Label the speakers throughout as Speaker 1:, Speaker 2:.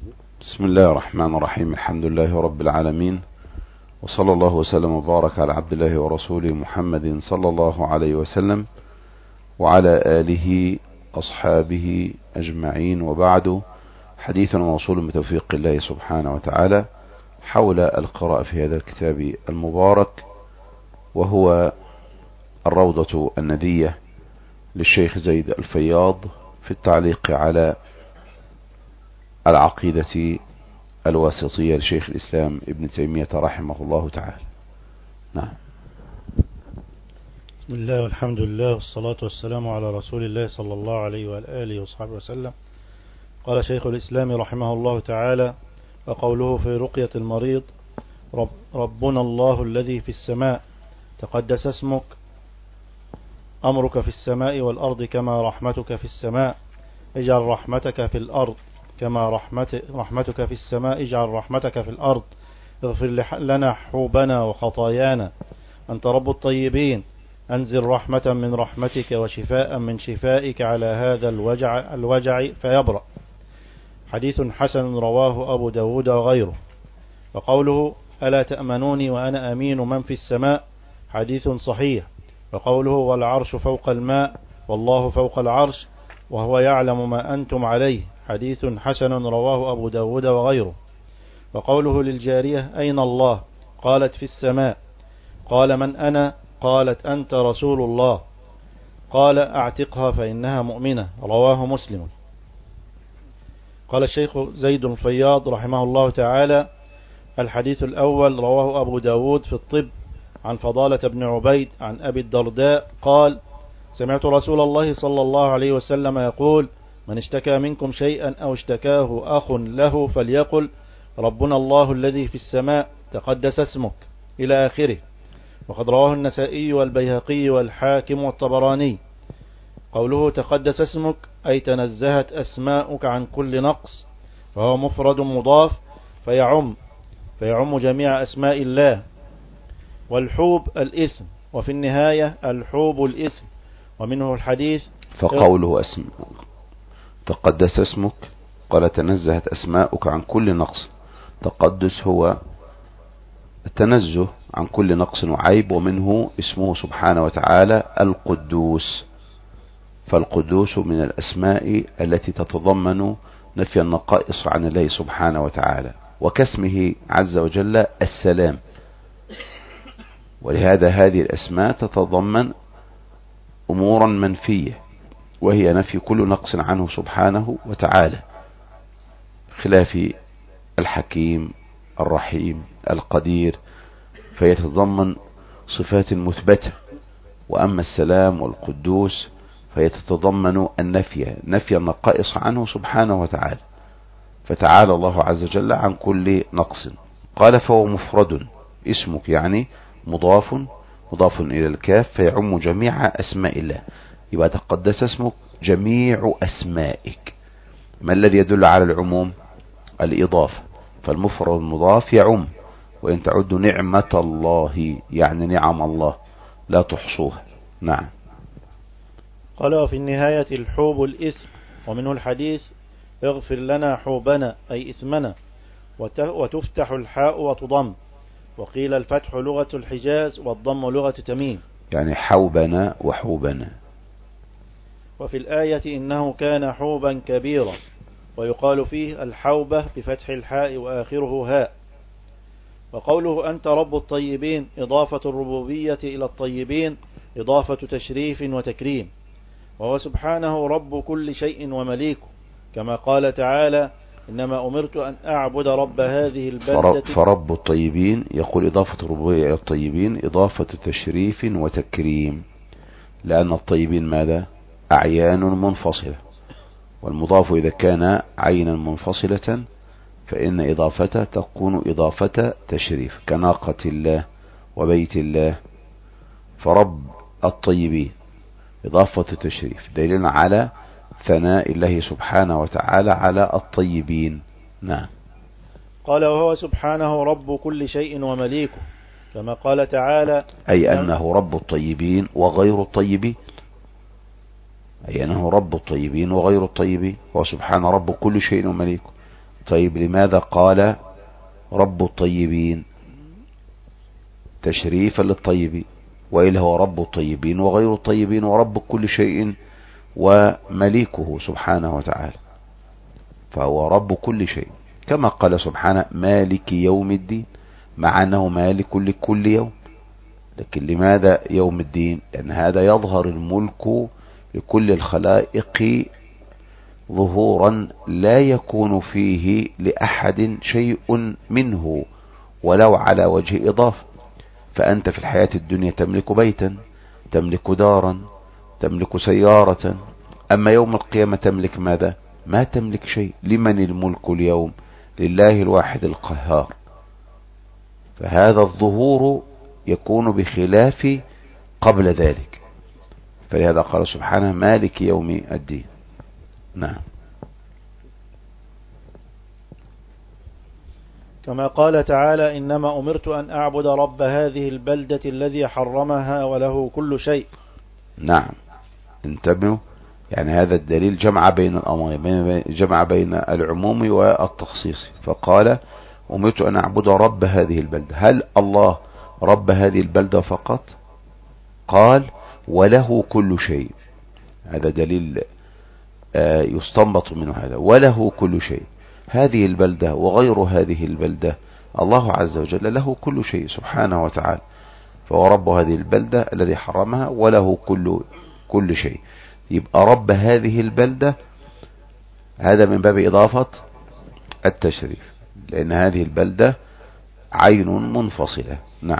Speaker 1: بسم الله الرحمن الرحيم. الحمد لله رب العالمين، وصلى الله وسلم وبارك على عبد الله ورسوله محمد صلى الله عليه وسلم وعلى آله أصحابه أجمعين، وبعد. حديث موصول بتوفيق الله سبحانه وتعالى حول القراءة في هذا الكتاب المبارك، وهو الروضة الندية للشيخ زيد الفياض في التعليق على العقيدة الواسطية لشيخ الإسلام ابن تيمية رحمه الله تعالى. نعم.
Speaker 2: بسم الله والحمد لله والصلاة والسلام على رسول الله صلى الله عليه وآله وصحبه وسلم. قال شيخ الإسلام رحمه الله تعالى: وقوله في رقية المريض: ربنا الله الذي في السماء تقدس اسمك، أمرك في السماء والأرض كما رحمتك في السماء، اجعل رحمتك في الأرض كما رحمتك في السماء، اجعل رحمتك في الأرض، اغفر لنا حوبنا وخطايانا، أنت رب الطيبين، أنزل رحمة من رحمتك وشفاء من شفائك على هذا الوجع فيبرأ. حديث حسن رواه أبو داود وغيره. وقوله: ألا تأمنوني وأنا أمين من في السماء، حديث صحيح. وقوله: والعرش فوق الماء والله فوق العرش وهو يعلم ما أنتم عليه، حديث حسن رواه أبو داود وغيره. وقوله للجارية: أين الله؟ قالت: في السماء. قال: من أنا؟ قالت: أنت رسول الله. قال: أعتقها فإنها مؤمنة، رواه مسلم. قال الشيخ زيد الفياض رحمه الله تعالى: الحديث الأول رواه أبو داود في الطب عن فضالة بن عبيد عن أبي الدرداء قال: سمعت رسول الله صلى الله عليه وسلم يقول: من اشتكى منكم شيئا أو اشتكاه أخ له فليقل: ربنا الله الذي في السماء تقدس اسمك، إلى آخره. وقد رواه النسائي والبيهقي والحاكم والطبراني. قوله تقدس اسمك أي تنزهت أسماؤك عن كل نقص، وهو مفرد مضاف فيعم جميع أسماء الله. والحوب الإثم، وفي النهاية الحوب الإثم، ومنه الحديث.
Speaker 1: فقوله تقدس اسمك، قال تنزهت أسماؤك عن كل نقص. تقدس هو التنزه عن كل نقص وعيب، ومنه اسمه سبحانه وتعالى القدوس. فالقدوس من الأسماء التي تتضمن نفي النقائص عن الله سبحانه وتعالى، وكاسمه عز وجل السلام. ولهذا هذه الأسماء تتضمن أمورا منفية، وهي نفي كل نقص عنه سبحانه وتعالى، خلاف الحكيم الرحيم القدير، فيتضمن صفات مثبتة. وأما السلام والقدوس فيتضمن نفي النقائص عنه سبحانه وتعالى، فتعالى الله عز وجل عن كل نقص. قال: فهو مفرد اسمك، يعني مضاف إلى الكاف، فيعم جميع أسماء الله. يبقى تقدس اسمك جميع أسمائك. ما الذي يدل على العموم؟ الإضافة. فالمفرد المضاف يعم. وإن تعدوا نعمة الله، يعني نعم الله لا تحصوها. نعم.
Speaker 2: قال: وفي النهاية الحوب الإثم، ومنه الحديث: اغفر لنا حوبنا أي إثمنا، وتفتح الحاء وتضم. وقيل الفتح لغة الحجاز والضم لغة تميم، يعني
Speaker 1: حوبنا وحوبنا.
Speaker 2: وفي الآية إنه كان حوبا كبيرا، ويقال فيه الحوبة بفتح الحاء وآخره هاء. وقوله أنت رب الطيبين، إضافة الربوبية إلى الطيبين إضافة تشريف وتكريم، وهو سبحانه رب كل شيء ومليكه، كما قال تعالى: إنما أمرت أن أعبد رب هذه البلدة.
Speaker 1: فرب الطيبين يقول إضافة الربوبية إلى الطيبين إضافة تشريف وتكريم، لأن الطيبين ماذا؟ أعيان منفصلة، والمضاف إذا كان عينا منفصلة فإن إضافته تكون إضافة تشريف، كناقة الله وبيت الله. فرب الطيبين إضافة تشريف، دليل على ثناء الله سبحانه وتعالى على الطيبين. نعم.
Speaker 2: قال: وهو سبحانه رب كل شيء ومليكه، كما قال تعالى:
Speaker 1: أي أنه رب الطيبين وغير الطيبين، أي أنه رب الطيبين وغير الطيبين، هو سبحانه رب كل شيء ومليكه. طيب لماذا قال رب الطيبين؟ تشريفا للطيبين، وإلا هو رب الطيبين وغير الطيبين ورب كل شيء ومليكه سبحانه وتعالى، فهو رب كل شيء، كما قال سبحانه مالك يوم الدين، مع أنه مالك لكل يوم. لكن لماذا يوم الدين؟ لأن هذا يظهر الملك لكل الخلائق ظهورا لا يكون فيه لأحد شيء منه ولو على وجه إضافة. فأنت في الحياة الدنيا تملك بيتا، تملك دارا، تملك سيارة، أما يوم القيامة تملك ماذا؟ ما تملك شيء. لمن الملك اليوم؟ لله الواحد القهار. فهذا الظهور يكون بخلاف قبل ذلك، فلهذا قال سبحانه مالك يوم الدين. نعم.
Speaker 2: كما قال تعالى إنما أمرت أن أعبد رب هذه البلدة الذي حرمها وله كل شيء.
Speaker 1: نعم، انتبهوا، يعني هذا الدليل جمع بين الأمرين، جمع بين العموم والتخصيص، فقال أمرت أن أعبد رب هذه البلدة. هل الله رب هذه البلدة فقط؟ قال وله كل شيء. هذا دليل يستنبط منه هذا، وله كل شيء. هذه البلدة وغير هذه البلدة الله عز وجل له كل شيء سبحانه وتعالى، فهو رب هذه البلدة الذي حرمها وله كل شيء. يبقى رب هذه البلدة هذا من باب إضافة التشريف، لأن هذه البلدة عين منفصلة. نعم.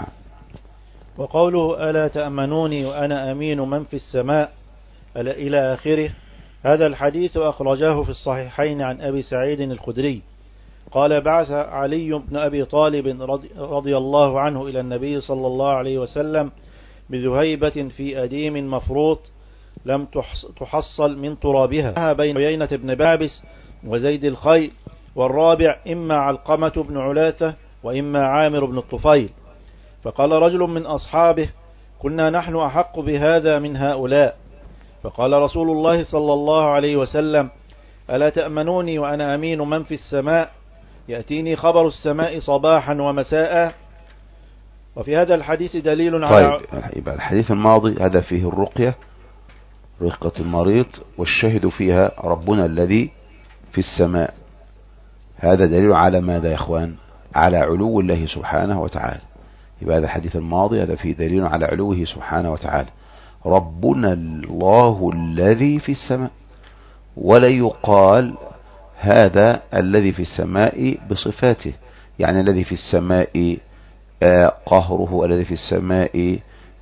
Speaker 2: وقوله ألا تأمنوني وأنا أمين من في السماء إلى آخره. هذا الحديث أخرجاه في الصحيحين عن أبي سعيد الخدري قال بعث علي بن أبي طالب رضي الله عنه إلى النبي صلى الله عليه وسلم بذهيبة في أديم مفروط لم تحصل من ترابها بين عيينة بن بابس وزيد الخيل، والرابع إما علقمة بن علاثة وإما عامر بن الطفيل. فقال رجل من أصحابه كنا نحن أحق بهذا من هؤلاء. فقال رسول الله صلى الله عليه وسلم ألا تأمنوني وأنا أمين من في السماء يأتيني خبر السماء صباحا ومساء. وفي هذا الحديث دليل على
Speaker 1: طيب يبقى الحديث الماضي هذا فيه الرقية، رقة المريض، والشهد فيها ربنا الذي في السماء. هذا دليل على ماذا يا اخوان؟ على علو الله سبحانه وتعالى. يبقى هذا الحديث الماضي هذا فيه دليل على علوه سبحانه وتعالى، ربنا الله الذي في السماء. ولا يقال هذا الذي في السماء بصفاته، يعني الذي في السماء قهره، الذي في السماء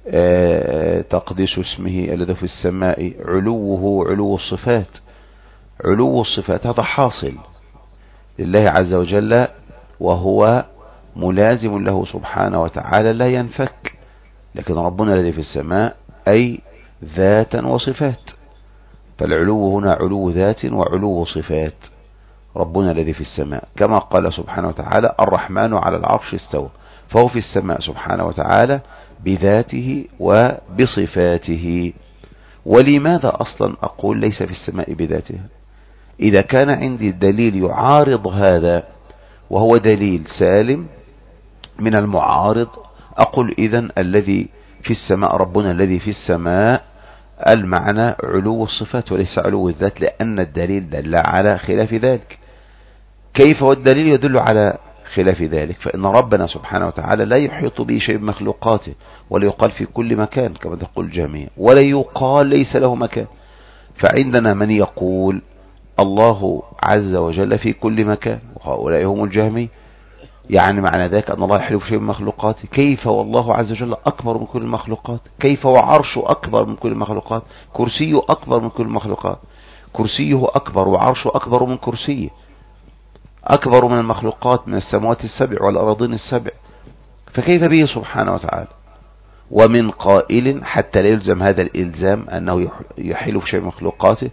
Speaker 1: تقديس اسمه، الذي في السماء علوه، علو الصفات. علو الصفات هذا حاصل لله عز وجل، وهو ملازم له سبحانه وتعالى لا ينفك. لكن ربنا الذي في السماء أي ذاتا وصفات، فالعلو هنا علو ذات وعلو صفات. ربنا الذي في السماء كما قال سبحانه وتعالى الرحمن على العرش استوى، فهو في السماء سبحانه وتعالى بذاته وبصفاته. ولماذا أصلا أقول ليس في السماء بذاته؟ إذا كان عندي دليل يعارض هذا وهو دليل سالم من المعارض، أقول إذن الذي في السماء ربنا الذي في السماء المعنى علو الصفات وليس علو الذات، لأن الدليل دل على خلاف ذلك. كيف والدليل يدل على خلاف ذلك؟ فإن ربنا سبحانه وتعالى لا يحيط به شيء بمخلوقاته، ولا يقال في كل مكان كما تقول الجميع، ولا يقال ليس له مكان. فعندنا من يقول الله عز وجل في كل مكان، وهؤلاء هم الجهمي، يعني معنى ذلك أن الله يحلف شيء من مخلوقاته. كيف والله عز وجل أكبر من كل المخلوقات؟ كيف وعرشه أكبر من كل المخلوقات؟ كرسيه أكبر من كل المخلوقات، كرسيه أكبر وعرشه أكبر من كرسيه، أكبر من المخلوقات، من السماوات السبع والأراضين السبع. فكيف به سبحانه وتعالى؟ ومن قائل حتى لا يلزم هذا الإلزام أنه يحلف شيء من مخلوقاته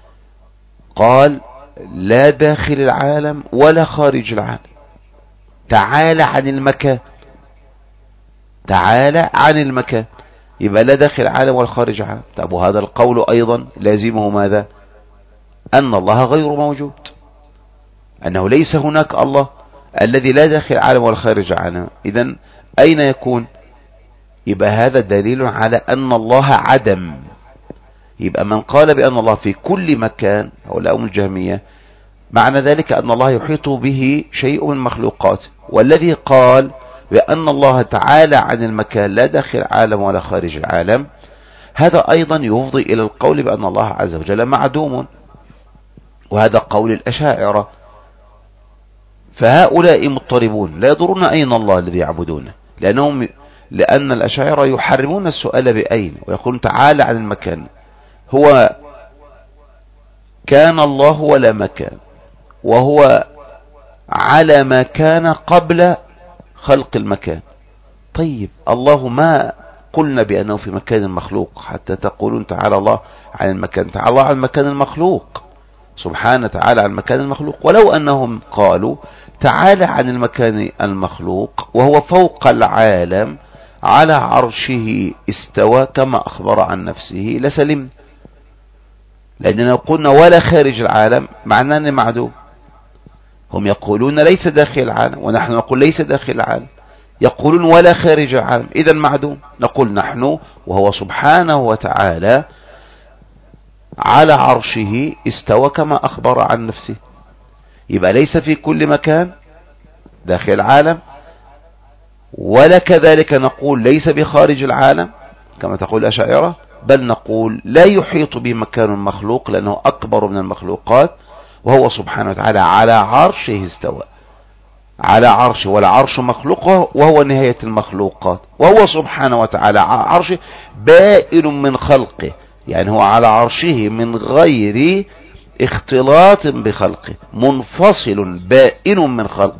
Speaker 1: قال لا داخل العالم ولا خارج العالم، تعالى عن المكان، تعالى عن المكان، يبقى لا داخل العالم ولا خارج العالم. طب وهذا القول أيضا لازمه ماذا؟ أن الله غير موجود، أنه ليس هناك الله الذي لا داخل العالم ولا خارج العالم، إذن أين يكون؟ يبقى هذا دليل على أن الله عدم. يبقى من قال بأن الله في كل مكان هؤلاء هم الجهمية، معنى ذلك أن الله يحيط به شيء من مخلوقاته، والذي قال بأن الله تعالى عن المكان لا داخل العالم ولا خارج العالم، هذا أيضا يفضي إلى القول بأن الله عز وجل معدوم، وهذا قول الأشاعرة. فهؤلاء مضطربون لا يدرون أين الله الذي يعبدونه، لأن الأشاعرة يحرمون السؤال بأين، ويقولون تعالى عن المكان. هو كان الله ولا مكان، وهو على ما كان قبل خلق المكان. طيب الله ما قلنا بأنه في مكان مخلوق حتى تقولون تعالى الله عن المكان. تعالى الله عن المكان المخلوق سبحانه تعالى عن المكان المخلوق. ولو أنهم قالوا تعالى عن المكان المخلوق وهو فوق العالم على عرشه استوى كما أخبر عن نفسه لسلم، لأننا قلنا ولا خارج العالم معناه أنه معدوم. هم يقولون ليس داخل العالم، ونحن نقول ليس داخل العالم. يقولون ولا خارج العالم، إذا معدوم. نقول نحن وهو سبحانه وتعالى على عرشه استوى كما أخبر عن نفسه. يبقى ليس في كل مكان داخل العالم، ولا كذلك نقول ليس بخارج العالم كما تقول الأشاعرة، بل نقول لا يحيط به مكان مخلوق لأنه أكبر من المخلوقات، وهو سبحانه وتعالى على عرشه استوى. على عرشه، والعرش مخلوق وهو نهاية المخلوقات، وهو سبحانه وتعالى على عرشه بائن من خلقه، يعني هو على عرشه من غير اختلاط بخلقه، منفصل بائن من خلق.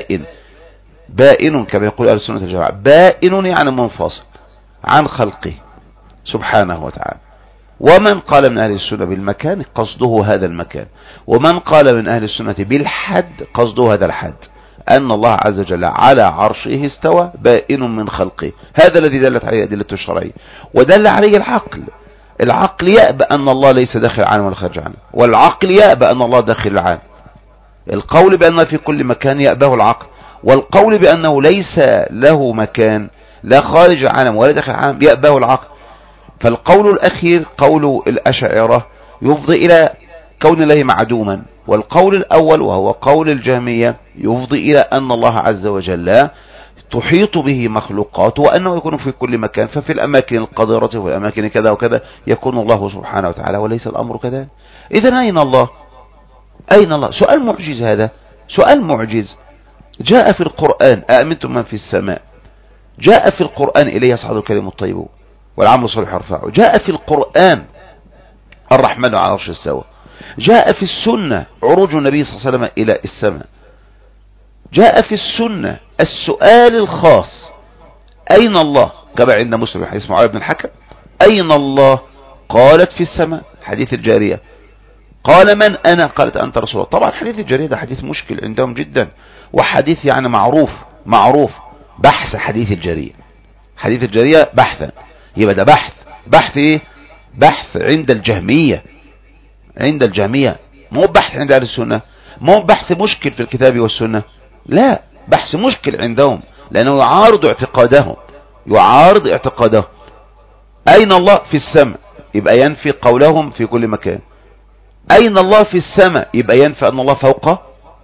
Speaker 1: بائن كما يقول أهل السنة والجماعة، بائن يعني منفصل عن خلقه سبحانه وتعالى. ومن قال من أهل السنة بالمكان قصده هذا المكان، ومن قال من أهل السنة بالحد قصده هذا الحد، أن الله عز وجل على عرشه استوى بائن من خلقه. هذا الذي دلت عليه أدلة الشرعية، ودل عليه العقل. العقل يأبى أن الله ليس داخل العالم ولا خارج العالم، والعقل يأبى أن الله داخل العالم. القول بأنه في كل مكان يأباه العقل، والقول بأنه ليس له مكان لا خارج العالم ولا داخل العالم يأباه العقل. فالقول الأخير قول الأشاعرة يفضي إلى كون الله معدوما، والقول الأول وهو قول الجهمية يفضي إلى أن الله عز وجل تحيط به مخلوقات، وأنه يكون في كل مكان، ففي الأماكن القذرة وفي الأماكن كذا وكذا يكون الله سبحانه وتعالى، وليس الأمر كذلك. إذن أين الله؟ أين الله؟ سؤال معجز، هذا سؤال معجز. جاء في القرآن أأمنتم من في السماء، جاء في القرآن إليه يصعد الكلم الطيب والعمل الصالح يرفعه، جاء في القرآن الرحمن على عرش استوى، جاء في السنة عروج النبي صلى الله عليه وسلم إلى السماء، جاء في السنة السؤال الخاص أين الله كما عند مسلم حديث معاوية بن الحكم، أين الله؟ قالت في السماء، حديث الجارية. قال من أنا؟ قالت أنت رسول الله. طبعا حديث الجارية ده حديث مشكل عندهم جدا، وحديث يعني معروف بحث حديث الجارية، حديث الجارية بحثا، يبقى ده بحث ايه؟ بحث عند الجهمية، مو بحث عند أهل السنة، مو بحث مشكل في الكتاب والسنة، لا، بحث مشكل عندهم لأنه يعارض اعتقادهم. أين الله؟ في السماء، يبقى ينفي قولهم في كل مكان. أين الله في السماء؟ يبقى ينفي أن الله فوق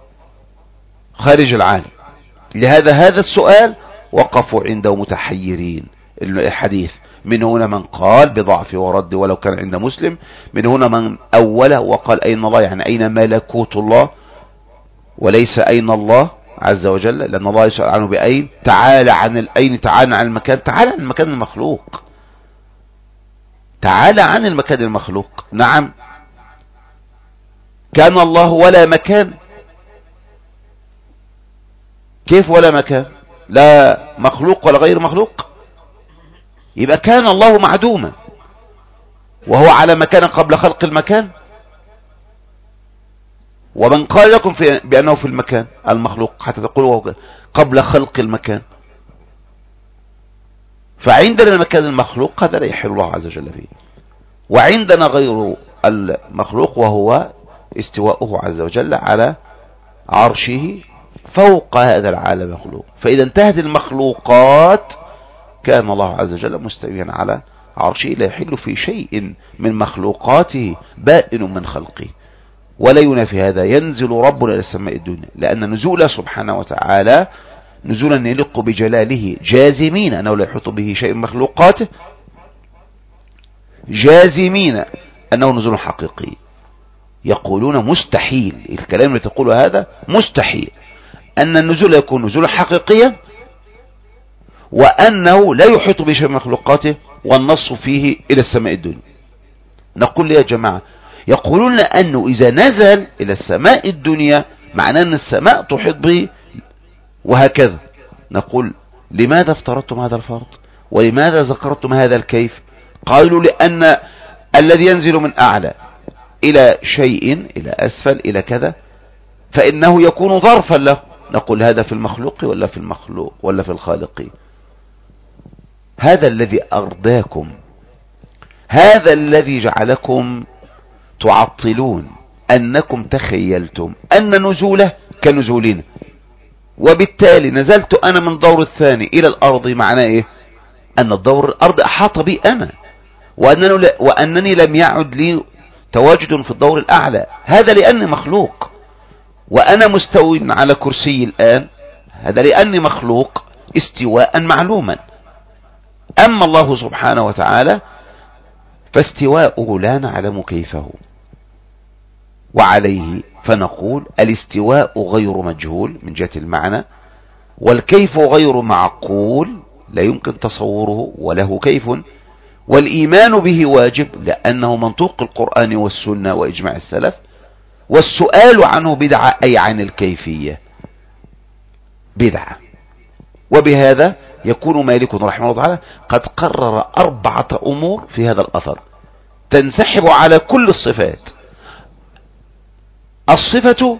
Speaker 1: خارج العالم. لهذا هذا السؤال وقفوا عنده متحيرين الحديث. من هنا من قال بضعف ورد ولو كان عند مسلم، من هنا من أوله وقال أين الله يعني أين ملكوت الله، وليس أين الله عز وجل، لأن الله يسأل عنه بأين. تعالى عن الأين، تعالى عن المكان، تعالى عن المكان المخلوق، تعالى عن المكان المخلوق. نعم، كان الله ولا مكان؟ كيف ولا مكان؟ لا مخلوق ولا غير مخلوق، يبقى كان الله معدوما وهو على مكان قبل خلق المكان. ومن قال لكم بأنه في المكان المخلوق حتى تقولوا قبل خلق المكان؟ فعندنا المكان المخلوق هذا لا يحل الله عز وجل فيه، وعندنا غير المخلوق وهو استواؤه عز وجل على عرشه فوق هذا العالم مخلوق. فإذا انتهت المخلوقات كان الله عز وجل مستويا على عرشه، لا يحل في شيء من مخلوقاته بائن من خلقه. ولا ينافي هذا ينزل ربنا إلى السماء الدنيا، لأن نزوله سبحانه وتعالى نزولا يليق بجلاله، جازمين أنه لا يحيط به شيء من مخلوقاته، جازمين أنه نزول حقيقي. يقولون مستحيل، الكلام اللي تقوله هذا مستحيل أن النزول يكون نزولا حقيقيا وأنه لا يحيط بشيء من مخلوقاته والنص فيه إلى السماء الدنيا. نقول يا جماعة، يقولون أنه إذا نزل إلى السماء الدنيا معناه أن السماء تحيط به وهكذا. نقول لماذا افترضتم هذا الفرض ولماذا ذكرتم هذا الكيف؟ قالوا لأن الذي ينزل من أعلى إلى شيء إلى أسفل إلى كذا فإنه يكون ظرفا له. نقول هذا في المخلوق ولا في المخلوق ولا في الخالق؟ هذا الذي أرداكم، هذا الذي جعلكم تعطلون، أنكم تخيلتم أن نزوله كنزولنا، وبالتالي نزلت أنا من الدور الثاني إلى الأرض. معناه إيه؟ أن الدور الأرض أحاط بي أنا، وأنني لم يعد لي تواجد في الدور الأعلى. هذا لأني مخلوق، وأنا مستوي على كرسي الآن، هذا لأني مخلوق استواء معلوما. أما الله سبحانه وتعالى فاستواءه لا نعلم كيفه، وعليه فنقول الاستواء غير مجهول من جهة المعنى، والكيف غير معقول لا يمكن تصوره وله كيف، والإيمان به واجب لأنه منطوق القرآن والسنة وإجماع السلف، والسؤال عنه بدعة أي عن الكيفية بدعة. وبهذا يكون مالك رحمه الله تعالى قد قرر 4 أمور في هذا الأثر تنسحب على كل الصفات. الصفة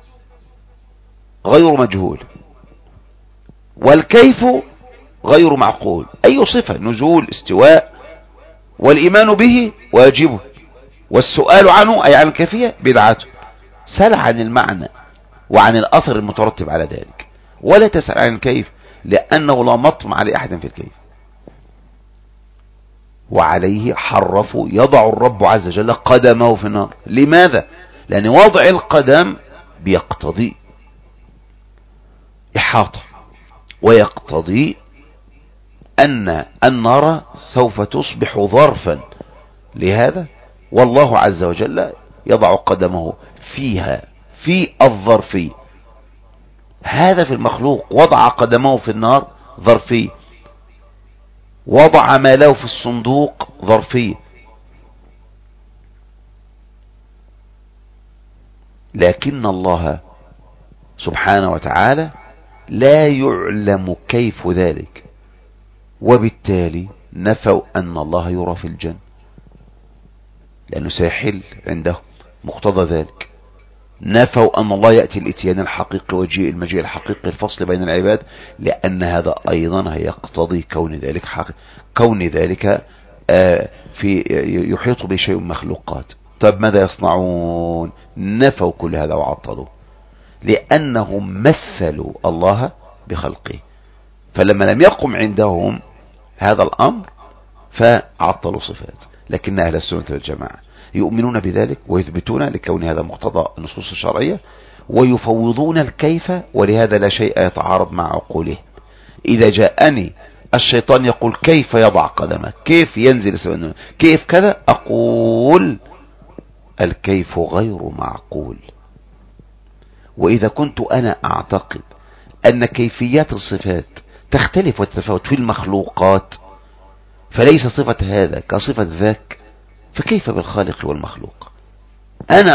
Speaker 1: غير مجهول، والكيف غير معقول، أي صفة نزول استواء، والإيمان به واجبه، والسؤال عنه أي عن الكيفية بدعته. سل عن المعنى وعن الأثر المترتب على ذلك، ولا تسأل عن الكيف لأنه لا مطمع لأحد في الكيف. وعليه حرفوا يضع الرب عز وجل قدمه في النار. لماذا؟ لأن وضع القدم بيقتضي إحاطة، ويقتضي أن النار سوف تصبح ظرفا لهذا، والله عز وجل يضع قدمه فيها في الظرفي. هذا في المخلوق وضع قدمه في النار ظرفي، وضع ماله في الصندوق ظرفي. لكن الله سبحانه وتعالى لا يعلم كيف ذلك، وبالتالي نفوا أن الله يرى في الجنة، لأنه سيحل عنده مقتضى ذلك. نفوا أن الله يأتي الاتيان الحقيقي وجيء المجيء الحقيقي الفصل بين العباد، لأن هذا أيضا يقتضي كون ذلك في يحيط بشيء مخلوقات. طب ماذا يصنعون؟ نفوا كل هذا وعطلوا، لأنهم مثلوا الله بخلقه، فلما لم يقم عندهم هذا الأمر فعطلوا صفات. لكن أهل السنة والجماعة يؤمنون بذلك ويثبتون لكون هذا مقتضى النصوص الشرعية، ويفوضون الكيف، ولهذا لا شيء يتعارض مع عقوله. إذا جاءني الشيطان يقول كيف يضع قدمه، كيف ينزل سواء، كيف كذا، أقول الكيف غير معقول. وإذا كنت أنا أعتقد أن كيفيات الصفات تختلف وتتفاوت في المخلوقات، فليس صفة هذا كصفة ذاك، فكيف بالخالق والمخلوق؟ أنا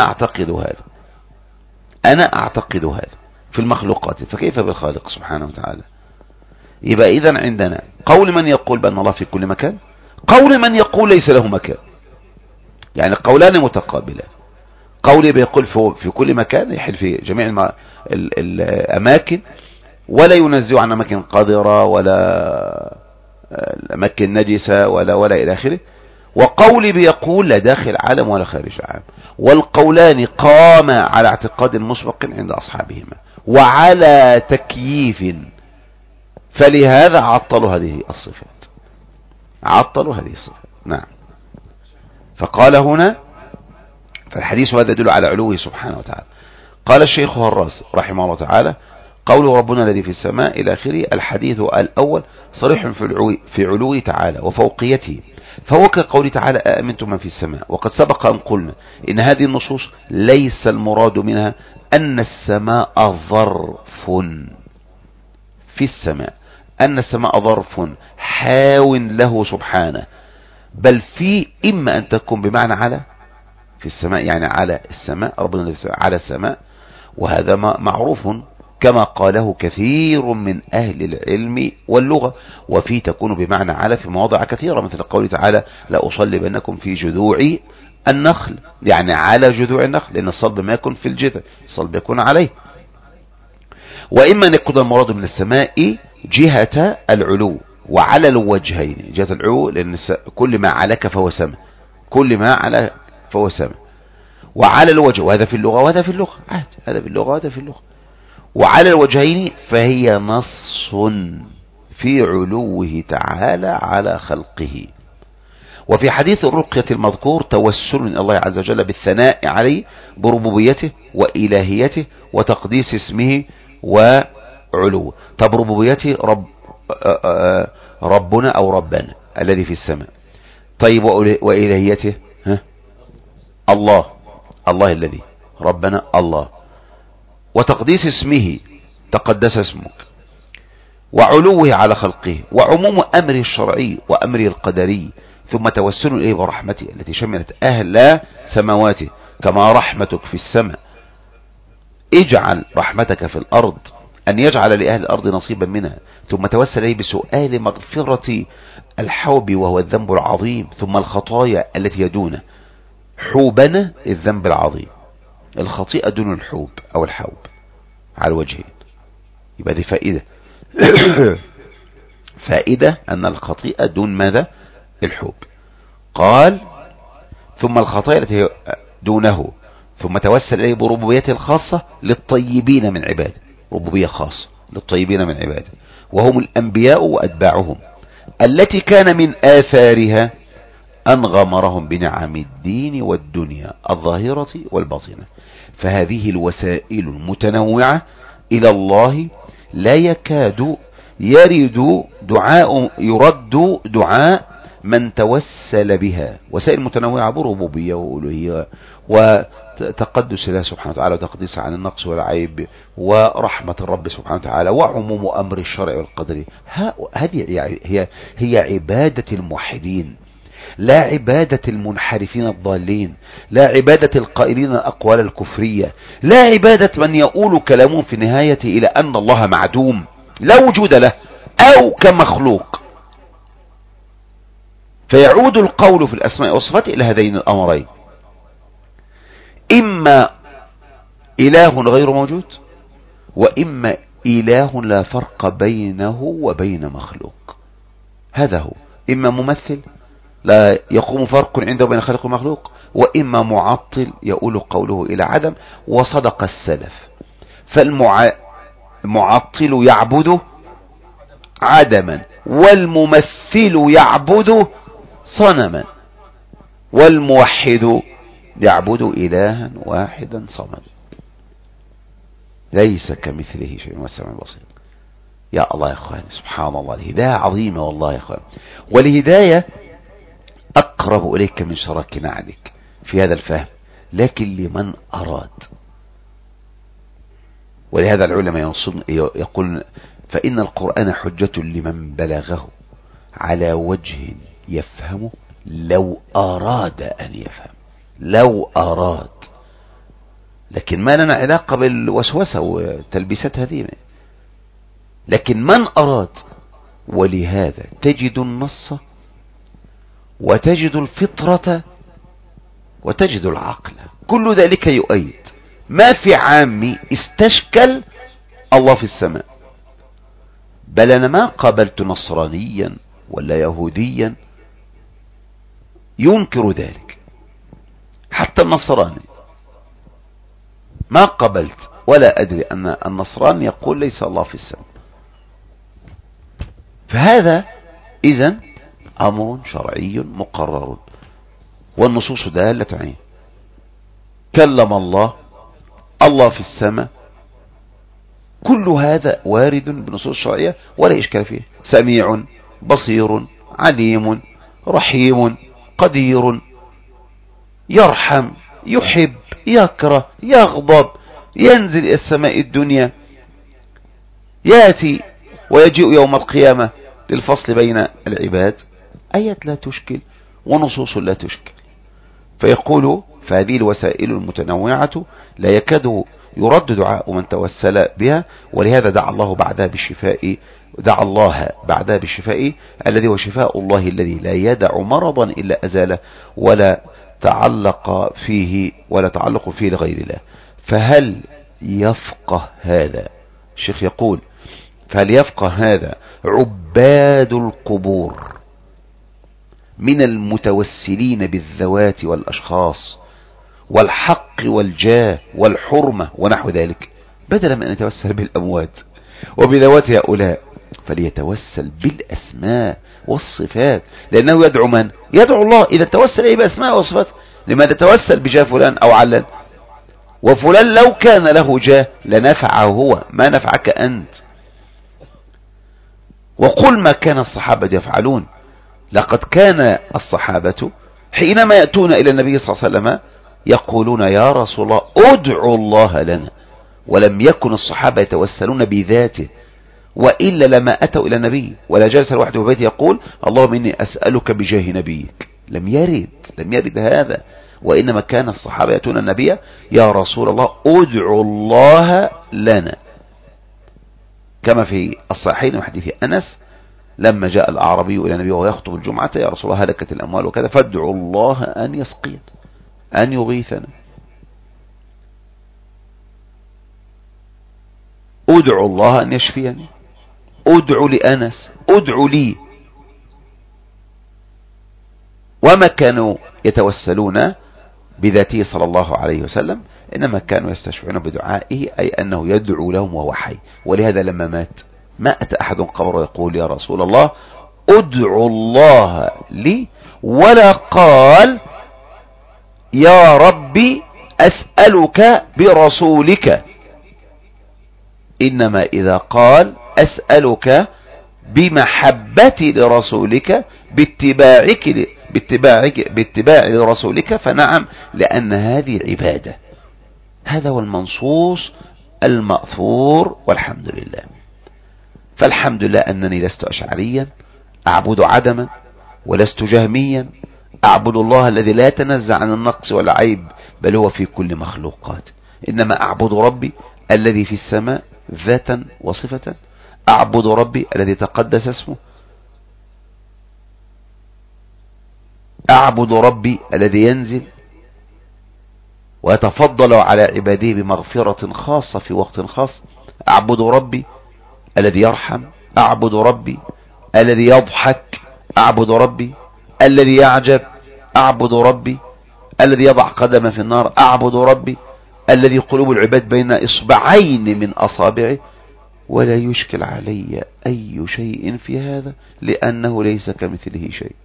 Speaker 1: أعتقد هذا في المخلوقات، فكيف بالخالق سبحانه وتعالى؟ يبقى إذن عندنا قول من يقول بأن الله في كل مكان، قول من يقول ليس له مكان، يعني قولان متقابلان. قولي بيقول في كل مكان، يحل في جميع الأماكن، ولا ينزع عن أماكن قذرة ولا أماكن نجسة ولا إلى آخره. وقولي بيقول لا داخل عالم ولا خارج عالم، والقولان قاما على اعتقاد مسبق عند أصحابهما وعلى تكييف، فلهذا عطلوا هذه الصفات، عطلوا هذه الصفات. نعم. فقال هنا فالحديث هذا يدل على علوه سبحانه وتعالى. قال الشيخ هراس رحمه الله تعالى: قوله ربنا الذي في السماء إلى آخره. الحديث الأول صريح في علوه تعالى وفوقيته، فهو كقول تعالى: أأمنتم من في السماء. وقد سبق أن قلنا إن هذه النصوص ليس المراد منها أن السماء ظرف في السماء، أن السماء ظرف حاو له سبحانه، بل في إما أن تكون بمعنى على في السماء، يعني على السماء، ربنا على السماء، وهذا معروف كما قاله كثير من أهل العلم واللغة. وفي تكون بمعنى على في مواضع كثيرة، مثل قوله تعالى: لأصلبنكم في جذوع النخل، يعني على جذوع النخل، لأن الصلب ما يكون في الجذع، الصلب يكون عليه. وإما أن يكون المراد من السماء جهة العلو، وعلى الوجهين، جهة العلو لأن كل ما علك فهو سماء، كل ما على فهو سماء، وعلى الوجه، وهذا في اللغة وهذا في اللغة، هذا في اللغة وهذا في اللغة، وعلى الوجهين، فهي نص في علوه تعالى على خلقه. وفي حديث الرقية المذكور توسل من الله عز وجل بالثناء عليه بربوبيته وإلهيته وتقديس اسمه وعلوه. طب ربوبيته ربنا أو ربنا الذي في السماء. طيب وإلهيته الله، الله الذي ربنا الله. وتقديس اسمه تقدس اسمك، وعلوه على خلقه، وعموم أمره الشرعي وأمره القدري، ثم توسل إليه برحمته التي شملت أهل سماواته كما رحمتك في السماء. اجعل رحمتك في الأرض أن يجعل لأهل الأرض نصيبا منها، ثم توسل إليه بسؤال مغفرة الحوب وهو الذنب العظيم، ثم الخطايا التي يدونه. حوبنا الذنب العظيم، الخطيئة دون الحوب أو الحوب على الوجهين. يبقى دي فائدة فائدة أن الخطيئة دون ماذا؟ الحوب. قال: ثم الخطايا التي دونه، ثم توسل إليه بربوبيته الخاصة للطيبين من عباده، ربوبية خاصة للطيبين من عباده، وهم الأنبياء وأتباعهم، التي كان من آثارها أن غمرهم بنعم الدين والدنيا الظاهرة والباطنة. فهذه الوسائل المتنوعة إلى الله لا يكاد يرد دعاء من توسل بها، وسائل متنوعة بربوبية وألوهية وتقدس الله سبحانه وتعالى وتقديس عن النقص والعيب ورحمة الرب سبحانه وتعالى وعموم أمر الشرع والقدر. هذه هي عبادة الموحدين، لا عبادة المنحرفين الضالين، لا عبادة القائلين الأقوال الكفرية، لا عبادة من يقول كلامهم في النهاية إلى أن الله معدوم لا وجود له أو كمخلوق. فيعود القول في الأسماء والصفات إلى هذين الأمرين: إما إله غير موجود، وإما إله لا فرق بينه وبين مخلوق. هذا هو، إما ممثل لا يقوم فرق عنده بين خالق ومخلوق، وإما معطل يؤول قوله إلى عدم. وصدق السلف، فالمعطل يعبد عدما، والممثل يعبد صنما، والموحد يعبد إلها واحدا صمدا ليس كمثله شيء والسميع البصير. يا الله يا اخوان، سبحان الله، الهداية عظيمة والله يا اخوان، والهداية أقرب إليك من شراك نعلك في هذا الفهم، لكن لمن أراد. ولهذا العلماء يقول: فإن القرآن حجة لمن بلغه على وجه يفهمه لو أراد أن يفهم، لو أراد. لكن ما لنا علاقة بالوسوسة وتلبيسات هذه، لكن من أراد. ولهذا تجد النص وتجد الفطرة وتجد العقل، كل ذلك يؤيد. ما في عامي استشكل الله في السماء، بل أنا ما قابلت نصرانيا ولا يهوديا ينكر ذلك. حتى النصراني ما قبلت ولا أدري أن النصراني يقول ليس الله في السماء. فهذا إذن أمر شرعي مقرر والنصوص دالة عليه. كلم الله، الله في السماء، كل هذا وارد بنصوص شرعية ولا إشكال فيه. سميع بصير عليم رحيم قدير، يرحم يحب يكره يغضب، ينزل إلى السماء الدنيا، يأتي ويجيء يوم القيامة للفصل بين العباد. آيات لا تشكل ونصوص لا تشكل. فيقول فهذه الوسائل المتنوعة لا يكاد يرد دعاء من توسل بها، ولهذا دعا الله بعدها بالشفاء الذي هو شفاء الله الذي لا يدع مرضا إلا أزاله ولا تعلق فيه لغير الله. فهل يفقه هذا؟ الشيخ يقول فهل يفقه هذا عباد القبور من المتوسلين بالذوات والأشخاص والحق والجاه والحرمة ونحو ذلك، بدلا من أن يتوسل بالأموات وبذوات هؤلاء فليتوسل بالأسماء والصفات؟ لأنه يدعو من؟ يدعو الله. إذا توسل إيه بأسماء وصفات؟ لماذا توسل بجاه فلان أو علان؟ وفلان لو كان له جاه لنفعه هو، ما نفعك أنت. وقل ما كان الصحابة يفعلون. لقد كان الصحابة حينما يأتون إلى النبي صلى الله عليه وسلم يقولون يا رسول الله ادعوا الله لنا، ولم يكن الصحابة يتوسلون بذاته، وإلا لما أتوا إلى النبي ولا جلس الواحد في بيته يقول اللهم إني أسألك بجاه نبيك. لم يرد هذا. وإنما كان الصحابة يأتون النبي يا رسول الله ادعوا الله لنا، كما في الصحيحين من حديث أنس لما جاء الأعرابي إلى النبي وهو يخطب الجمعة يا رسول الله هلكت الأموال وكذا فادعوا الله أن يسقينا أن يغيثنا. ادعوا الله أن يشفيني، ادعوا لأنس، ادعوا لي. وما كانوا يتوسلون بذاته صلى الله عليه وسلم، إنما كانوا يستشفعون بدعائه، أي أنه يدعو لهم وهو حي. ولهذا لما مات ما أتى أحد قبره يقول يا رسول الله ادعوا الله لي، ولا قال يا ربي أسألك برسولك. إنما إذا قال أسألك بمحبتي لرسولك باتباع لرسولك فنعم، لأن هذه عبادة. هذا هو المنصوص المأثور والحمد لله. فالحمد لله أنني لست أشعريا أعبد عدما، ولست جهميا أعبد الله الذي لا يتنزع عن النقص والعيب بل هو في كل مخلوقات. إنما أعبد ربي الذي في السماء ذاتا وصفة، أعبد ربي الذي تقدس اسمه، أعبد ربي الذي ينزل ويتفضل على عباده بمغفرة خاصة في وقت خاص، أعبد ربي الذي يرحم، أعبد ربي الذي يضحك، أعبد ربي الذي يعجب، أعبد ربي الذي يضع قدمه في النار، أعبد ربي الذي قلوب العباد بين إصبعين من أصابعه. ولا يشكل علي أي شيء في هذا لأنه ليس كمثله شيء.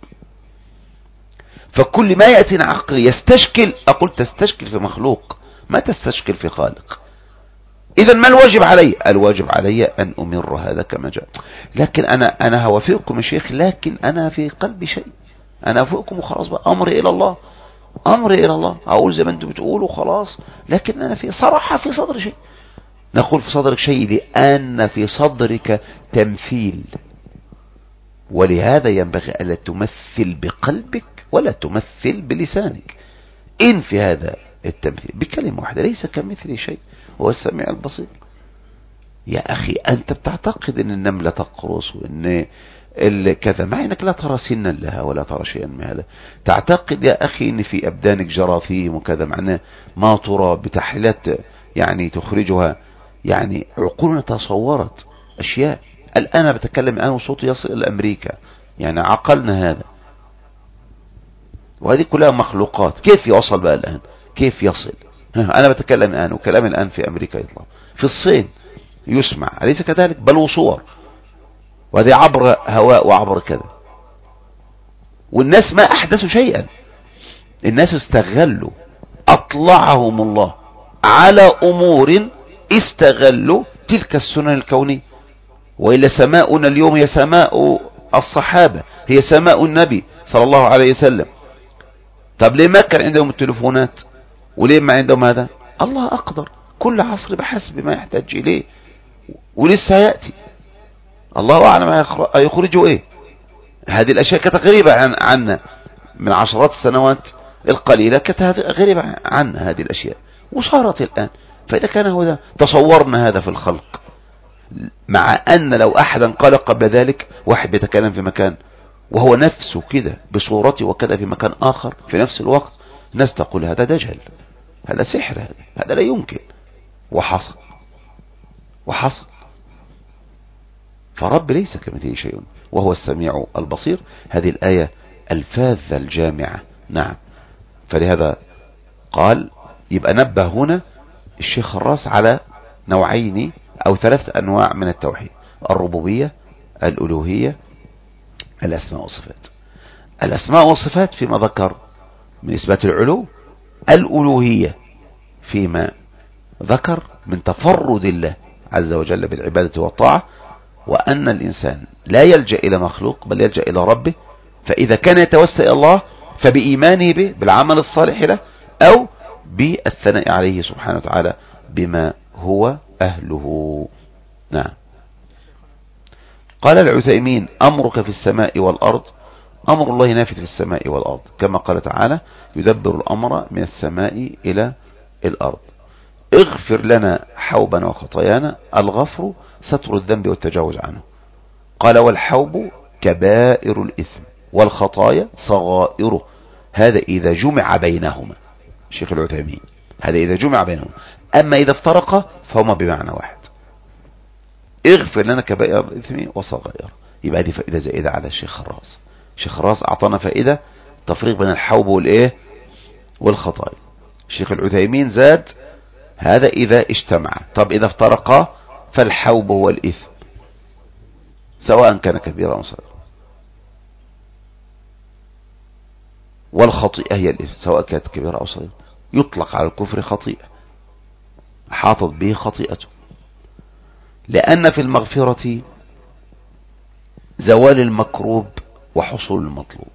Speaker 1: فكل ما يأتي عقل يستشكل، أقول تستشكل في مخلوق ما تستشكل في خالق. إذا ما الواجب علي؟ الواجب علي أن أمر هذا كما جاء. لكن أنا هوافقكم يا شيخ، لكن أنا في قلبي شيء، أنا أفوقكم وخلاص بقى، أمري إلى الله، أمري إلى الله. أقول زي ما أنتم بتقولوا خلاص، لكن أنا في صراحة في صدر شيء. نقول في صدرك شيء لأن في صدرك تمثيل، ولهذا ينبغي ألا تمثل بقلبك ولا تمثل بلسانك. إن في هذا التمثيل بكلمة واحدة ليس كمثل شيء هو السميع البصير. يا أخي أنت بتعتقد أن النملة تقرص وأن كذا، مع أنك لا ترى سنا لها ولا ترى شيئا من هذا. تعتقد يا أخي أن في أبدانك جراثيم وكذا، معناه ما ترى بتحليلات يعني تخرجها، يعني عقولنا تصورت أشياء. الآن بتكلم الآن وصوتي يصل إلى أمريكا، يعني عقلنا هذا. وهذه كلها مخلوقات. كيف يوصل بقى الآن؟ كيف يصل؟ أنا بتكلم الآن، وكلام الآن في أمريكا يطلع، في الصين يسمع، أليس كذلك؟ بل وصور، وهذه عبر هواء وعبر كذا. والناس ما أحدثوا شيئا، الناس استغلوا، أطلعهم الله على أمور استغلوا تلك السنن الكونية. وإلا سماؤنا اليوم هي سماء الصحابة، هي سماء النبي صلى الله عليه وسلم. طب ليه ما كان عندهم التلفونات؟ وليه ما عندهم هذا؟ الله أقدر، كل عصر بحسب ما يحتاج إليه، ولسه يأتي، الله أعلم يخرجوا إيه. هذه الأشياء كانت غريبة عنا من عشرات السنوات القليلة، كانت غريبة عنا هذه الأشياء، وصارت الآن. فإذا كان هو ده تصورنا هذا في الخلق، مع أن لو أحدا قال قبل ذلك، واحد بيتكلم في مكان وهو نفسه كده بصورته وكذا في مكان آخر في نفس الوقت، الناس تقول هذا دجل، هذا سحر، هذا لا يمكن. وحصل. فرب ليس كمثله شيء وهو السميع البصير. هذه الآية الفاذة الجامعة. نعم. فلهذا قال، يبقى نبه هنا الشيخ الراس على نوعين أو 3 أنواع من التوحيد: الربوبية، الألوهية، الأسماء والصفات. الأسماء والصفات فيما ذكر من إثبات العلو، الألوهية فيما ذكر من تفرد الله عز وجل بالعبادة والطاعة، وأن الإنسان لا يلجأ إلى مخلوق بل يلجأ إلى ربه. فإذا كان يتوسل إلى الله فبإيمانه به بالعمل الصالح له، أو بالثناء عليه سبحانه وتعالى بما هو أهله. نعم. قال العثيمين: أمرك في السماء والأرض، أمر الله نافذ في السماء والأرض، كما قال تعالى: يدبر الأمر من السماء إلى الأرض. اغفر لنا حوبنا وخطايانا. الغفر ستر الذنب والتجاوز عنه. قال: والحوب كبائر الإثم والخطايا صغائره. هذا إذا جمع بينهما. شيخ العثيمين: هذا إذا جمع بينهما، أما إذا افترق فهما بمعنى واحد. اغفر لنا كبائر الإثم وصغائره. يبقى هذه فائدة زائدة على الشيخ الراس. الشيخ الراس أعطانا فائدة تفريق بين الحوب والإيه والخطايا. الشيخ العثيمين زاد: هذا إذا اجتمع. طب إذا افترقا فالحوب هو الإثم، سواء كان كبيرا أو صغيرا، والخطيئة هي الإثم سواء كانت كبيرة أو صغيرة. يطلق على الكفر خطيئة، حاطط به خطيئته، لأن في المغفرة زوال المكروب وحصول المطلوب.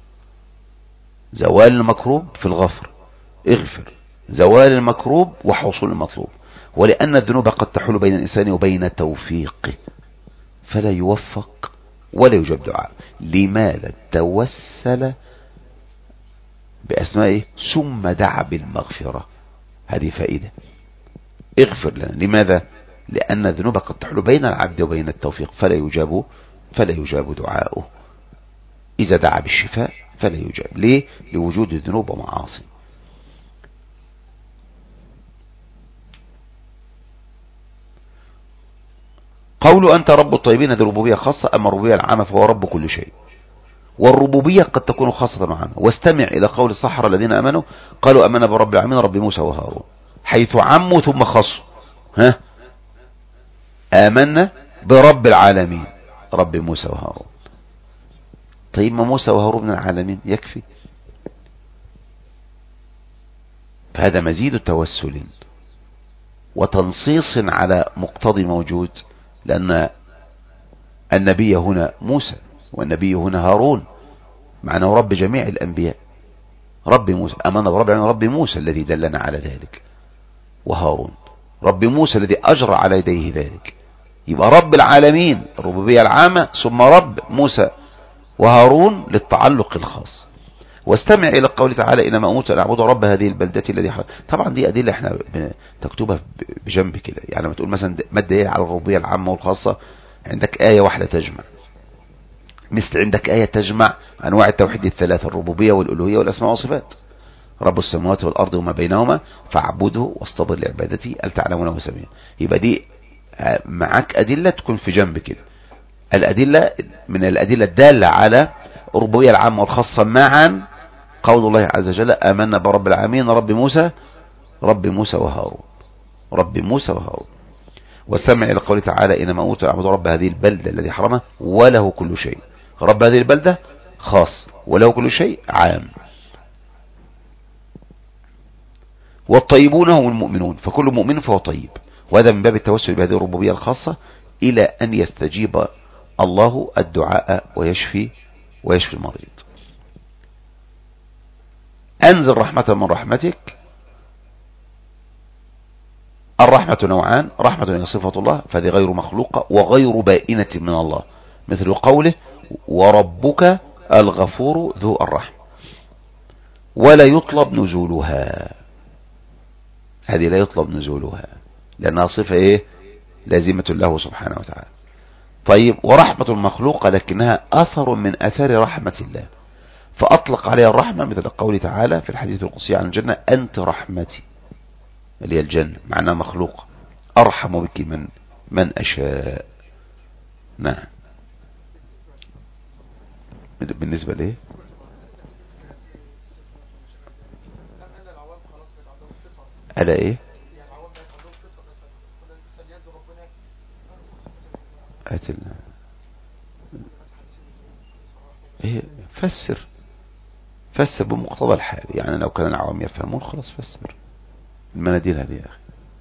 Speaker 1: زوال المكروب في الغفر، اغفر، زوال المكروب وحصول المطلوب. ولأن الذنوب قد تحول بين الإنسان وبين توفيقه، فلا يوفق ولا يجاب دعاء. لماذا توسل بأسمائه ثم دعا بالمغفرة؟ هذه فائدة. اغفر لنا. لماذا؟ لأن الذنوب قد تحول بين العبد وبين التوفيق، فلا يجاب دعاؤه. إذا دعا بالشفاء فلا يجاب. ليه؟ لوجود الذنوب ومعاصي. قول أنت رب الطيبين هذه ربوبية خاصة، أما الربوبية العامة فهو رب كل شيء. والربوبية قد تكون خاصة وعامة. واستمع إلى قول السحرة الذين أمنوا قالوا أمنا برب العالمين رب موسى وهارون، حيث عموا ثم خصوا. آمنا برب العالمين رب موسى وهارون. طيب ما موسى وهارون من العالمين يكفي. فهذا مزيد توسل وتنصيص على مقتضي موجود، لأن النبي هنا موسى والنبي هنا هارون، معناه رب جميع الأنبياء. رب موسى أمنا برب العالمين رب موسى الذي دلنا على ذلك، وهارون رب موسى الذي أجرى على يديه ذلك. يبقى رب العالمين الربوبية العامة، ثم رب موسى وهارون للتعلق الخاص. واستمع إلى قوله تعالى إنما أموت أن أعبد رب هذه البلدة الذي حرم. طبعا دي أدلة احنا تكتبها بجنب كده، يعني لما تقول مثلا مادة إيه على الربوبية العامة والخاصة، عندك آية واحدة تجمع، مثل عندك آية تجمع أنواع التوحيد الثلاثة: الربوبية والألوهية والأسماء والصفات. رب السماوات والأرض وما بينهما فاعبده واصطبر لعبادتي هل تعلمون له سميا. يبقى دي معك أدلة تكون في جنب كده. الأدلة من الأدلة الدالة على الربوبية العامة والخاصة معا قول الله عز وجل آمنا برب العالمين رب موسى وهارون، رب موسى وهارون. واستمع إلى قوله تعالى إنما أمرت أن أعبد رب هذه البلدة الذي حرمه وله كل شيء. رب هذه البلدة خاص، وله كل شيء عام. والطيبون هم المؤمنون، فكل مؤمن فهو طيب. وهذا من باب التوسل بهذه الربوبية الخاصة إلى أن يستجيب الله الدعاء ويشفي المريض. أنزل رحمة من رحمتك. الرحمة نوعان، رحمة هي صفة الله فهذه غير مخلوقة وغير بائنة من الله، مثل قوله وربك الغفور ذو الرحمة. ولا يطلب نزولها، هذه لا يطلب نزولها لأنها صفة إيه؟ لازمة له سبحانه وتعالى. طيب ورحمة مخلوقة لكنها أثر من أثار رحمة الله، فأطلق عليها الرحمة مثل قوله تعالى في الحديث القدسي عن الجنة أنت رحمتي، اللي هي الجنة معناها مخلوق، أرحم بك من أشاء. نعم. بالنسبة ليه ألا إيه أتلنا إيه فسر بمقتضى الحال، يعني لو كان العوام يفهمون خلاص فسر. المناديل هذه يا أخي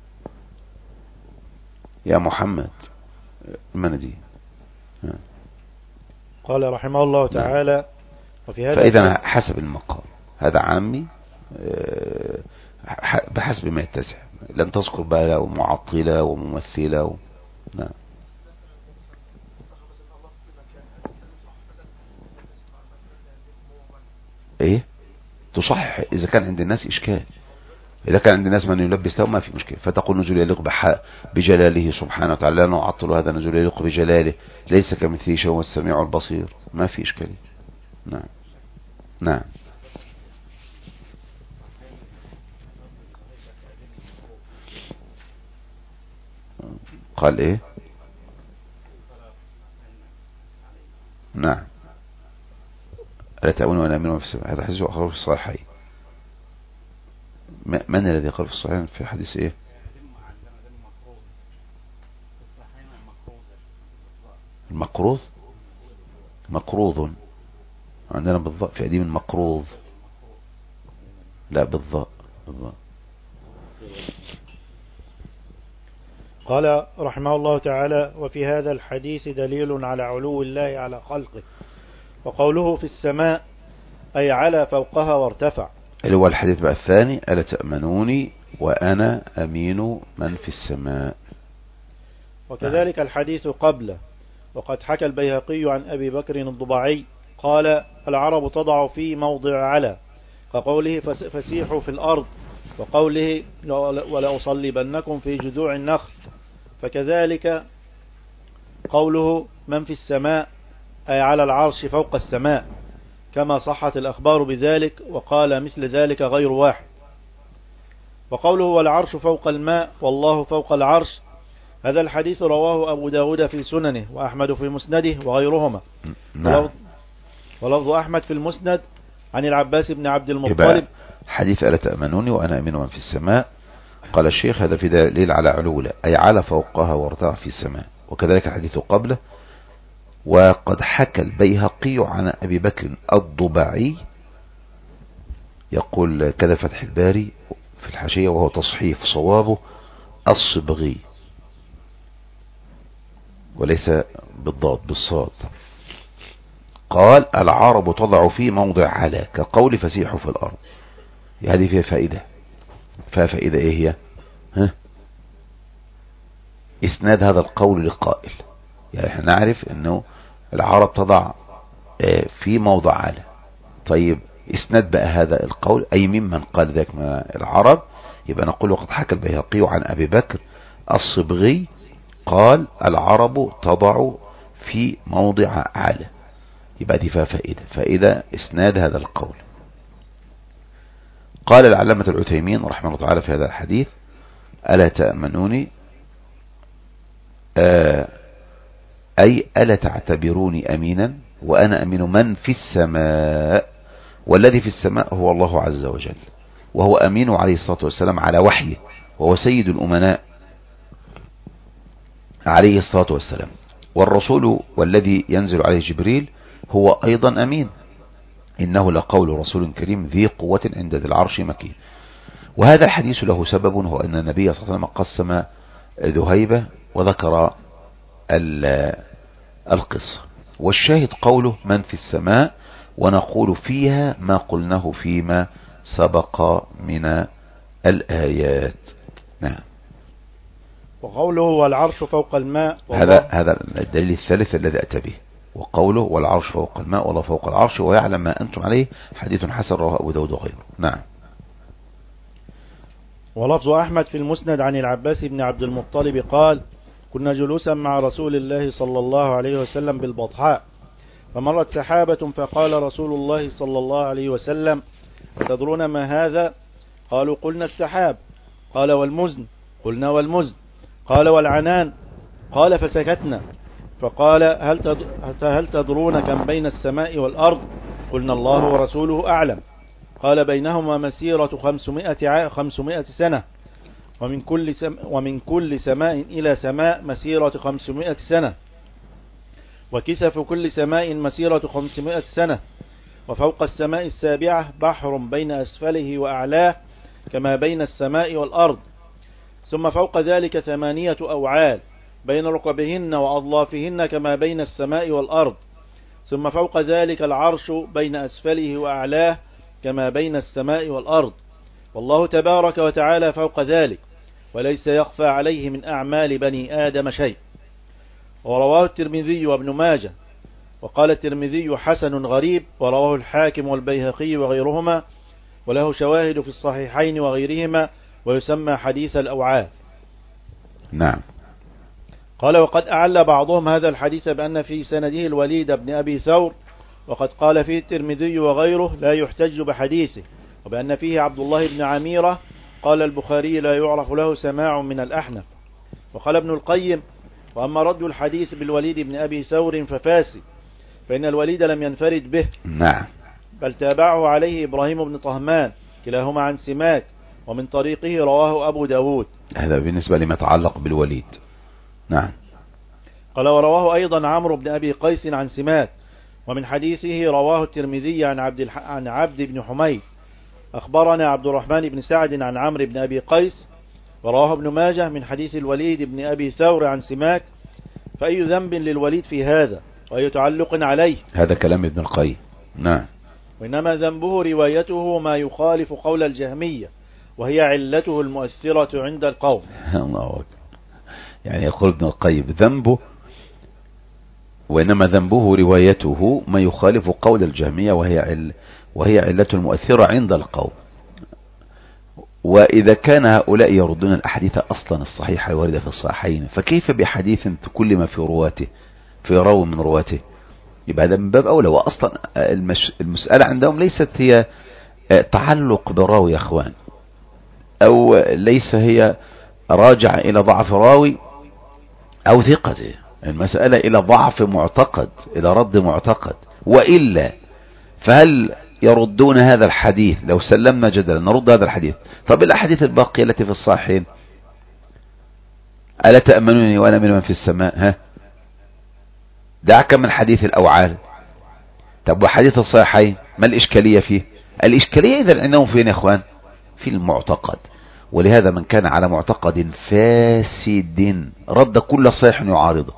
Speaker 1: يا محمد، المناديل.
Speaker 2: قال رحمه الله تعالى وفي هذا
Speaker 1: فإذا حسب المقام هذا عامي بحسب ما يتسع، لن تذكر بقى معطلة وممثلة نعم. ايه تصحح اذا كان عند الناس اشكال، اذا كان عند الناس من يلبس له ما في مشكلة، فتقول نزول يليق بجلاله سبحانه وتعالى، لا نعطل هذا نزول يليق بجلاله، ليس كمثله شيء هو السميع البصير، ما في اشكال. نعم نعم. قال ايه نعم ألا تأمنوا وأنا أمنوا في السماء، هذا حديث أخر في الصحيحين. من الذي قال في الصحيحين في حديث ايه المقروض؟ مقروض عندنا بالضاء في قديم المقروض، لا بالضاء.
Speaker 2: قال رحمه الله تعالى وفي هذا الحديث دليل على علو الله على خلقه، وقوله في السماء أي على فوقها وارتفع،
Speaker 1: اللي هو الحديث بقى الثاني ألا تأمنوني وأنا أمين من في السماء.
Speaker 2: وكذلك الحديث قبله. وقد حكى البيهقي عن أبي بكر الضباعي قال العرب تضع في موضع على، كقوله فسيحوا في الأرض، وقوله ولأصلبنكم في جذوع النخل. فكذلك قوله من في السماء أي على العرش فوق السماء، كما صحت الأخبار بذلك، وقال مثل ذلك غير واحد. وقوله والعرش فوق الماء والله فوق العرش، هذا الحديث رواه أبو داود في سننه وأحمد في مسنده وغيرهما.
Speaker 1: نعم.
Speaker 2: ولفظ أحمد في المسند عن العباس بن عبد المطلب
Speaker 1: حديث ألا تأمنوني وأنا أمين من في السماء. قال الشيخ هذا في دليل على علوله أي على فوقها وارتفع في السماء. وكذلك الحديث قبله. وقد حكى البيهقي عن أبي بكر الضباعي يقول كذا فتح الباري في الحاشية وهو تصحيف صوابه الصبغي وليس بالضاد بالصاد. قال العرب تضع في موضع على كقول فسيحوا في الأرض. هذه فيها فائدة ايه هي اسناد هذا القول للقائل، يعني احنا نعرف انه العرب تضع في موضع على. طيب اسناد بقى هذا القول اي ممن قال ذلك من العرب، يبقى نقول وقد حكى البيهقي عن ابي بكر الصبغي قال العرب تضع في موضع على، يبقى دي فيها فائدة اسناد هذا القول. قال العلامة العثيمين رحمه الله تعالى في هذا الحديث ألا تأمنوني أي ألا تعتبروني أمينا وأنا أمين من في السماء، والذي في السماء هو الله عز وجل، وهو أمين عليه الصلاة والسلام على وحيه، وهو سيد الأمناء عليه الصلاة والسلام. والرسول والذي ينزل عليه جبريل هو أيضا أمين، إنه لقول رسول كريم ذي قوة عند ذي العرش مكين. وهذا الحديث له سبب، هو أن النبي صلى الله عليه وسلم قسم ذهيبة وذكر القصة. والشاهد قوله من في السماء، ونقول فيها ما قلناه فيما سبق من الآيات. نعم.
Speaker 2: وقوله والعرش فوق الماء،
Speaker 1: هذا الدليل الثالث الذي أتى به. وقوله والعرش فوق الماء والله فوق العرش ويعلم ما أنتم عليه، حديث حسن رواه أبو داود وغيره. نعم.
Speaker 2: ولفظ أحمد في المسند عن العباس بن عبد المطلب قال كنا جلوسا مع رسول الله صلى الله عليه وسلم بالبطحاء، فمرت سحابة فقال رسول الله صلى الله عليه وسلم أتدرون ما هذا؟ قالوا قلنا السحاب. قال والمزن؟ قلنا والمزن. قال والعنان؟ قال فسكتنا. فقال هل تدرون كم بين السماء والأرض؟ قلنا الله ورسوله أعلم. قال بينهما مسيرة 500 سنة، ومن كل سماء إلى سماء مسيرة 500 سنة، وكسف كل سماء مسيرة 500 سنة، وفوق السماء السابعة بحر بين أسفله وأعلاه كما بين السماء والأرض، ثم فوق ذلك 8 أوعال بين ركبهن وأضلافهن كما بين السماء والأرض، ثم فوق ذلك العرش بين أسفله وأعلاه كما بين السماء والأرض، والله تبارك وتعالى فوق ذلك، وليس يخفى عليه من أعمال بني آدم شيء. ورواه الترمذي وابن ماجه، وقال الترمذي حسن غريب، ورواه الحاكم والبيهقي وغيرهما، وله شواهد في الصحيحين وغيرهما، ويسمى حديث الأوعال.
Speaker 1: نعم.
Speaker 2: قال وقد أعل بعضهم هذا الحديث بأن في سنده الوليد بن أبي ثور، وقد قال فيه الترمذي وغيره لا يحتج بحديثه، وبأن فيه عبد الله بن عميرة، قال البخاري لا يعرف له سماع من الأحنف. وقال ابن القيم وأما رد الحديث بالوليد بن أبي ثور ففاسد، فإن الوليد لم ينفرد به،
Speaker 1: نعم،
Speaker 2: بل تابعه عليه إبراهيم بن طهمان كلاهما عن سماك، ومن طريقه رواه أبو داود.
Speaker 1: هذا بالنسبة لما يتعلق بالوليد. نعم.
Speaker 2: قال ورواه أيضا عمرو بن أبي قيس عن سماك، ومن حديثه رواه الترمذي عن عبد بن حميد أخبرنا عبد الرحمن بن سعد عن عمرو بن أبي قيس، ورواه ابن ماجه من حديث الوليد بن أبي ثور عن سماك، فأي ذنب للوليد في هذا وأي تعلق عليه؟
Speaker 1: هذا كلام ابن القيم. نعم.
Speaker 2: وإنما ذنبه روايته ما يخالف قول الجهمية، وهي علته المؤثرة عند القوم.
Speaker 1: الله أكبر. يعني يقول ابن القيم ذنبه، وإنما ذنبه روايته ما يخالف قول الجهمية وهي علته المؤثرة عند القوم. وإذا كان هؤلاء يردون الأحاديث أصلا الصحيحة الواردة في الصحيحين، فكيف بحديث كل ما في رواته في راو من رواته؟ يبقى هذا من باب أولى. وأصلا المسألة عندهم ليست هي تعلق براوي يا أخوان، أو ليس هي راجع إلى ضعف راوي أو ثقته، المسألة إلى ضعف معتقد، إلى رد معتقد. وإلا فهل يردون هذا الحديث؟ لو سلمنا جدلا نرد هذا الحديث، طب الأحاديث الباقية التي في الصحيحين ألا تأمنوني وأنا من في السماء؟ ها، دعك من حديث الأوعال. طب وحديث الصحيحين ما الإشكالية فيه؟ الإشكالية إذا عندهم فين يا أخوان؟ في المعتقد. ولهذا من كان على معتقد فاسد رد كل صحيح يعارضه،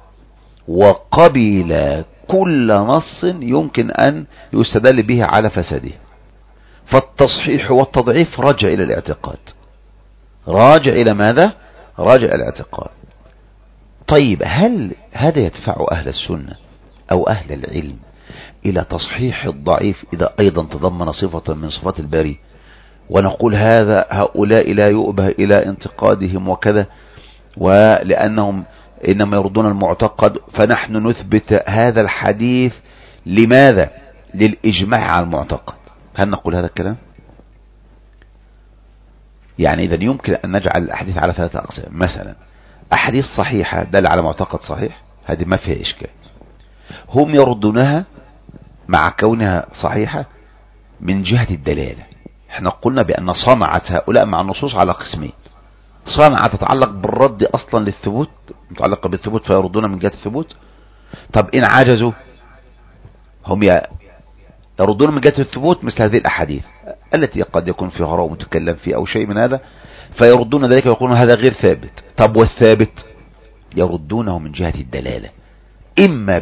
Speaker 1: وقبل كل نص يمكن أن يستدل به على فساده. فالتصحيح والتضعيف راجع إلى الاعتقاد، راجع إلى ماذا؟ راجع إلى الاعتقاد. طيب هل هذا يدفع أهل السنة أو أهل العلم إلى تصحيح الضعيف إذا أيضا تضمن صفة من صفات الباري، ونقول هؤلاء لا يؤبه إلى انتقادهم وكذا، ولأنهم إنما يردون المعتقد، فنحن نثبت هذا الحديث لماذا؟ للإجماع على المعتقد. هل نقول هذا الكلام؟ يعني إذا يمكن أن نجعل الأحاديث على 3 أقسام. مثلا أحاديث صحيحة دل على معتقد صحيح، هذه ما فيها إشكال، هم يردونها مع كونها صحيحة من جهة الدلالة. احنا قلنا بأن صنعة هؤلاء مع النصوص على قسمين: صنعة تتعلق بالرد أصلا للثبوت، متعلقة بالثبوت فيردون من جهة الثبوت. طب إن عجزوا هم يردون من جهة الثبوت مثل هذه الأحاديث التي قد يكون فيها غراء متكلم فيه أو شيء من هذا، فيردون ذلك ويقولون هذا غير ثابت. طب والثابت يردونه من جهة الدلالة، إما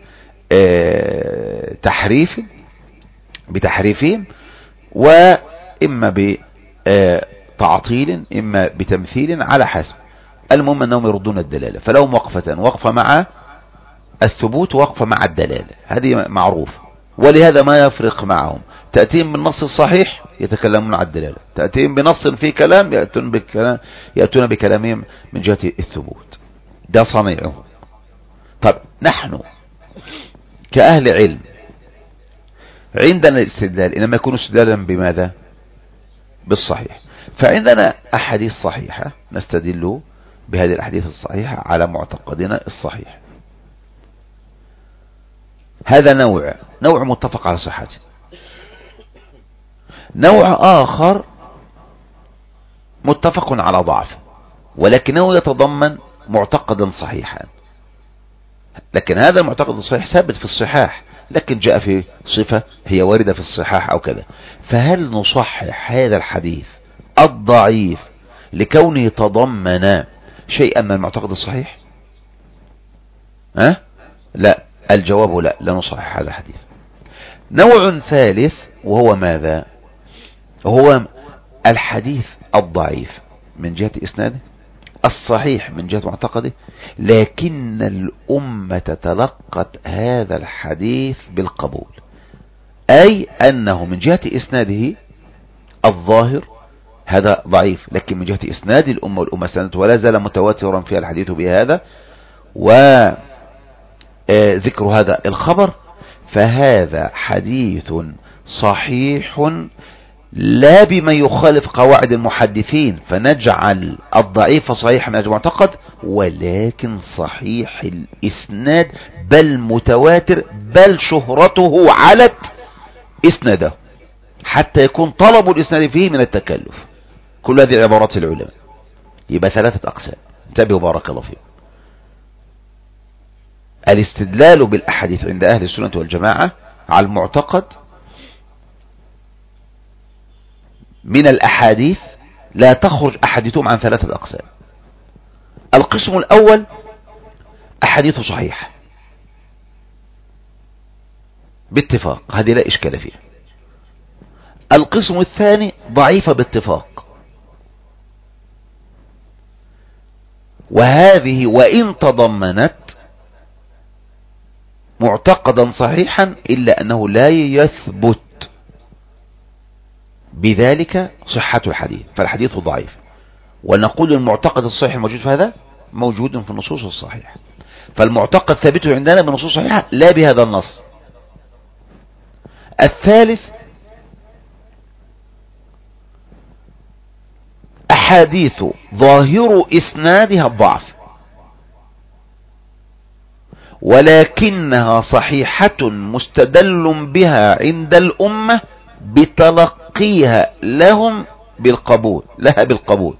Speaker 1: بتحريفهم، وإما بتعطيل، إما بتمثيل، على حسب. المهم أنهم يردون الدلالة، فلهم وقفة مع الثبوت ووقفة مع الدلالة، هذه معروف. ولهذا ما يفرق معهم، تأتيهم بالنص الصحيح يتكلمون عن الدلالة، تأتيهم بنص في كلام يأتون بكلامهم من جهة الثبوت. ده صنيعه. طب نحن كأهل علم عندنا الاستدلال إنما يكون استدلالا بماذا؟ بالصحيح. فعندنا أحاديث صحيحة نستدل بهذه الأحاديث الصحيحة على معتقدنا الصحيح. هذا نوع متفق على صحته. نوع آخر متفق على ضعفه ولكنه يتضمن معتقدا صحيحا، لكن هذا المعتقد الصحيح ثابت في الصحاح، لكن جاء في صفة هي واردة في الصحاح أو كذا. فهل نصحح هذا الحديث الضعيف لكونه تضمن شيئا من المعتقد الصحيح؟ لا، الجواب لا نصحح هذا الحديث. نوع ثالث وهو ماذا؟ هو الحديث الضعيف من جهة إسناده، الصحيح من جهة معتقده، لكن الأمة تلقت هذا الحديث بالقبول، أي أنه من جهة إسناده الظاهر هذا ضعيف، لكن من جهة إسناد الأمة والأمة سندته ولا زال متواترا فيها الحديث بهذا وذكر هذا الخبر، فهذا حديث صحيح لا بما يخالف قواعد المحدثين فنجعل الضعيف صحيح من المعتقد، ولكن صحيح الإسناد، بل متواتر، بل شهرته علت إسناده حتى يكون طلب الإسناد فيه من التكلف. كل هذه عبارات العلماء. يبقى 3 أقسام. انتبهوا بارك الله فيكم. الاستدلال بالأحاديث عند أهل السنة والجماعة على المعتقد من الأحاديث لا تخرج أحاديثهم عن 3 أقسام. القسم الأول أحاديث صحيحة باتفاق، هذه لا إشكال فيها. القسم الثاني ضعيفة باتفاق، وهذه وإن تضمنت معتقدا صحيحا إلا أنه لا يثبت بذلك صحة الحديث، فالحديث ضعيف. ونقول المعتقد الصحيح الموجود في هذا موجود في النصوص الصحيحة، فالمعتقد ثابت عندنا بنصوص صحيحة لا بهذا النص. الثالث أحاديث ظاهر إسنادها الضعف ولكنها صحيحة مستدل بها عند الأمة بتلقيها لها بالقبول.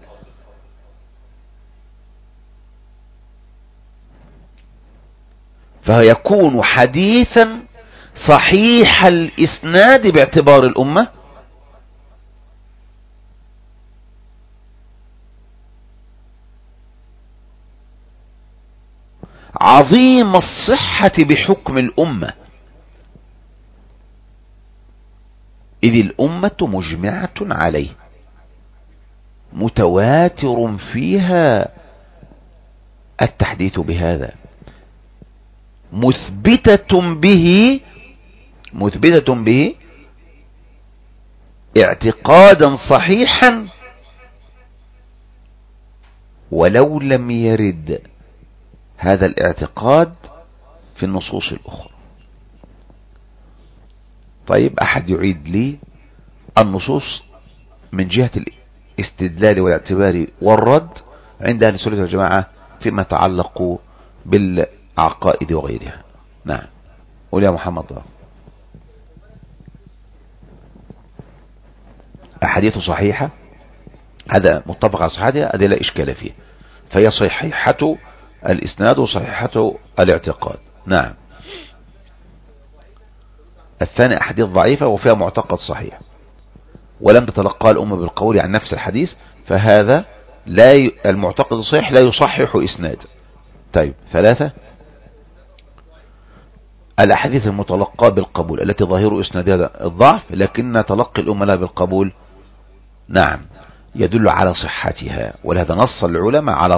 Speaker 1: فيكون حديثا صحيح الإسناد باعتبار الأمة، عظيم الصحة بحكم الأمة، إذ الأمة مجمعة عليه متواتر فيها التحديث بهذا، مثبتة به اعتقادا صحيحا ولو لم يرد هذا الاعتقاد في النصوص الأخرى. طيب أحد يعيد لي النصوص من جهة الاستدلال والاعتبار والرد عند أهل السنة والجماعة فيما يتعلق بالعقائد وغيرها؟ نعم، قول يا محمد. أحاديث صحيحة، هذا متفق على صحتها، هذه لا إشكال فيه، فهي صحيحة الإسناد وصحيحة الاعتقاد. نعم. الثاني أحاديث ضعيفة وفيها معتقد صحيح ولم تتلقى الأمة بالقول عن نفس الحديث، فهذا المعتقد الصحيح لا يصحح إسناد. طيب، ثلاثة، الأحاديث المتلقى بالقبول التي ظاهر إسنادها الضعف لكن تلقي الأمة لها بالقبول نعم يدل على صحتها، ولهذا نص العلماء على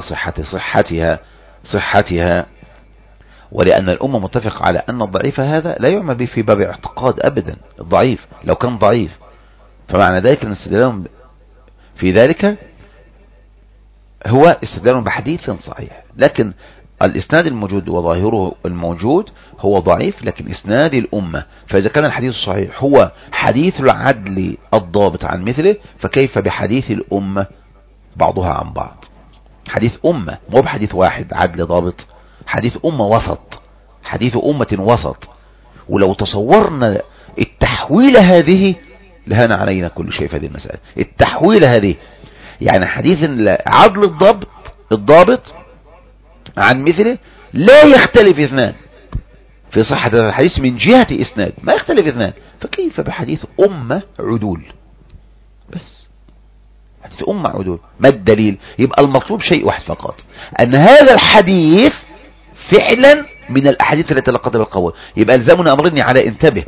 Speaker 1: صحتها، ولأن الأمة متفق على أن الضعيف هذا لا يعمل به في باب اعتقاد أبدا. الضعيف لو كان ضعيف فمعنى ذلك أن استدلالهم في ذلك هو استدلال بحديث صحيح، لكن الإسناد الموجود وظاهره الموجود هو ضعيف لكن إسناد الأمة، فإذا كان الحديث الصحيح هو حديث العدل الضابط عن مثله، فكيف بحديث الأمة بعضها عن بعض؟ حديث أمة مو بحديث واحد عدل ضابط، حديث أمة وسط، حديث أمة وسط. ولو تصورنا التحويل هذه لهان علينا كل شيء في هذه المسألة. التحويل هذه يعني حديث عدل الضابط عن مثله لا يختلف اثنان في صحة هذا الحديث من جهة إسناد، ما يختلف اثنان، فكيف بحديث أمة عدول؟ بس حديث أمة عدول، ما الدليل؟ يبقى المطلوب شيء واحد فقط، أن هذا الحديث فعلا من الأحاديث التي تلقت بالقبول. يبقى الزمنا أمرني على انتبه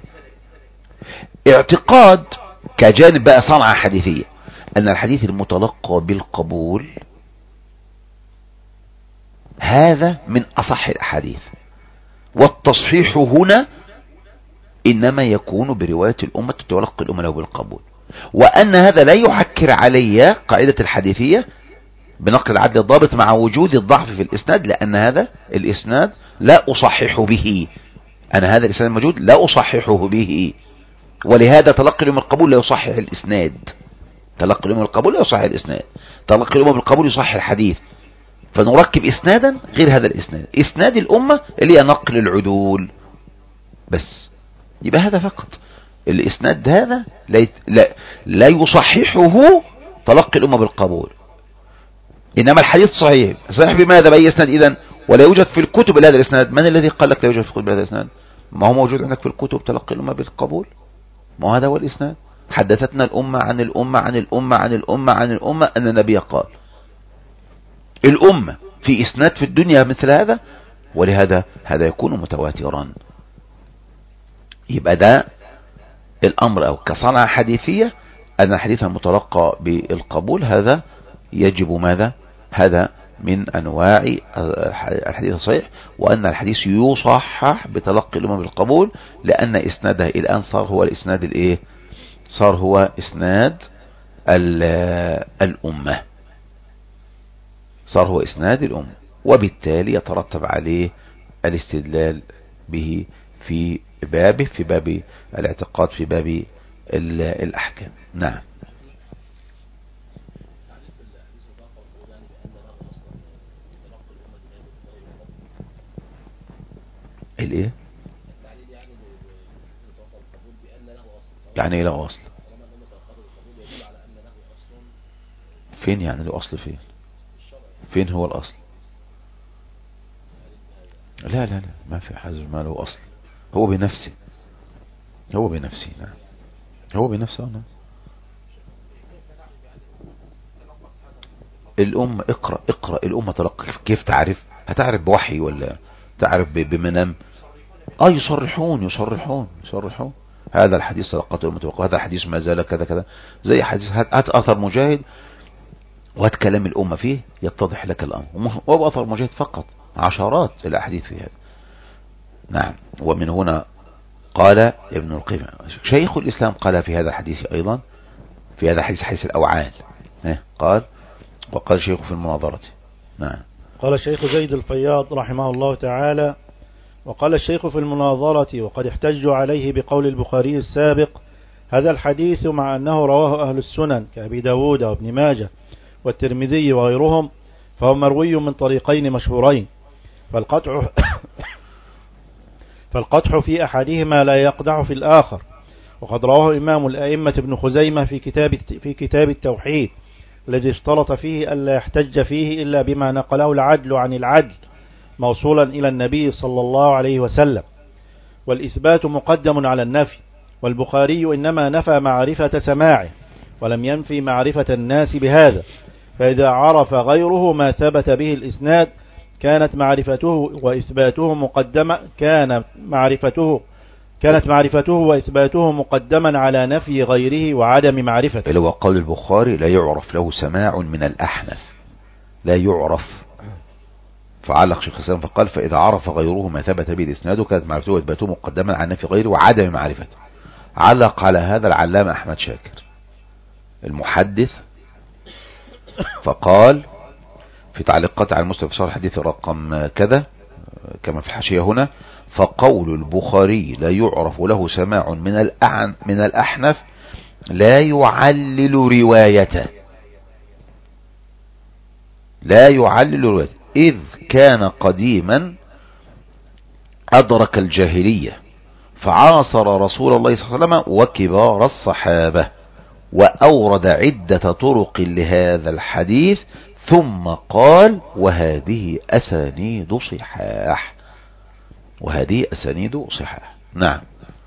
Speaker 1: اعتقاد كجانب بقى صنعة حديثية، أن الحديث المتلقى بالقبول هذا من أصح الأحاديث، والتصحيح هنا إنما يكون برواية الأمة تتلقى الأمة له بالقبول، وأن هذا لا يحكر علي قاعدة الحديثية بنقل العدل الضابط مع وجود الضعف في الإسناد، لأن هذا الإسناد لا أصحح به، أنا هذا الإسناد الموجود لا أصححه به، ولهذا تلقي الأمة القبول لا يصحح الإسناد، تلقي الأمة القبول لا يصحح الإسناد، تلقي الأمة بالقبول يصحح الحديث، فنركب إسنادا غير هذا الإسناد، إسناد الأمة اللي هي نقل العدول بس. يبقى هذا فقط الإسناد هذا لا يصححه تلقي الأمة بالقبول، إنما الحديث صحيح بماذا؟ بأي إسناد إذن؟ ولا يوجد في الكتب إلا هذا الإسناد. من الذي قال لك لا يوجد في الكتب هذا الإسناد؟ ما هو موجود عندك في الكتب تلقي الأمة بالقبول، ما هذا هو الإسناد. حدثتنا الأمة عن الأمة عن الأمة عن الأمة عن الأمة أن النبي قال. الأمة في إسناد في الدنيا مثل هذا، ولهذا هذا يكون متواترا. يبقى ده الأمر أو كصنعة حديثية، أن الحديث المتلقى بالقبول هذا يجب ماذا؟ هذا من أنواع الحديث الصحيح، وأن الحديث يصحح بتلقي الأمة بالقبول، لأن إسناده الآن صار هو الإسناد الإيه؟ صار هو إسناد الأمة، صار هو إسناد الأمة، وبالتالي يترتب عليه الاستدلال به في باب الاعتقاد، في باب الأحكام. نعم. الايه؟ يعني ايه له اصل؟ فين يعني له اصل؟ فين هو الاصل؟ لا ما في حاجة ما له اصل، هو بنفسه نعم، هو بنفسه. نعم. الأمة اقرأ الأمة تلقى، كيف تعرف؟ هتعرف بوحي ولا تعرف بمنام؟ يصرحون هذا الحديث تلقته الأمة، هذا الحديث ما زال كذا كذا، زي حديث هات أثر مجاهد وهات كلام الأمة فيه يتضح لك الأمر، وأثر مجاهد فقط عشرات الأحاديث في هذا. نعم. ومن هنا قال ابن القيم شيخ الإسلام قال في هذا الحديث أيضا، في هذا حديث الأوعال، وقال شيخ في المناظرة. نعم.
Speaker 2: قال الشيخ زيد الفياض رحمه الله تعالى: وقال الشيخ في المناظرة وقد احتجوا عليه بقول البخاري السابق: هذا الحديث مع أنه رواه أهل السنن كأبي داود وابن ماجه والترمذي وغيرهم، فهو مروي من طريقين مشهورين، فالقطع في أحدهما لا يقدح في الآخر، وقد رواه إمام الأئمة ابن خزيمة في كتاب التوحيد الذي اشترط فيه ألا يحتج فيه إلا بما نقله العدل عن العدل موصولا إلى النبي صلى الله عليه وسلم، والإثبات مقدم على النفي، والبخاري إنما نفى معرفة سماعه ولم ينفي معرفة الناس بهذا، فإذا عرف غيره ما ثبت به الإسناد كانت معرفته وإثباته مقدما على نفي غيره وعدم معرفته.
Speaker 1: اللي هو قول البخاري لا يعرف له سماع من الأحنف، لا يعرف. فعلق شيخ الإسلام فقال فإذا عرف غيره ما ثبت به الإسناد كانت معرفته وإثباته مقدما على نفي غيره وعدم معرفته. علق على هذا العلامة أحمد شاكر المحدث فقال في تعليقات على المسلم في شرح الحديث رقم كذا كما في الحاشية هنا: فقول البخاري لا يعرف له سماع من الأحنف لا يعلل روايته، إذ كان قديما أدرك الجاهلية فعاصر رسول الله صلى الله عليه وسلم وكبار الصحابة، وأورد عدة طرق لهذا الحديث ثم قال وهذه أسانيد صحاح. نعم.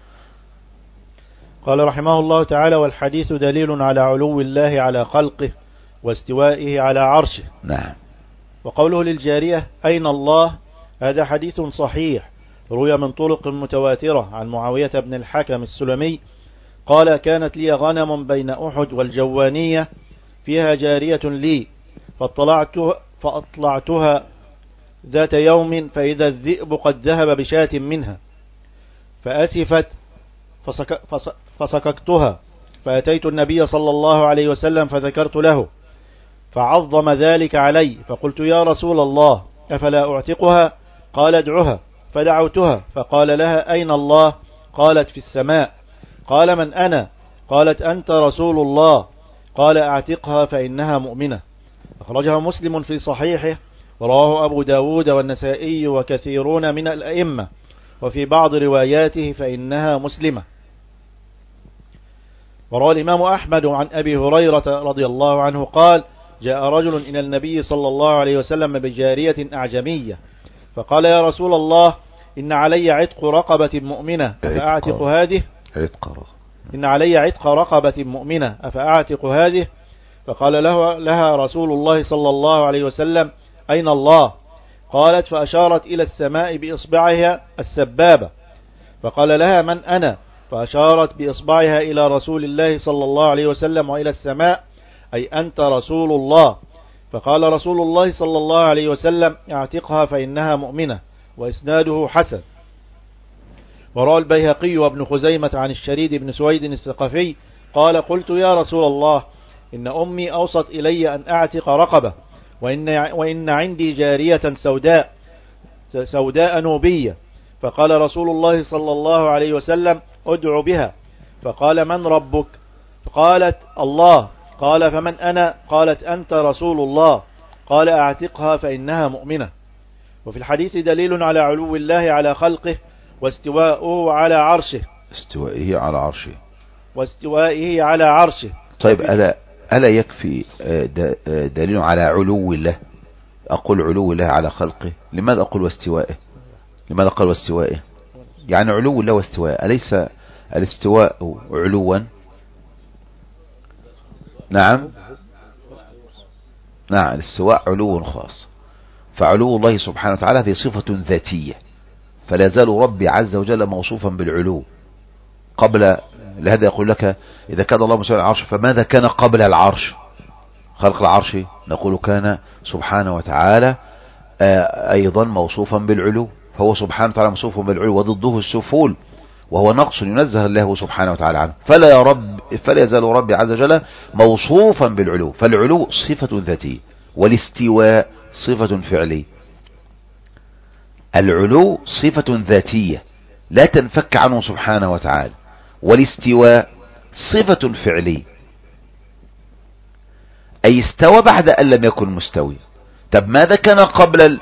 Speaker 2: قال رحمه الله تعالى: والحديث دليل على علو الله على خلقه واستوائه على عرشه.
Speaker 1: نعم.
Speaker 2: وقوله للجارية أين الله، هذا حديث صحيح روي من طرق متواترة عن معاوية بن الحكم السلمي قال: كانت لي غنم بين أحد والجوانية فيها جارية لي فأطلعتها ذات يوم فإذا الذئب قد ذهب بشاة منها فأسفت فسككتها فأتيت النبي صلى الله عليه وسلم فذكرت له فعظم ذلك علي، فقلت: يا رسول الله أفلا أعتقها؟ قال: ادعها. فدعوتها فقال لها: أين الله؟ قالت: في السماء. قال: من أنا؟ قالت: أنت رسول الله. قال: أعتقها فإنها مؤمنة. أخرجها مسلم في صحيحه، ورواه أبو داود والنسائي وكثيرون من الأئمة، وفي بعض رواياته فإنها مسلمة. وروى الإمام أحمد عن أبي هريرة رضي الله عنه قال: جاء رجل إلى النبي صلى الله عليه وسلم بجارية أعجمية فقال: يا رسول الله إن علي عتق رقبة مؤمنة أفأعتق هذه؟ إن علي عتق رقبة مؤمنة أفأعتق هذه؟ فقال لها رسول الله صلى الله عليه وسلم: أين الله؟ قالت: فأشارت إلى السماء بإصبعها السبابة. فقال لها: من أنا؟ فأشارت بإصبعها إلى رسول الله صلى الله عليه وسلم وإلى السماء، أي أنت رسول الله. فقال رسول الله صلى الله عليه وسلم: اعتقها فإنها مؤمنة. وإسناده حسن. وروى البيهقي وابن خزيمة عن الشريد بن سويد الثقفي قال: قلت: يا رسول الله إن أمي أوصت إلي أن أعتق رقبة، وإن عندي جارية سوداء نوبية. فقال رسول الله صلى الله عليه وسلم: ادع بها. فقال: من ربك؟ فقالت: الله. قال: فمن أنا؟ قالت: أنت رسول الله. قال: أعتقها فإنها مؤمنة. وفي الحديث دليل على علو الله على خلقه واستوائه على على عرشه.
Speaker 1: طيب ألا يكفي دليل على علو الله؟ أقول علو الله على خلقه، لماذا أقول واستوائه؟ لماذا قال واستوائه؟ يعني علو الله واستوائه، أليس الاستواء علوا؟ نعم، الاستواء علو خاص، فعلو الله سبحانه وتعالى هذه صفة ذاتية، فلا يزال ربي عز وجل موصوفا بالعلو قبل. لهذا يقول لك: إذا كان الله مسوي العرش فماذا كان قبل العرش؟ خلق العرش نقول كان سبحانه وتعالى أيضا موصوفا بالعلو، فهو سبحانه وتعالى موصوف بالعلو، وضده السفول وهو نقص ينزه الله سبحانه وتعالى عنه، فلا يزال ربي عز وجل موصوفا بالعلو. فالعلو صفة ذاتية، والاستواء صفة فعلية. العلو صفة ذاتية لا تنفك عنه سبحانه وتعالى، والاستواء صفة فعلية، أي استوى بعد أن لم يكن مستوي. طب ماذا كان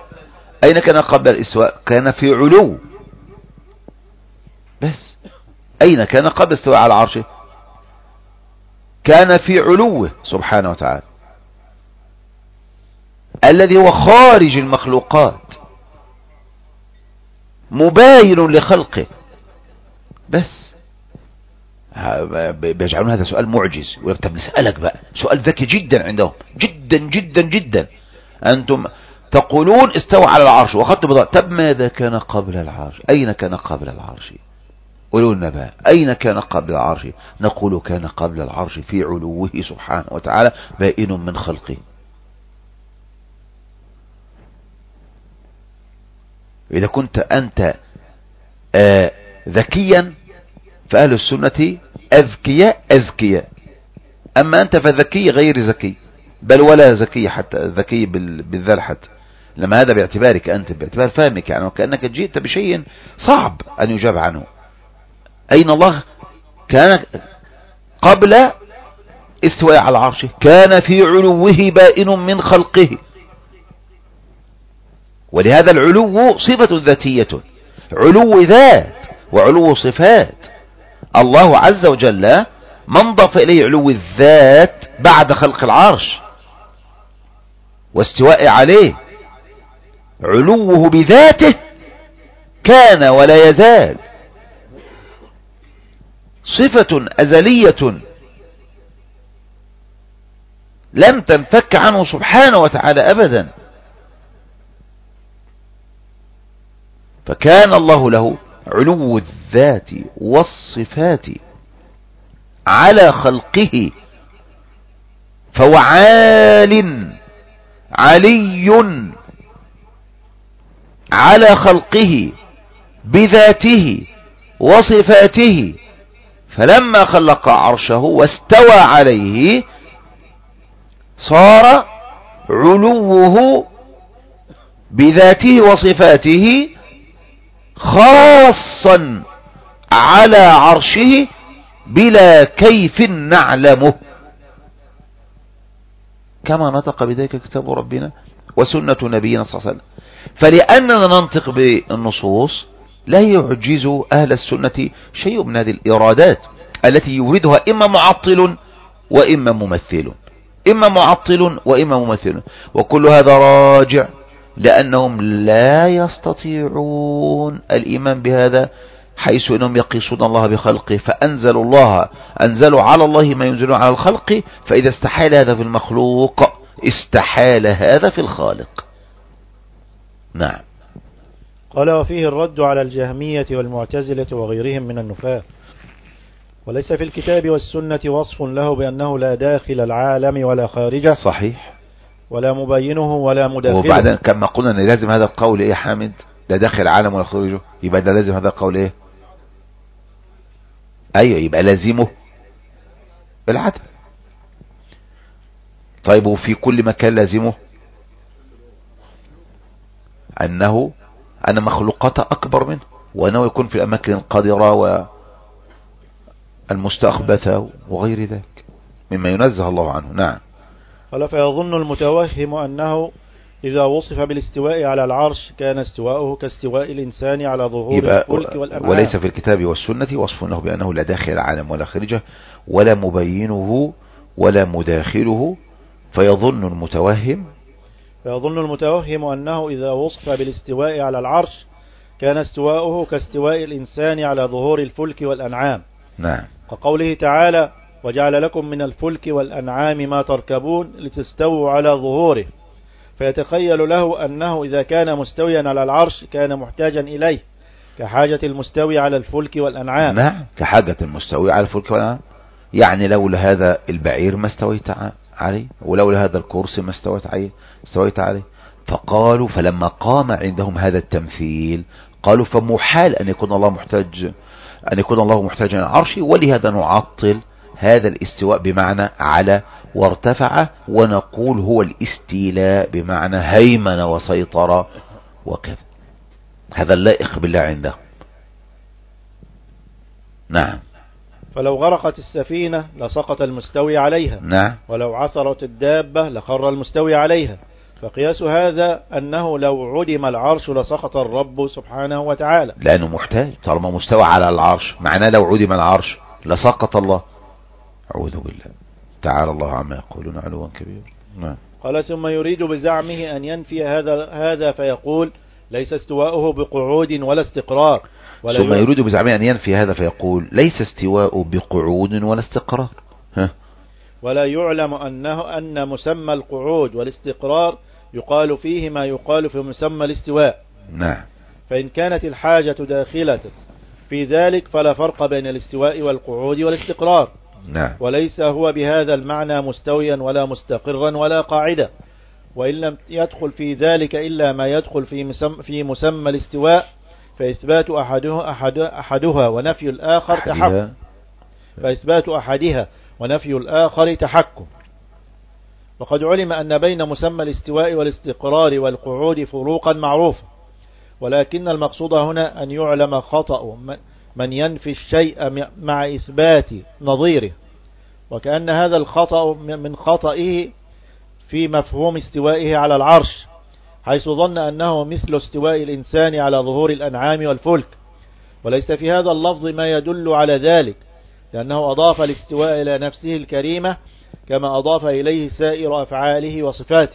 Speaker 1: أين كان قبل الاستواء؟ كان في علو بس. أين كان قبل استواء على عرشه؟ كان في علوه سبحانه وتعالى الذي هو خارج المخلوقات مباين لخلقه. بس بيجعلون هذا سؤال معجز، ويكتب نسألك بقى سؤال ذكي جدا عندهم، جدا جدا جدا. أنتم تقولون استوى على العرش وأخذتم بضاعة، طب ماذا كان قبل العرش؟ أين كان قبل العرش؟ قولوا لنا بقى أين كان قبل العرش؟ نقول كان قبل العرش في علوه سبحانه وتعالى بائن من خلقه. إذا كنت أنت ذكيا فأهل السنة أذكياء أذكياء، أما أنت فذكي غير ذكي، بل ولا ذكي حتى، ذكي بالذال حتى. لما هذا باعتبارك أنت، باعتبار فهمك، يعني وكأنك جئت بشيء صعب أن يجاب عنه. أين الله كان قبل استواء على عرشه؟ كان في علوه بائن من خلقه. ولهذا العلو صفة ذاتية، علو ذات وعلو صفات. الله عز وجل من ضاف إليه علو الذات بعد خلق العرش واستواء عليه، علوه بذاته كان ولا يزال صفة أزلية لم تنفك عنه سبحانه وتعالى أبدا. فكان الله له علو الذات والصفات على خلقه، فهو عال علي على خلقه بذاته وصفاته. فلما خلق عرشه واستوى عليه صار علوه بذاته وصفاته خاصا على عرشه بلا كيف نعلمه، كما نطق بذلك كتاب ربنا وسنة نبينا صلى الله عليه وسلم. فلأننا ننطق بالنصوص لا يعجز أهل السنة شيء من هذه الإرادات التي يوردها إما معطل وإما ممثل، إما معطل وإما ممثل. وكل هذا راجع لأنهم لا يستطيعون الإيمان بهذا، حيث أنهم يقيسون الله بخلقه، أنزلوا على الله ما ينزلون على الخلق، فإذا استحال هذا في المخلوق استحال هذا في الخالق. نعم.
Speaker 2: قال: وفيه الرد على الجهمية والمعتزلة وغيرهم من النفاة. وليس في الكتاب والسنة وصف له بأنه لا داخل العالم ولا خارجه،
Speaker 1: صحيح،
Speaker 2: ولا مبينه ولا مداخله.
Speaker 1: وبعدين كما قلنا أن لازم هذا القول إيه يا حامد؟ لا داخل العالم ولا خارجه، يبقى ده لازم هذا القول إيه؟ أيوة، يبقى لازمه العدم. طيب وفي كل مكان لازمه أن مخلوقات أكبر منه، وأنه يكون في الأماكن القادرة والمستأخبثة وغير ذلك مما ينزه الله عنه. نعم.
Speaker 2: قال: فيظن المتوهم أنه إذا وصف بالاستواء على العرش كان استواءه كاستواء الإنسان على ظهور الفلك والأنعام.
Speaker 1: وليس في الكتاب والسنة وصف له بأنه لا داخل العالم ولا خارجه ولا مبينه ولا مداخله. فيظن المتوهم أنه إذا وصف بالاستواء على العرش كان استواءه كاستواء الإنسان على ظهور الفلك والأنعام. نعم.
Speaker 2: كقوله تعالى: وجعل لكم من الفلك والأنعام ما تركبون لتستووا على ظهوره. فيتخيل له أنه إذا كان مستويا على العرش كان محتاجا إليه كحاجة المستوي على الفلك والأنعام.
Speaker 1: نعم، كحاجة المستوي على الفلك والأنعام. يعني لولا هذا البعير ما استويت عليه، ولولا هذا الكرسي ما استويت عليه. فقالوا فلما قام عندهم هذا التمثيل قالوا فمحال أن يكون الله محتاجا إلى العرش، ولهذا نعطل هذا الاستواء بمعنى على وارتفع، ونقول هو الاستيلاء بمعنى هيمن وسيطر وكذا. هذا اللائق بالله عندهم. نعم.
Speaker 2: فلو غرقت السفينة لسقط المستوي عليها.
Speaker 1: نعم.
Speaker 2: ولو عثرت الدابة لخر المستوي عليها. فقياس هذا أنه لو عدم العرش لسقط الرب سبحانه وتعالى،
Speaker 1: لأنه محتاج، طالما مستوى على العرش معناه لو عدم العرش لسقط الله. أعوذ بالله، تعالى الله عما يقولون علوا كبيرا. نعم.
Speaker 2: قال ثم يريد بزعمه أن ينفي هذا فيقول ليس استواؤه بقعود ولا استقرار.
Speaker 1: ثم يريد بزعمه أن ينفي هذا فيقول ليس استواء بقعود ولا استقرار.
Speaker 2: ولا يعلم أن مسمى القعود والاستقرار يقال فيه ما يقال في مسمى الاستواء.
Speaker 1: نعم.
Speaker 2: فإن كانت الحاجة داخلة في ذلك فلا فرق بين الاستواء والقعود والاستقرار.
Speaker 1: نعم.
Speaker 2: وليس هو بهذا المعنى مستويا ولا مستقرا ولا قاعدة. وإن لم يدخل في ذلك إلا ما يدخل في مسمى الاستواء فإثبات أحدها ونفي الآخر تحكم. فإثبات أحدها ونفي الآخر تحكم. وقد علم أن بين مسمى الاستواء والاستقرار والقعود فروقا معروفة، ولكن المقصود هنا أن يعلم خطأ من ينفي الشيء مع إثبات نظيره، وكأن هذا الخطأ من خطئه في مفهوم استوائه على العرش، حيث ظن أنه مثل استواء الإنسان على ظهور الأنعام والفلك، وليس في هذا اللفظ ما يدل على ذلك، لأنه أضاف الاستواء إلى نفسه الكريمة كما أضاف إليه سائر أفعاله وصفاته،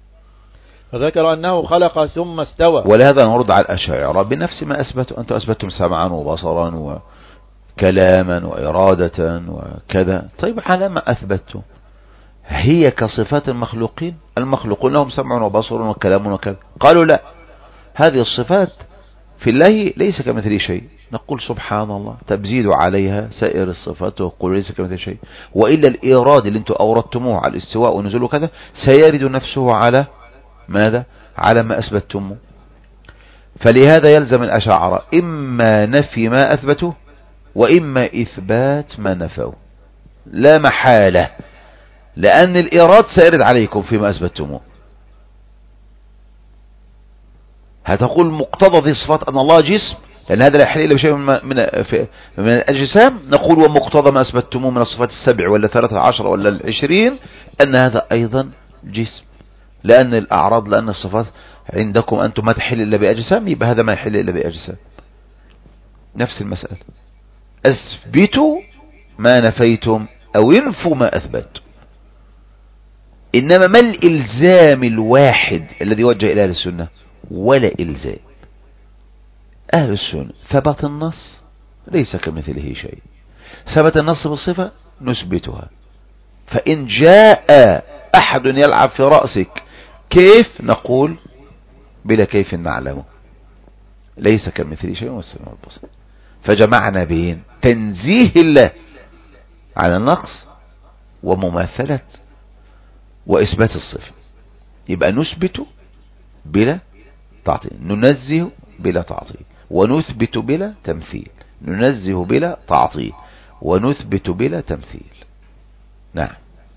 Speaker 2: فذكر أنه خلق ثم استوى.
Speaker 1: ولهذا نرد على الأشاعرة بنفس ما أثبتوا. أنتم أثبتتم سمعا وبصرا وكلاما وإرادة وكذا، طيب على ما أثبتوا هي كصفات المخلوقين؟ المخلوقون لهم سمع وبصر وكلام وكذا. قالوا لا، هذه الصفات في الله ليس كمثل شيء. نقول سبحان الله، تبزيدوا عليها سائر الصفات وقولوا ليس كمثل شيء. وإلا الإيراد اللي انتم أوردتموه على الاستواء ونزول كذا سيرد نفسه على ماذا؟ على ما أثبتموه. فلهذا يلزم الأشاعرة إما نفي ما أثبتوا وإما إثبات ما نفوا، لا محالة، لأن الإيراد سيرد عليكم فيما أثبتموه. هتقول مقتضى ذي الصفات أن الله جسم، لأن هذا لا يحل إلا بشيء من الأجسام. نقول ومقتضى ما أثبتموه من الصفات 7 ولا 13 ولا 20 أن هذا أيضا جسم، لأن الأعراض، لأن الصفات عندكم أنتم ما تحل إلا بأجسام، يبقى هذا ما يحل إلا بأجسام. نفس المسألة، أثبتوا ما نفيتم أو ينفوا ما أثبتوا. إنما ما الإلزام الواحد الذي وجه إلى أهل السنة؟ ولا إلزام. أهل السنة ثبت النص ليس كمثله شيء، ثبت النص بالصفة نثبتها. فإن جاء أحد يلعب في رأسك كيف، نقول بلا كيف نعلمه، ليس كمثله شيء والسميع البصير. فجمعنا بين تنزيه الله على النقص ومماثلة وإثبات الصفة. يبقى نثبت بلا تعطيل، ننزه بلا تعطيل، ونثبت بلا تمثيل. ننزه بلا تعطيل ونثبت بلا تمثيل. نعم.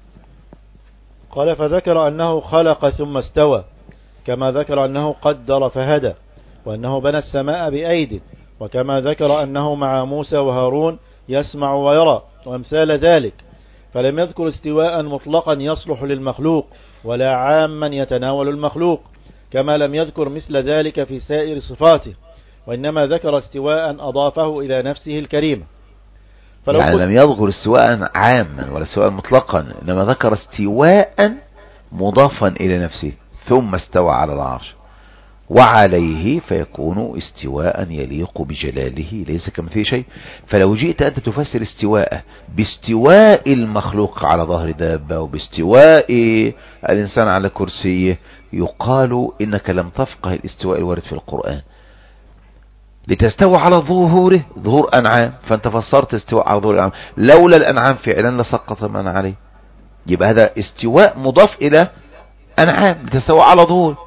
Speaker 2: قال فذكر أنه خلق ثم استوى، كما ذكر أنه قدر فهدى، وأنه بنى السماء بأيد، وكما ذكر أنه مع موسى وهارون يسمع ويرى، وأمثال ذلك. فلم يذكر استواء مطلقا يصلح للمخلوق ولا عاما يتناول المخلوق، كما لم يذكر مثل ذلك في سائر صفاته، وإنما ذكر استواء أضافه إلى نفسه الكريمة.
Speaker 1: يعني لم يذكر استواء عاما ولا استواء مطلقا، إنما ذكر استواء مضافا إلى نفسه ثم استوى على العرش، وعليه فيكون استواء يليق بجلاله ليس كمثله شيء. فلو جئت أنت تفسر استواء باستواء المخلوق على ظهر دابة وباستواء الإنسان على كرسيه، يقال إنك لم تفقه الاستواء الوارد في القرآن. لتستوى على ظهوره ظهور أنعام، فأنت فسرت استواء على ظهور الأنعام، لولا الأنعام فعلا لسقط من عليه. يبقى هذا استواء مضاف إلى أنعام لتستوى على ظهور.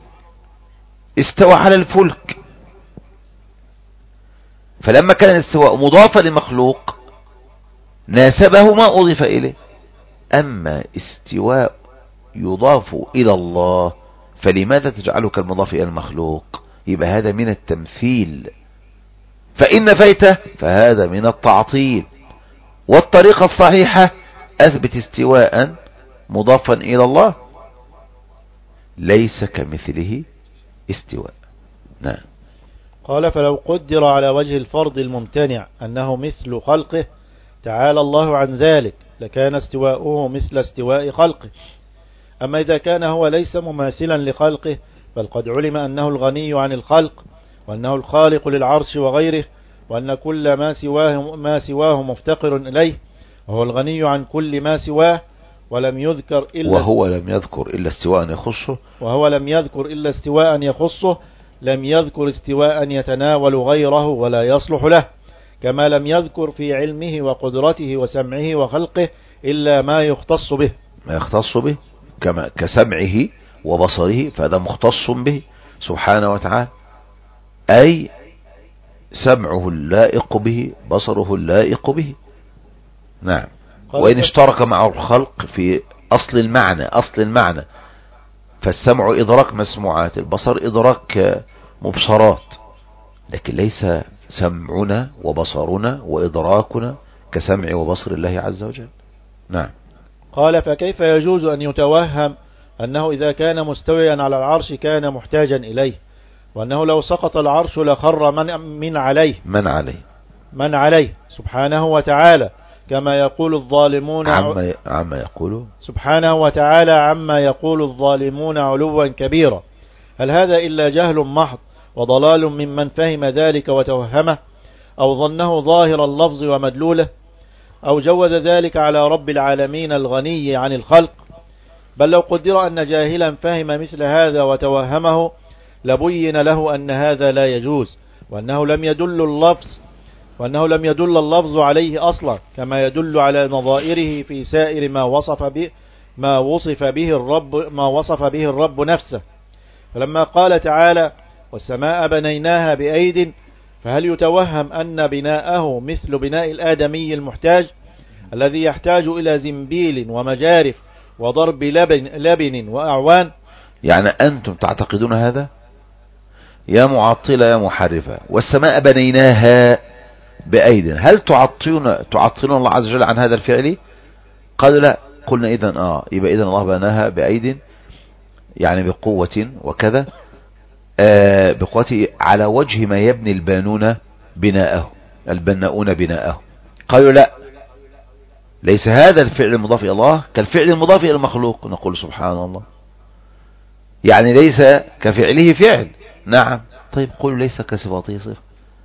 Speaker 1: استوى على الفلك، فلما كان الاستواء مضافا لمخلوق ناسبه ما أضيف إليه. أما استواء يضاف إلى الله فلماذا تجعله كالمضاف إلى المخلوق؟ يبقى هذا من التمثيل، فإن نفيته فهذا من التعطيل. والطريقة الصحيحة أثبت استواء مضافا إلى الله ليس كمثله استواء. نعم.
Speaker 2: قال فلو قدر على وجه الفرض الممتنع أنه مثل خلقه تعالى الله عن ذلك لكان استواؤه مثل استواء خلقه. أما إذا كان هو ليس مماثلا لخلقه بل قد علم أنه الغني عن الخلق وأنه الخالق للعرش وغيره وأن كل ما سواه مفتقر إليه وهو الغني عن كل ما سواه ولم يذكر إلا استواء يخصه لم يذكر استواء يتناول غيره ولا يصلح له كما لم يذكر في علمه وقدرته وسمعه وخلقه إلا ما يختص به
Speaker 1: كما كسمعه وبصره فهذا مختص به سبحانه وتعالى، أي سمعه اللائق به بصره اللائق به. نعم. وإن اشترك مع الخلق في أصل المعنى فالسمع إدراك مسموعات، البصر إدراك مبصرات، لكن ليس سمعنا وبصرنا وإدراكنا كسمع وبصر الله عز وجل. نعم.
Speaker 2: قال فكيف يجوز أن يتوهم أنه إذا كان مستويا على العرش كان محتاجا إليه، وأنه لو سقط العرش لخر من عليه سبحانه وتعالى كما يقول الظالمون
Speaker 1: عما يقول
Speaker 2: سبحانه وتعالى عما يقول الظالمون علوا كبيرا؟ هل هذا إلا جهل محض وضلال ممن فهم ذلك وتوهمه أو ظنه ظاهر اللفظ ومدلوله أو جوز ذلك على رب العالمين الغني عن الخلق؟ بل لو قدر أن جاهلا فهم مثل هذا وتوهمه لبين له أن هذا لا يجوز وأنه لم يدل اللفظ عليه أصلا كما يدل على نظائره في سائر ما وصف به الرب نفسه. فلما قال تعالى والسماء بنيناها بأيد فهل يتوهم أن بناءه مثل بناء الآدمي المحتاج الذي يحتاج إلى زنبيل ومجارف وضرب لبن وأعوان؟
Speaker 1: يعني أنتم تعتقدون هذا يا معطلة يا محرفة؟ والسماء بنيناها بأيد، هل تعطلون الله عز وجل عن هذا الفعل؟ قالوا لا. قلنا إذن يبقى إذن الله بناها بأيد يعني بقوة وكذا، بقوته على وجه ما يبني البناؤون بناءه. قالوا لا، ليس هذا الفعل المضاف إلى الله كالفعل المضاف إلى المخلوق. نقول سبحان الله، يعني ليس كفعله فعل. نعم. طيب قولوا ليس كصفاته صفة.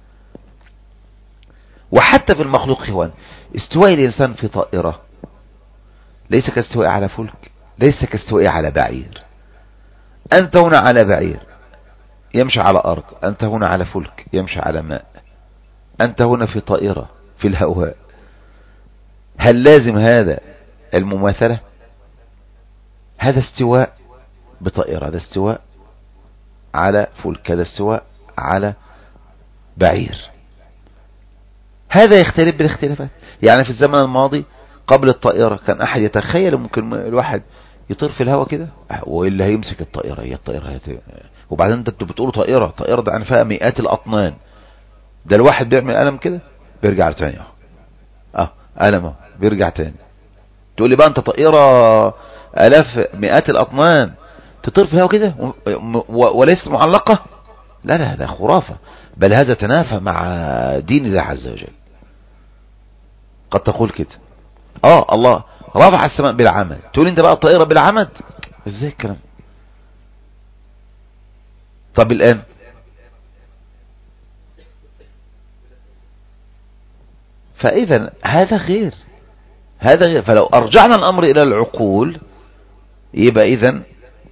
Speaker 1: وحتى في المخلوق إخوان، استواء الإنسان في طائرة ليس كاستواء على فلك، ليس كاستواء على بعير. أنت هنا على بعير يمشي على أرض، أنت هنا على فلك يمشي على ماء، أنت هنا في طائرة في الهواء. هل لازم هذا المماثلة؟ هذا استواء بطائرة، هذا استواء على فلك، هذا استواء على بعير. هذا يختلف بالاختلافات. يعني في الزمن الماضي قبل الطائرة كان أحد يتخيل ممكن الواحد يطير في الهواء كده؟ وإلا هيمسك الطائرة، هي الطائرة وبعدين انتوا بتقولوا طائرة ده عن فيها مئات الأطنان. ده الواحد بيعمل قلم كده بيرجع تاني قلم بيرجع تاني. تقول لي بقى انت طائرة آلاف مئات الأطنان تطير في الهواء كده وليست معلقة؟ لا ده خرافة، بل هذا تنافى مع دين الله عز وجل. قد تقول كده الله رفع السماء بالعمد، تقول انت بقى طائرة بالعمد؟ ازاي الكلام؟ طب الآن فإذا هذا غير. فلو أرجعنا الأمر إلى العقول يبقى إذن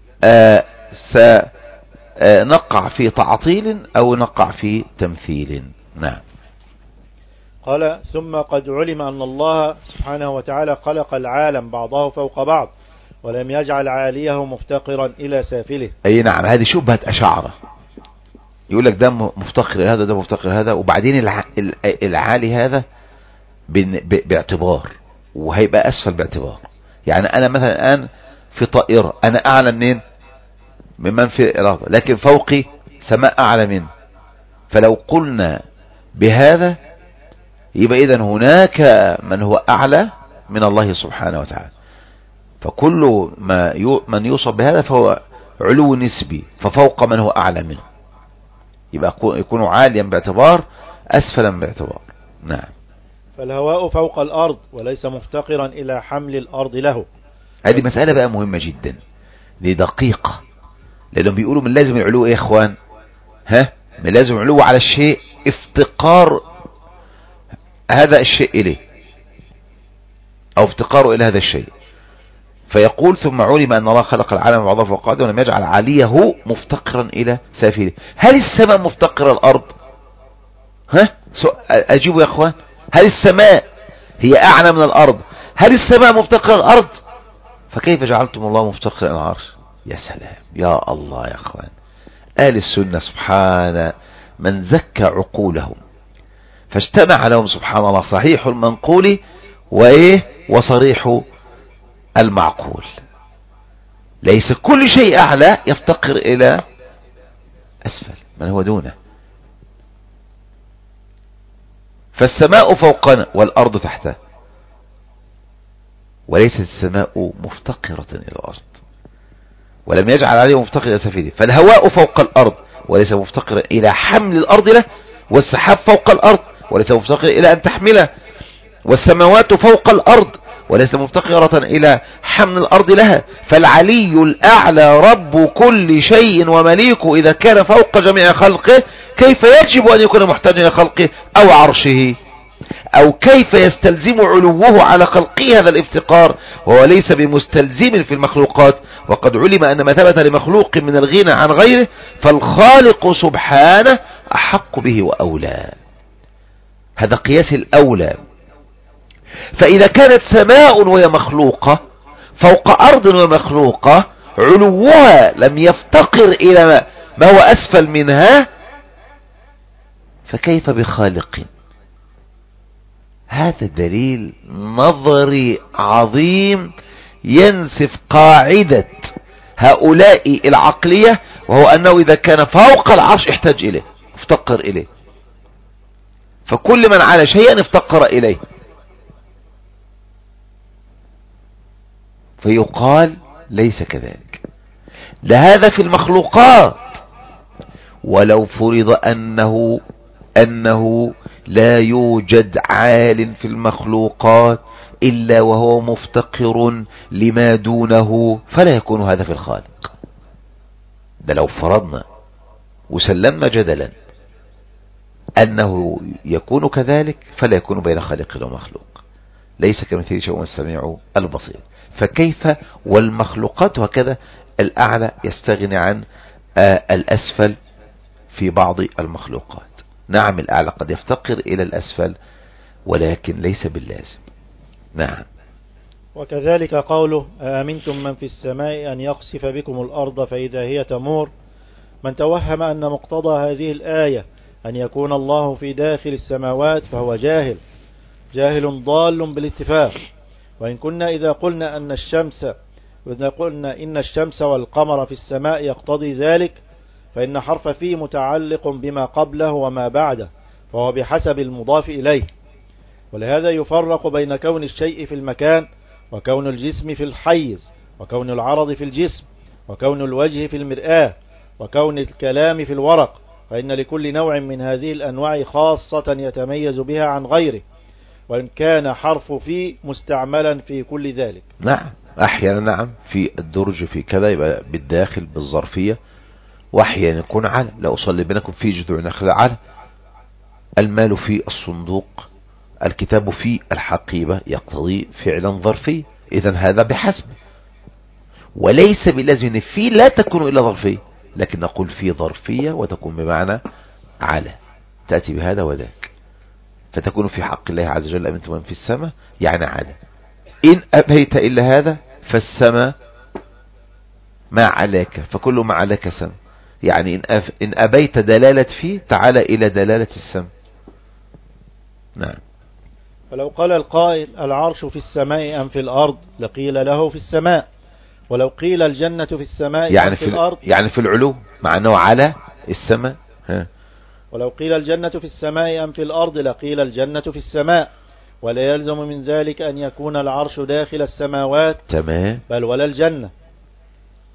Speaker 1: سنقع في تعطيل أو نقع في تمثيل. نعم.
Speaker 2: قال ثم قد علم أن الله سبحانه وتعالى خلق العالم بعضه فوق بعض ولم يجعل عاليه مفتقرا إلى سافله.
Speaker 1: أي نعم، هذه شبهة أشاعرة. يقول لك ده مفتقر هذا، ده مفتقر هذا، وبعدين العالي هذا باعتبار وهيبقى أسفل باعتبار. يعني أنا مثلا الآن في طائرة، أنا أعلى منين؟ ممن في الأرض، لكن فوقي سماء أعلى منه. فلو قلنا بهذا يبقى إذن هناك من هو أعلى من الله سبحانه وتعالى. فكل من يوصف بهذا فهو علو نسبي، ففوق من هو أعلى منه، يبقى يكون عاليا باعتبار، أسفلا باعتبار. نعم.
Speaker 2: فالهواء فوق الأرض وليس مفتقرا إلى حمل الأرض له.
Speaker 1: هذه مسألة بقى مهمة جدا، دي دقيقة، لأنهم بيقولوا من لازم العلو إيه يا إخوان؟ من لازم العلو على الشيء افتقار هذا الشيء إليه، أو افتقاره إلى هذا الشيء. فيقول ثم علم أن الله خلق العالم بعضه فوق بعض ولم يجعل عليه مفتقرا إلى سافله. هل السماء مفتقرة الأرض؟ أجيبوا يا أخوان، هل السماء هي أعلى من الأرض؟ هل السماء مفتقرة الأرض؟ فكيف جعلتم الله مفتقرا إلى العرش؟ يا سلام، يا الله يا أخوان. أهل السنة سبحان من زكى عقولهم، فاجتمع لهم سبحان الله صحيح المنقول وصريح المعقول. ليس كل شيء أعلى يفتقر إلى أسفل من هو دونه. فالسماء فوقنا والأرض تحتها، وليست السماء مفتقرة إلى الأرض، ولم يجعل عليه مفتقر إلى سفينه. فالهواء فوق الأرض وليس مفتقرا إلى حمل الأرض له، والسحاب فوق الأرض وليس مفتقر إلى أن تحمله، والسماوات فوق الأرض وليس مفتقرة إلى حمل الأرض لها. فالعلي الأعلى رب كل شيء ومليكه إذا كان فوق جميع خلقه، كيف يجب أن يكون محتاجا إلى خلقه أو عرشه؟ أو كيف يستلزم علوه على خلقه هذا الافتقار، وهو ليس بمستلزم في المخلوقات؟ وقد علم أن ما ثبت لمخلوق من الغنى عن غيره فالخالق سبحانه أحق به وأولى. هذا قياس الأولى. فإذا كانت سماء وهي مخلوقة فوق أرض ومخلوقة، علوها لم يفتقر إلى ما هو أسفل منها، فكيف بخالق؟ هذا دليل نظري عظيم ينسف قاعدة هؤلاء العقلية، وهو أنه إذا كان فوق العرش احتاج إليه، افتقر إليه، فكل من على شيئا افتقر إليه. فيقال ليس كذلك، لهذا في المخلوقات. ولو فرض أنه لا يوجد عال في المخلوقات إلا وهو مفتقر لما دونه، فلا يكون هذا في الخالق. ده لو فرضنا وسلمنا جدلا أنه يكون كذلك، فلا يكون بين خالق ومخلوق. ليس كمثله شيء وهو السميع البصير. فكيف والمخلوقات هكذا الأعلى يستغني عن الأسفل في بعض المخلوقات؟ نعم، الأعلى قد يفتقر إلى الأسفل، ولكن ليس باللازم. نعم.
Speaker 2: وكذلك قوله أأمنتم من في السماء أن يخسف بكم الأرض فإذا هي تمور. من توهم أن مقتضى هذه الآية أن يكون الله في داخل السماوات فهو جاهل ضال بالاتفاق. وإن كنا إذا قلنا إن الشمس والقمر في السماء يقتضي ذلك، فإن حرف فيه متعلق بما قبله وما بعده، فهو بحسب المضاف إليه. ولهذا يفرق بين كون الشيء في المكان، وكون الجسم في الحيز، وكون العرض في الجسم، وكون الوجه في المرآة، وكون الكلام في الورق. فإن لكل نوع من هذه الأنواع خاصة يتميز بها عن غيره، وإن كان حرف في مستعملا في كل ذلك.
Speaker 1: نعم، أحيانا نعم في الدرج في كذا يبقى بالداخل بالظرفية، وأحيانا يكون على. لا أصلي بينكم في جذوع نخل على. المال في الصندوق، الكتاب في الحقيبة، يقتضي فعلا ظرفي. إذن هذا بحسب، وليس باللازم أن في لا تكون إلا ظرفية، لكن نقول في ظرفية وتكون بمعنى على، تأتي بهذا وذاك. فتكون في حق الله عز وجل أمنتم من في السماء يعني على. إن أبيت إلا هذا فالسماء ما عليك، فكل ما عليك سماء. يعني إن أبيت دلالة فيه تعالى إلى دلالة السماء. نعم.
Speaker 2: فلو قال القائل العرش في السماء أم في الأرض لقيل له في السماء. ولو قيل الجنة في السماء
Speaker 1: يعني
Speaker 2: أم في الأرض،
Speaker 1: يعني في العلو، مع أنه على السماء.
Speaker 2: ولو قيل الجنة في السماء أم في الأرض لقيل الجنة في السماء. ولا يلزم من ذلك أن يكون العرش داخل السماوات،
Speaker 1: تمام،
Speaker 2: بل ولا الجنة.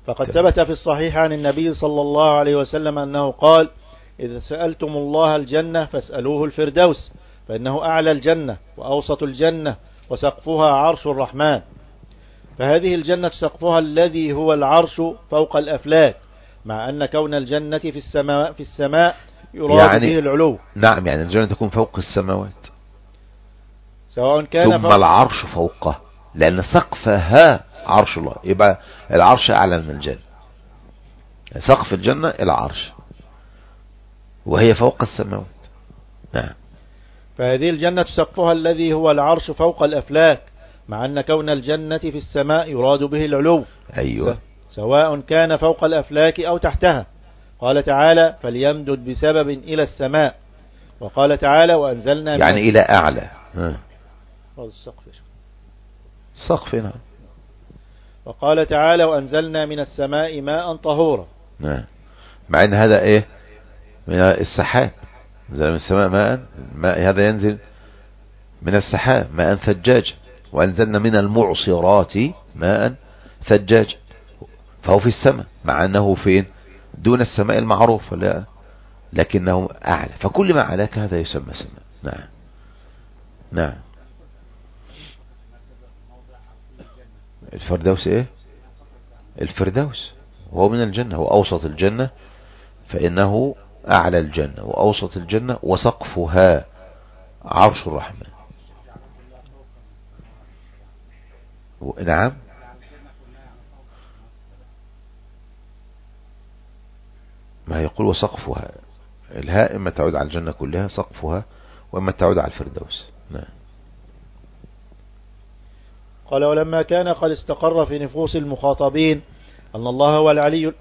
Speaker 2: فقد ثبت في الصحيح عن النبي صلى الله عليه وسلم أنه قال: إذا سألتم الله الجنة فاسألوه الفردوس، فإنه أعلى الجنة وأوسط الجنة وسقفها عرش الرحمن. فهذه الجنة سقفها الذي هو العرش فوق الأفلاك، مع أن كون الجنة في السماء يراد به العلو.
Speaker 1: نعم، يعني الجنة تكون فوق السماوات،
Speaker 2: سواء كان
Speaker 1: ثم العرش فوقه، لأن سقفها عرش الله، يبقى العرش أعلى من الجنة. سقف الجنة العرش وهي فوق السماوات. نعم.
Speaker 2: فهذه الجنة سقفها الذي هو العرش فوق الأفلاك، مع أن كون الجنة في السماء يراد به العلو.
Speaker 1: أيوة.
Speaker 2: سواء كان فوق الأفلاك أو تحتها. قال تعالى: فليمدد بسبب إلى السماء. وقال تعالى: وأنزلنا
Speaker 1: يعني إلى أعلى
Speaker 2: السقف. نعم. وقال تعالى: وأنزلنا من السماء ماء طهورا.
Speaker 1: نعم. مع أن هذا إيه؟ من السحاب. نزل من السماء ماء هذا ينزل من السحاب ماء ثجاج. وأنزلنا من المعصرات ماء ثجاج، فهو في السماء، مع أنه فين؟ دون السماء المعروف، لكنه أعلى. فكل ما علاك هذا يسمى سماء. نعم. نعم. الفردوس إيه؟ الفردوس هو من الجنة، هو أوسط الجنة، فإنه أعلى الجنة وأوسط الجنة وسقفها عرش الرحمن. نعم. ما يقول وسقفها، الهاء إما تعود على الجنة كلها سقفها، وإما تعود على الفردوس. نعم.
Speaker 2: قال: ولما كان قد استقر في نفوس المخاطبين أن الله هو العلي.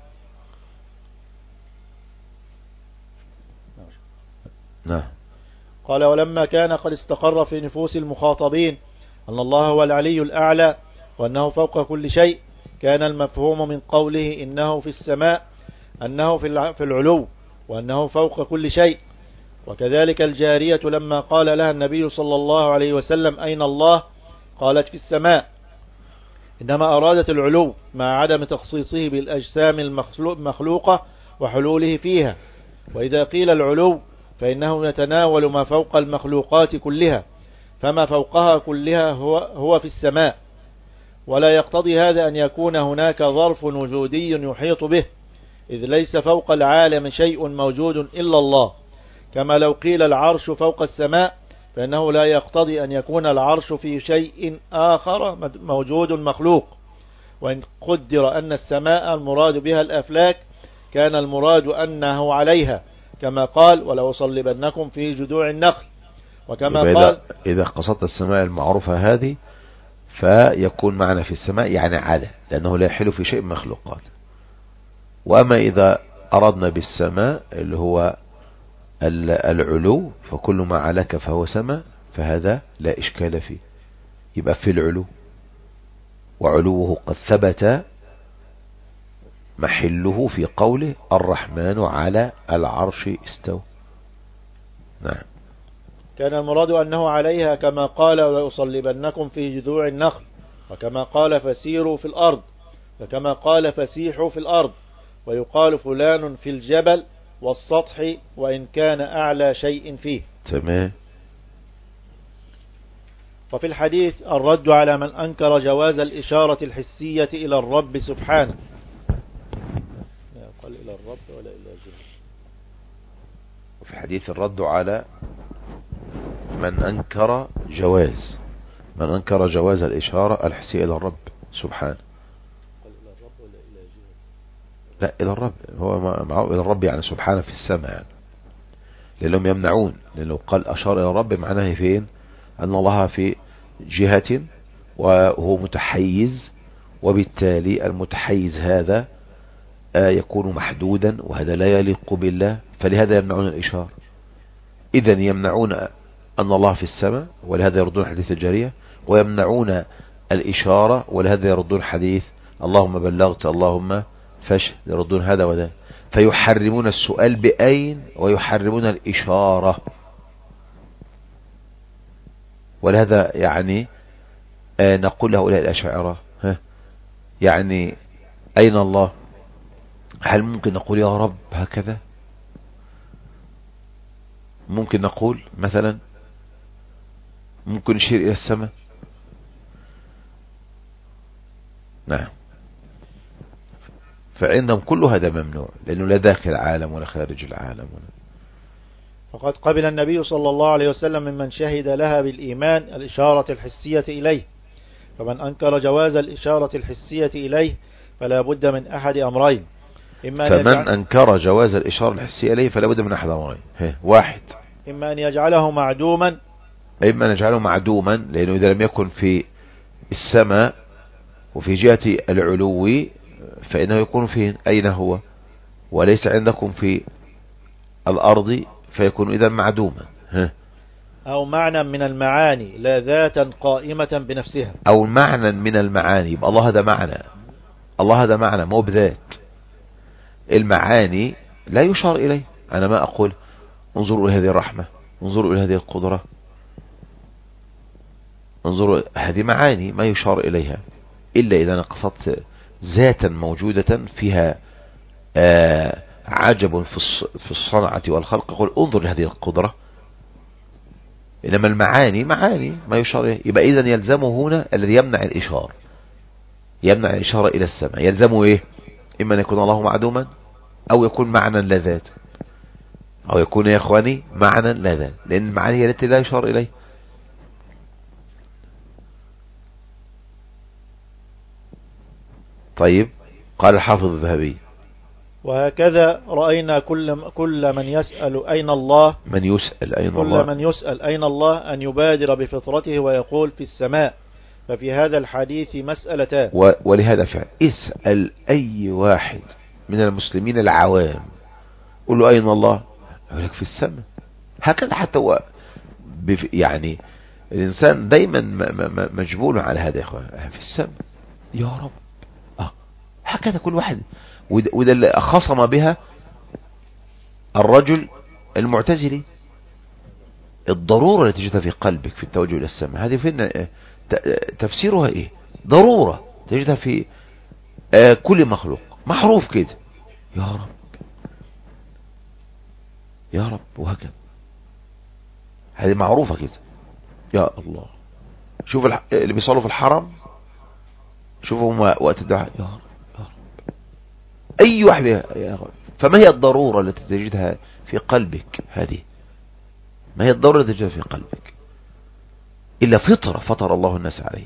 Speaker 1: نعم.
Speaker 2: قال: ولما كان قد استقر في نفوس المخاطبين أن الله هو العلي الأعلى وأنه فوق كل شيء، كان المفهوم من قوله إنه في السماء أنه في العلو وأنه فوق كل شيء. وكذلك الجارية لما قال لها النبي صلى الله عليه وسلم: أين الله؟ قالت: في السماء. إنما أرادت العلو مع عدم تخصيصه بالأجسام المخلوقة وحلوله فيها. وإذا قيل العلو فإنه يتناول ما فوق المخلوقات كلها، فما فوقها كلها هو في السماء. ولا يقتضي هذا أن يكون هناك ظرف وجودي يحيط به، إذ ليس فوق العالم شيء موجود إلا الله. كما لو قيل العرش فوق السماء، فإنه لا يقتضي أن يكون العرش في شيء آخر موجود مخلوق. وإن قدر أن السماء المراد بها الأفلاك، كان المراد أنه عليها، كما قال: ولو صلبنكم في جذوع النخل. وكما قال:
Speaker 1: إذا قصدت السماء المعروفة هذه فيكون معنا في السماء يعني على، لأنه لا يحل في شيء مخلوقات. وأما إذا أردنا بالسماء اللي هو العلو، فكل ما علك فهو سماء، فهذا لا إشكال فيه، يبقى في العلو. وعلوه قد ثبت محله في قوله: الرحمن على العرش استوى. نعم.
Speaker 2: كان المراد أنه عليها، كما قال: ولأصلبنكم في جذوع النخل. وكما قال: فسيروا في الأرض. وكما قال: فسيحوا في الأرض. ويقال فلان في الجبل والسطح وإن كان أعلى شيء فيه.
Speaker 1: تمام.
Speaker 2: وفي الحديث الرد على من أنكر جواز الإشارة الحسية إلى الرب سبحانه. لا يقال إلى الرب ولا إلى جهة.
Speaker 1: وفي الحديث الرد على من أنكر جواز الإشارة الحسية إلى الرب سبحانه. لا، إلى الرب، هو معه إلى الرب يعني سبحانه في السماء يعني. لأنهم يمنعون، لأنه قال أشار إلى الرب معناه فين؟ أن الله في جهة وهو متحيز، وبالتالي المتحيز هذا يكون محدودا، وهذا لا يليق بالله، فلهذا يمنعون الإشارة. إذن يمنعون أن الله في السماء، ولهذا يردون حديث الجارية، ويمنعون الإشارة، ولهذا يردون حديث اللهم بلغت اللهم فاشهد، يردون هذا وذا. فيحرمون السؤال بأين ويحرمون الإشارة. ولهذا يعني نقول لهؤلاء الأشاعرة يعني
Speaker 3: أين الله؟ هل ممكن نقول يا رب هكذا؟ ممكن نقول مثلا ممكن نشير إلى السماء؟ نعم. فعندهم كل هذا ممنوع، لأنه لا داخل العالم ولا خارج العالم.
Speaker 2: فقد قبل النبي صلى الله عليه وسلم ممن شهد لها بالإيمان الإشارة الحسية إليه، فمن أنكر جواز الإشارة الحسية إليه فلا بد من أحد أمرين.
Speaker 3: فمن أنكر جواز الإشارة الحسية إليه فلا بد من أحد أمرين. واحد،
Speaker 2: إما أن يجعله معدوما،
Speaker 3: إما أن يجعله معدوما، لأنه إذا لم يكن في السماء وفي جهة العلو فإنه يكون فين؟ أين هو؟ وليس عندكم في الأرض، فيكون إذا معدوما.
Speaker 2: أو معنى من المعاني لا ذاتا قائمة بنفسها،
Speaker 3: أو معنى من المعاني. يبقى الله هذا معنى، الله هذا معنى مو بذات. المعاني لا يشار إليه. أنا ما أقول انظروا إلى هذه الرحمة، انظروا إلى هذه القدرة، انظروا، هذه معاني ما يشار إليها إلا إذا أنا قصدت ذاتا موجودة فيها عجب في الصنعة والخلق، يقول انظر لهذه القدرة. إنما المعاني معاني ما يشار إليه. يبقى إذن يلزمه هنا الذي يمنع الإشارة، يمنع الإشارة إلى السماء، يلزمه إيه؟ إما أن يكون الله معدوما، أو يكون معنى لا ذات، أو يكون يا إخواني معنى لا ذات، لأن المعاني هي التي لا يشار إليه. طيب، قال الحافظ الذهبي:
Speaker 2: وهكذا رأينا كل من يسأل أين الله،
Speaker 3: من يسأل أين الله،
Speaker 2: كل من يسأل أين الله أن يبادر بفطرته ويقول في السماء. ففي هذا الحديث مسألتان.
Speaker 3: ولهذا فعل اسأل أي واحد من المسلمين العوام، قل له أين الله، يقول لك في السماء. هكذا حتى هو يعني الإنسان دايما مجبول على هذا يا إخوان، في السماء يا رب. هكذا كل واحد. وده اللي خصم بها الرجل المعتزلي، الضرورة التي تجدها في قلبك في التوجه إلى السماء، هذه فين تفسيرها إيه؟ ضرورة تجدها في كل مخلوق، محروف كده يا رب يا رب، وهكذا. هذه معروفة كده يا الله. شوف اللي بيصلوا في الحرم، شوفهم وقت الدعاء يا رب يا رب، أي واحد يا رب. فما هي الضرورة التي تجدها في قلبك؟ هذه ما هي الضرورة التي تجدها في قلبك إلا فطرة فطر الله الناس عليه.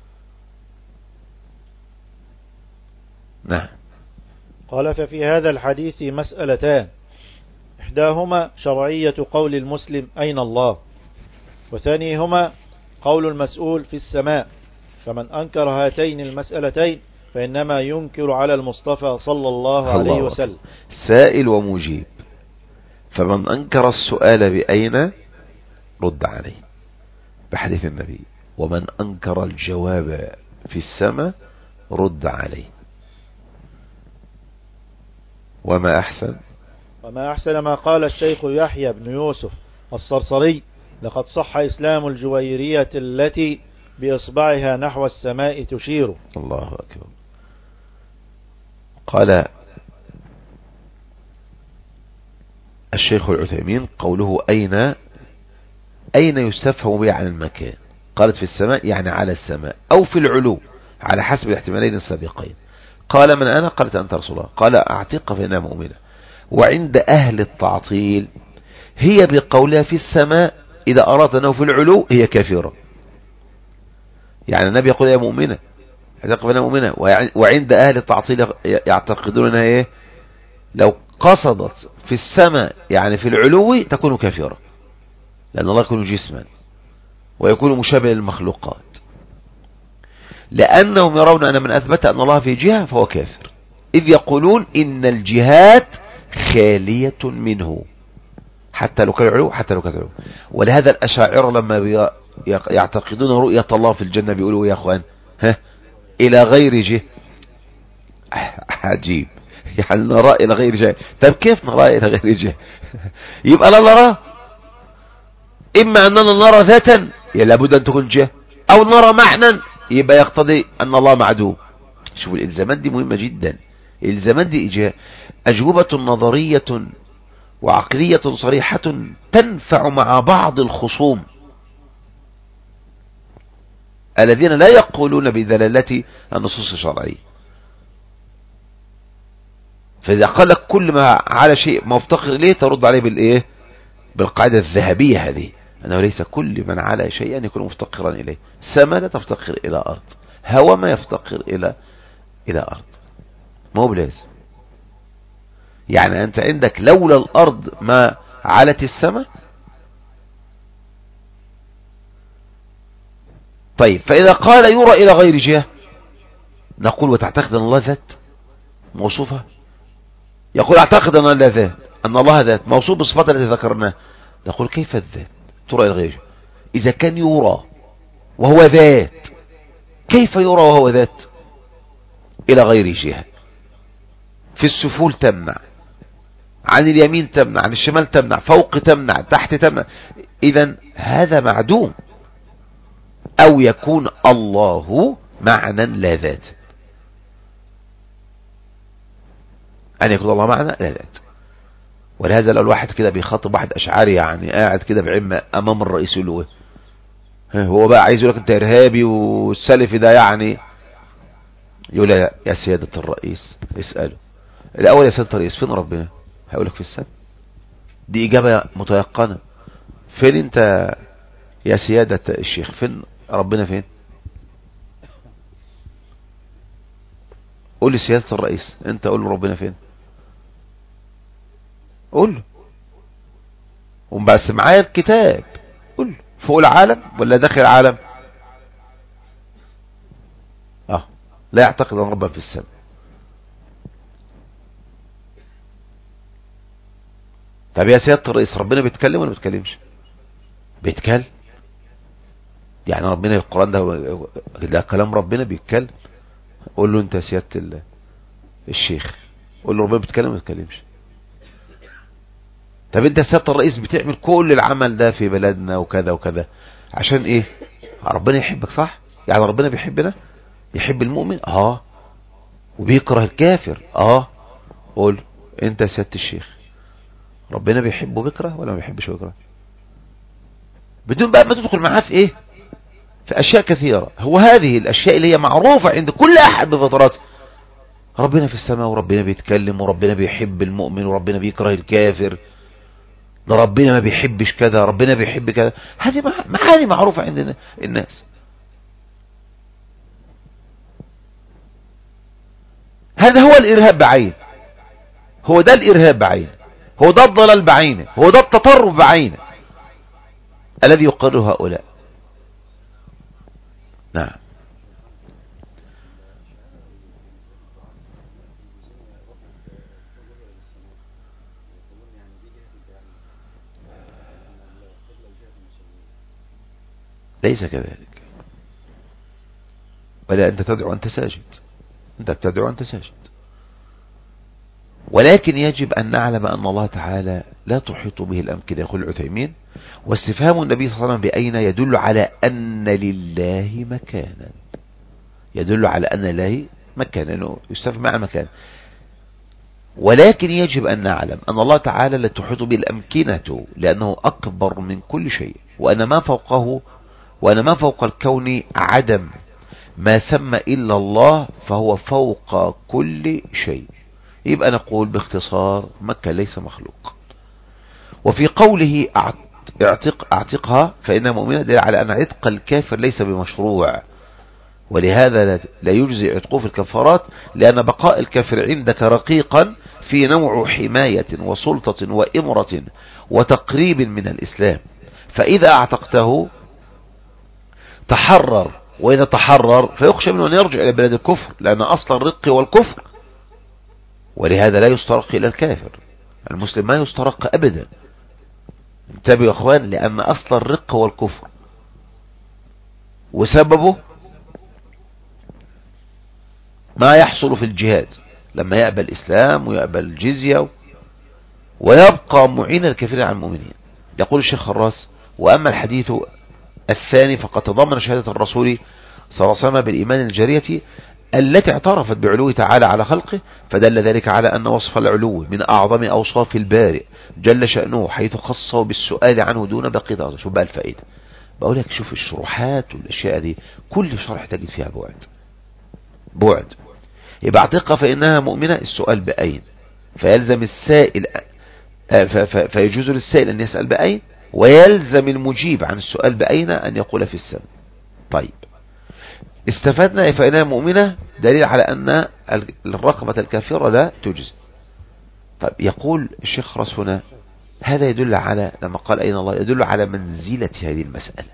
Speaker 3: نعم.
Speaker 2: قال: ففي هذا الحديث مسألتان، إحداهما شرعية قول المسلم أين الله، وثانيهما قول المسؤول في السماء. فمن أنكر هاتين المسألتين فإنما ينكر على المصطفى صلى الله عليه وسلم.
Speaker 3: سائل ومجيب. فمن أنكر السؤال بأين رد عليه بحديث النبي، ومن أنكر الجواب في السماء رد عليه. وما أحسن
Speaker 2: ما قال الشيخ يحيى بن يوسف الصرصري: لقد صح إسلام الجويرية التي بإصبعها نحو السماء تشير.
Speaker 3: الله أكبر. قال الشيخ العثيمين: قوله أين يستفهم به عن المكان. قالت في السماء يعني على السماء أو في العلو على حسب الاحتمالين السابقين. قال: من أنا؟ قالت: أنت رسول الله. قال: أعتق فإنها مؤمنة. وعند أهل التعطيل هي بقولها في السماء إذا أراد أنه في العلو هي كافرة. يعني النبي يقول يا مؤمنة، أعتق فإنها مؤمنة. وعند أهل التعطيل يعتقدون أنها إيه؟ لو قصدت في السماء يعني في العلو تكون كافرة، لأن الله يكون جسما ويكون مشابه للمخلوقات، لأنهم يرون أن من أثبت أن الله في جهة فهو كافر، إذ يقولون إن الجهات خالية منه حتى لو كان العلو حتى لو كان العلو. ولهذا الأشاعرة لما يعتقدون رؤية الله في الجنة بيقولوا يا أخوان إلى غير جهة. عجيب، يعني نرى إلى غير جهة. طيب كيف نرى إلى غير جهة؟ يبقى لا نرى، إما أننا نرى ذاتا لابد أن تكون جهة، أو نرى معنى يبقى يقتضي أن الله معدوم. شوف الإلزامات دي مهمة جدا. الإلزامات دي أجوبة نظرية وعقلية صريحة تنفع مع بعض الخصوم الذين لا يقولون بدلالة النصوص الشرعية. فإذا قال لك كل ما على شيء ما افتقر إليه ترد عليه بالإيه؟ بالقاعدة الذهبية هذه، أنه ليس كل من على شيئا يكون مفتقرا إليه. سماء لا تفتقر إلى أرض، هواء ما يفتقر إلى أرض، ما هو بلازم. يعني أنت عندك لولا الأرض ما علت السماء. طيب فإذا قال يرى إلى غير جهة نقول وتعتقد أن الله ذات موصوفة؟ يقول اعتقد أن الله ذات، أن الله ذات موصوف بالصفات التي ذكرناها. نقول كيف الذات ترى إلى غير جهة؟ إذا كان يرى وهو ذات كيف يرى وهو ذات إلى غير جهة؟ في السفول تمنع، عن اليمين تمنع، عن الشمال تمنع، فوق تمنع، تحت تمنع. إذن هذا معدوم. أو يكون الله معنى لا ذات، أن يكون الله معنى لا ذات. ولهذا لو الواحد كده بيخاطب واحد أشعري يعني قاعد كده بعمة أمام الرئيس يقول له هو بقى عايز يقول لك أنت إرهابي والسلفي ده يعني، يقول له يا سيادة الرئيس اسأله الأول، يا سيادة الرئيس فين ربنا؟ هيقول لك في السماء. دي إجابة متيقنة. فين أنت يا سيادة الشيخ؟ فين ربنا؟ فين؟ قول لي سيادة الرئيس، أنت قول له ربنا فين؟ قول له. وبس معايا الكتاب قول له فوق العالم ولا داخل العالم؟ لا يعتقد أن ربنا في السماء. طب يا سيادة الرئيس ربنا بيتكلم ولا بيتكلمش؟ بيتكلم. يعني ربنا القرآن ده كلام ربنا بيتكلم. قول له انت يا سيادة الشيخ، قول له ربنا بيتكلم ولا بيتكلمش؟ طب انت يا سيادة الرئيس بتعمل كل العمل ده في بلدنا وكذا وكذا عشان ايه؟ ربنا يحبك صح؟ يعني ربنا بيحبنا، يحب المؤمن وبيكره الكافر قول انت يا سيادة الشيخ ربنا بيحبه وبيكره ولا ما بيحبش وبيكره؟ بدون بقى ما تدخل معاه في ايه؟ في اشياء كثيرة. هو هذه الاشياء اللي هي معروفة عند كل احد بفطرات، ربنا في السماء وربنا بيتكلم وربنا بيحب المؤمن وربنا بيكره الكافر، ده ربنا ما بيحبش كذا ربنا بيحب كذا. هذه معاني معروفة عند الناس. هذا هو الارهاب بعينه، هو ده الارهاب بعينه، هو ده الضلال بعينه، هو ده التطرف بعينه الذي يقر هؤلاء. نعم. ليس كذلك، ولا أنت تدعو أنت ساجد، أنت بتدعو أنت ساجد. ولكن يجب أن نعلم أن الله تعالى لا تحيط به الأمكنة. يقول العثيمين واستفهام النبي صلى الله عليه وسلم بأين يدل على أن لله مكانا، يدل على أن لله مكانا، أنه يستفهم مع مكان. ولكن يجب أن نعلم أن الله تعالى لا تحيط به الأمكنة لأنه أكبر من كل شيء، وأن ما فوق الكون عدم، ما ثم إلا الله فهو فوق كل شيء. يبقى نقول باختصار مكة ليس مخلوق. وفي قوله اعتقها فإنها مؤمنة دل على أن عتق الكافر ليس بمشروع، ولهذا لا يجزي عتقه في الكفارات، لأن بقاء الكافر عندك رقيقا في نوع حماية وسلطة وإمرة وتقريب من الإسلام، فإذا اعتقته تحرر، وإذا تحرر فيخشى منه أن يرجع إلى بلاد الكفر، لأن أصل الرق والكفر. ولهذا لا يسترق إلى الكافر، المسلم ما يسترق أبدا. انتبهوا يا أخوان، لأن أصل الرق والكفر، وسببه ما يحصل في الجهاد لما يقبل الإسلام ويقبل الجزية ويبقى معين الكافرين على المؤمنين. يقول الشيخ خراس وأما الحديث الثاني فقد تضمن شهادة الرسول صلى الله عليه وسلم بالإيمان الجارية التي اعترفت بعلوه تعالى على خلقه، فدل ذلك على أن وصف العلو من أعظم أوصاف البارئ جل شأنه، حيث خصه بالسؤال عنه دون بقية أوصاف. شوف بقى الفائدة، بقول لك شوف الشروحات والأشياء دي كل شرح تجد فيها بعد. يبقى اعتقها فإنها مؤمنة، السؤال بأين، فيلزم السائل فيجوز للسائل أن يسأل بأين، ويلزم المجيب عن السؤال بأين أن يقول في السماء. طيب استفدنا فإنها مؤمنة دليل على أن الرقبة الكافرة لا تجزي. طيب يقول الشيخ خرس هنا هذا يدل على، لما قال أين الله، يدل على منزلة هذه المسألة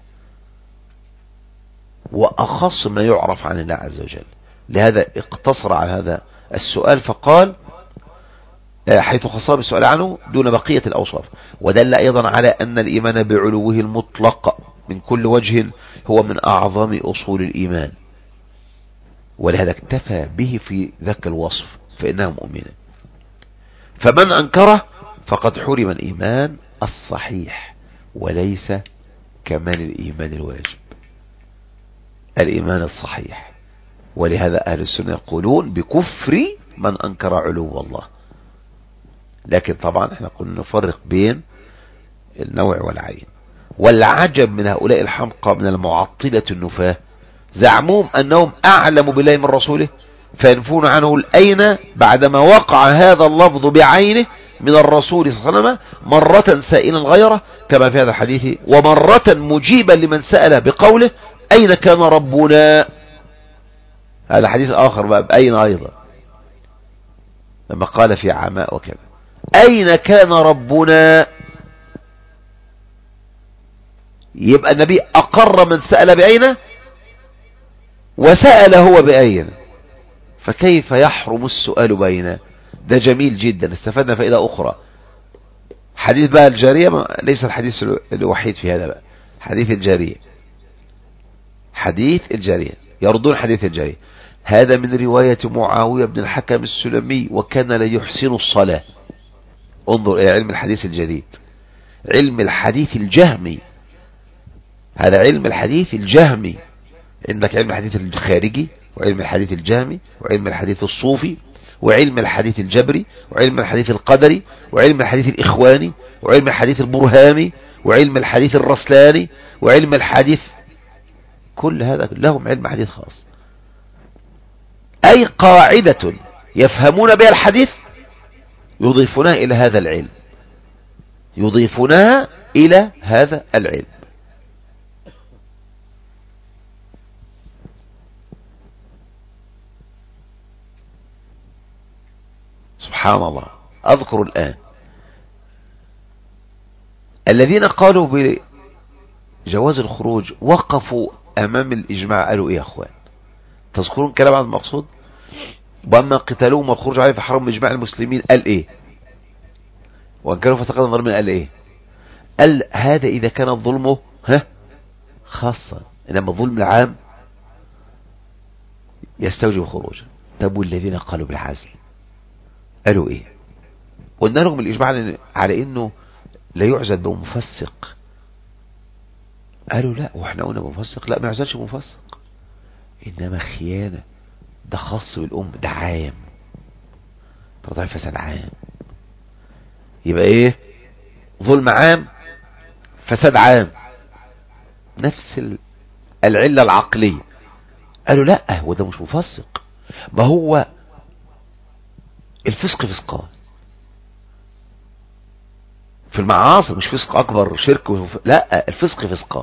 Speaker 3: وأخص ما يعرف عن الله عز وجل. لهذا اقتصر على هذا السؤال فقال حيث خصه بالسؤال عنه دون بقية الأوصاف. ودل أيضا على أن الإيمان بعلوه المطلق من كل وجه هو من أعظم أصول الإيمان، ولهذا اكتفى به في ذاك الوصف فإنها مؤمنة. فمن أنكره فقد حرم الإيمان الصحيح، وليس كمال الإيمان الواجب، الإيمان الصحيح. ولهذا أهل السنة يقولون بكفر من أنكر علو الله. لكن طبعا احنا قلنا نفرق بين النوع والعين. والعجب من هؤلاء الحمقى من المعطلة النفاة، زعموهم أنهم أعلم بالله من رسوله، فينفون عنه الأين بعدما وقع هذا اللفظ بعينه من الرسول صلى الله عليه وسلم، مرة سائلا غيره كما في هذا الحديث، ومرة مجيبا لمن سأل بقوله أين كان ربنا. هذا حديث آخر بقى بأين أيضا، لما قال في عماء وكذا أين كان ربنا، يبقى النبي أقر من سأل بأين وسأل هو بأين، فكيف يحرم السؤال بأين؟ ده جميل جدا. استفدنا فائدة أخرى. حديث بقى الجارية ليس الحديث الوحيد في هذا بقى، حديث الجارية يردون حديث الجارية. هذا من رواية معاوية بن الحكم السلمي، وكان لا يحسن الصلاة. انظر إلى علم الحديث الجديد، علم الحديث الجهمي. هذا علم الحديث الجهمي. عندك علم الحديث الخارجي، وعلم الحديث الجهمي، وعلم الحديث الصوفي، وعلم الحديث الجبري، وعلم الحديث القدري، وعلم الحديث الإخواني، وعلم الحديث البرهامي، وعلم الحديث الرسلاني، وعلم الحديث، كل هذا لهم علم حديث خاص. أي قاعدة يفهمون بها الحديث يضيفونها إلى هذا العلم، يضيفونها إلى هذا العلم. سبحان الله. أذكر الآن الذين قالوا بجواز الخروج وقفوا أمام الإجماع، قالوا إيه يا أخوان؟ تذكرون كلام عن المقصود؟ وأما قتالهم والخروج عليه فحرم إجماع المسلمين، قال إيه؟ وأن كانوا فتقدم ظلمين، قال إيه؟ قال هذا إذا كان ظلمه خاصة، إنما الظلم العام يستوجب خروجه. طب والذين قالوا بالعزل قالوا إيه؟ قلنا لهم الإجماع على إنه لا يعزل بمفسق. قالوا لا، وإحنا قلنا مفسق، لا ما يعزلش مفسق، إنما خيانة ده خاص بالأم، ده عام، تضع فساد عام. يبقى إيه؟ ظلم عام، فساد عام، نفس العلة العقلية. قالوا لا، هو ده مش مفسق، ما هو الفسق فسقان في المعاصي، مش فسق أكبر شرك لا، الفسق فسقان.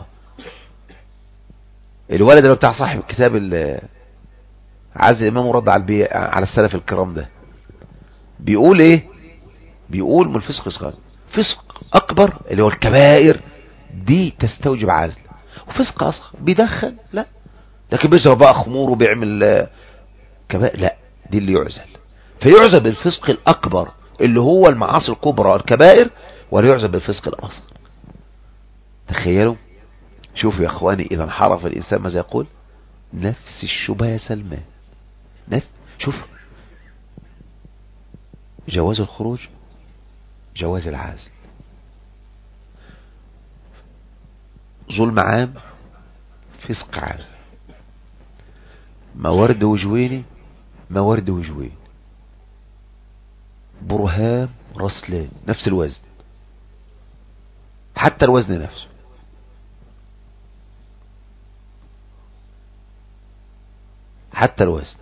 Speaker 3: الولد اللي بتاع صاحب الكتاب عز الإمام رد على السلف الكرام ده، بيقول إيه؟ بيقول من الفسق فسقان، فسق أكبر اللي هو الكبائر دي تستوجب عزل، وفسق أصغر بيدخل لا، لكن بيشرب بقى خمور وبيعمل كبائر لا، دي اللي يعزل. فيعزل بالفسق الأكبر اللي هو المعاصي الكبرى الكبائر، ولا يعزل بالفسق الأصغر. تخيلوا، شوفوا يا اخواني، اذا انحرف الانسان ماذا يقول؟ نفس الشبهة يا سلمان. شوف، جواز الخروج، جواز العزل، ظلم عام، فسق عام. موارد وجويني، موارد وجوين، برهام، رسلان، نفس الوزن، حتى الوزن نفسه. حتى الوزن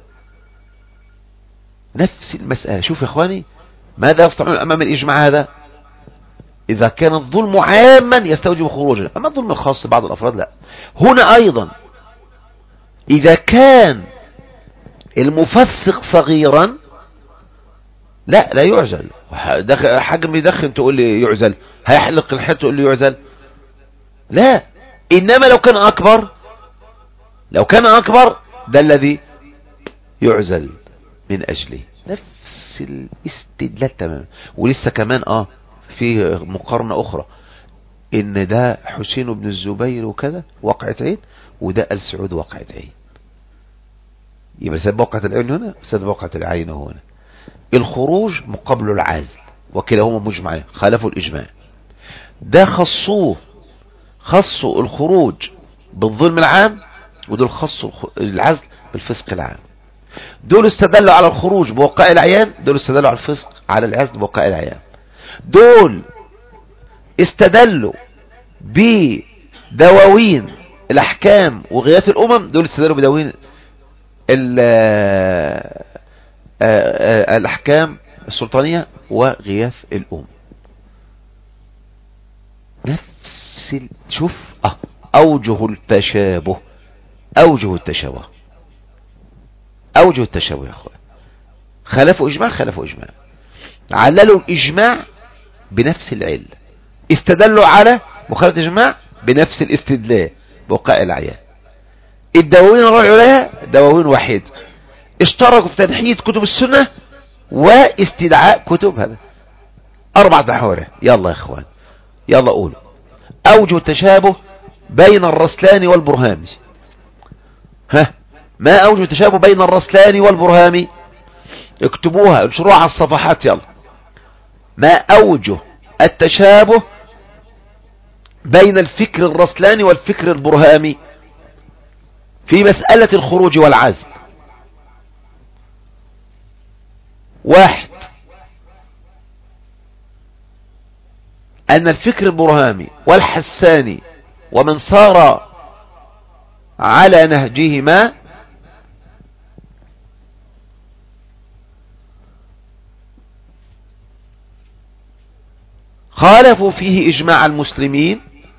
Speaker 3: نفس المسألة. شوف يا اخواني ماذا يصنعون امام الاجماع هذا؟ اذا كان الظلم عاما يستوجب خروجا، اما الظلم الخاص بعض الافراد لا. هنا ايضا اذا كان المفسق صغيرا لا يعزل. حجم يدخن تقول لي يعزل، هيحلق الحيط تقول لي يعزل، لا. انما لو كان اكبر، لو كان اكبر ده الذي يعزل من اجله. نفس الاستدلال تماما. ولسه كمان في مقارنة اخرى، ان ده حسين بن الزبير وكذا وقعة عين، وده آل سعود وقعة عين. يبقى سبب وقعة العين هنا، سبب وقعة العين هنا. الخروج مقابل العزل، وكلاهما مجمع، خالفوا الإجماع. ده خصوا الخروج بالظلم العام، ودول خصوا العزل بالفسق العام. دول استدلوا على الخروج بوقاء العيان، دول استدلوا على الفسق على العزل بوقاء العيان. دول استدلوا بدواوين الأحكام وغياث الأمم، دول استدلوا بدواوين الأحكام السلطانية وغياث الأم. نفس شوف أوجه التشابه، أوجه التشابه يا أخوان. خلفوا إجماع، عللوا الإجماع بنفس العلة، استدلوا على مخالفة الإجماع بنفس الاستدلال بوقاء العيان. الدواوين الرجعوا عليها دواوين واحد، اشتركوا في تنحية كتب السنة واستدعاء كتب هذا. 4 محاور. يلا يا اخوان، يلا قولوا اوجه التشابه بين الرسلان والبرهامي. ما اوجه التشابه بين الرسلان والبرهامي؟ اكتبوها، انشروها على الصفحات. يلا، ما اوجه التشابه بين الفكر الرسلاني والفكر البرهامي في مسألة الخروج والعزل؟ 1، أن الفكر البرهامي والحساني ومن صار على نهجهما خالفوا فيه إجماع المسلمين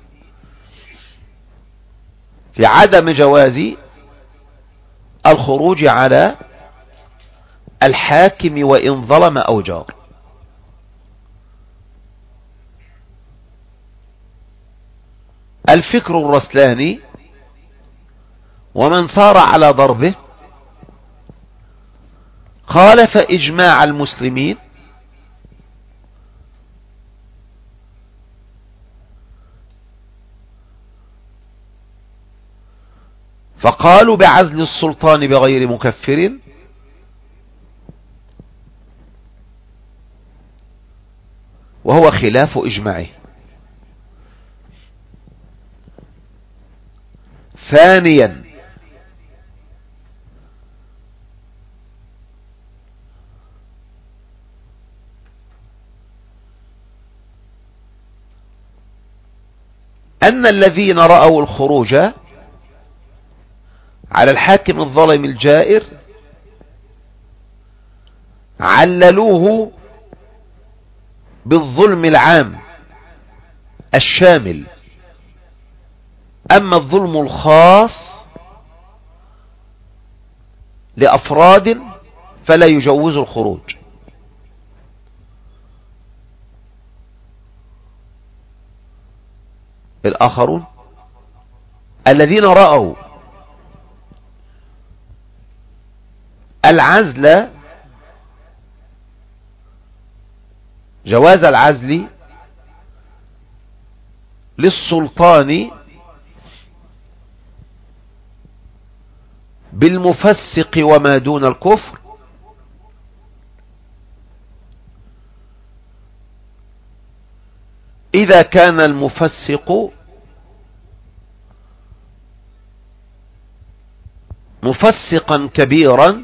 Speaker 3: في عدم جواز الخروج على الحاكم وإن ظلم أو جار. الفكر الرسلاني ومن صار على ضربه خالف إجماع المسلمين فقالوا بعزل السلطان بغير مكفر، وهو خلاف إجماعه. 2، أن الذين رأوا الخروج على الحاكم الظالم الجائر عللوه بالظلم العام الشامل، أما الظلم الخاص لأفراد فلا يجوز الخروج. الآخرون الذين رأوا العزل، جواز العزل للسلطان بالمفسق وما دون الكفر، إذا كان المفسق مفسقا كبيرا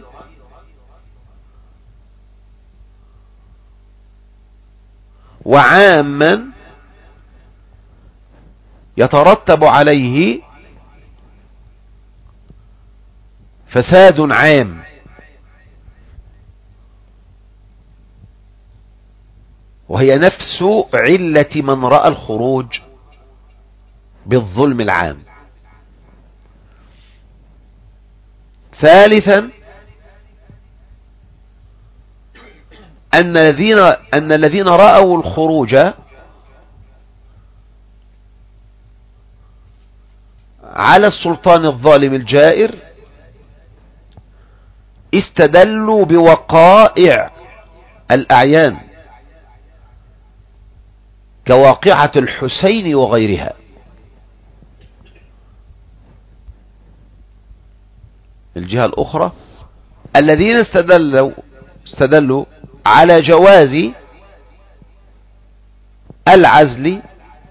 Speaker 3: وعاما يترتب عليه فساد عام، وهي نفس علة من رأى الخروج بالظلم العام. ثالثا أن الذين رأوا الخروج على السلطان الظالم الجائر استدلوا بوقائع الأعيان كواقعة الحسين وغيرها. الجهة الأخرى الذين استدلوا على جواز العزل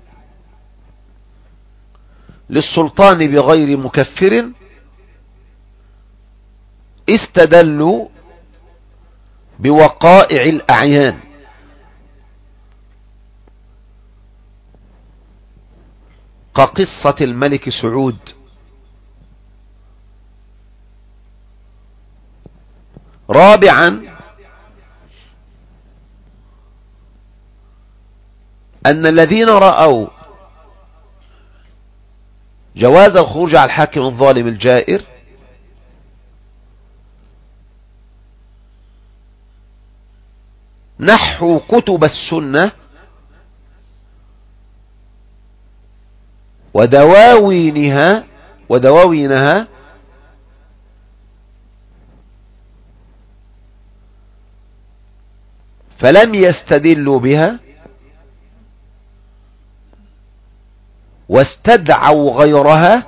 Speaker 3: للسلطان بغير مكفر استدلوا بوقائع الأعيان كقصة الملك سعود. رابعا أن الذين رأوا جواز الخروج على الحاكم الظالم الجائر نحوا كتب السنة ودواوينها فلم يستدلوا بها واستدعوا غيرها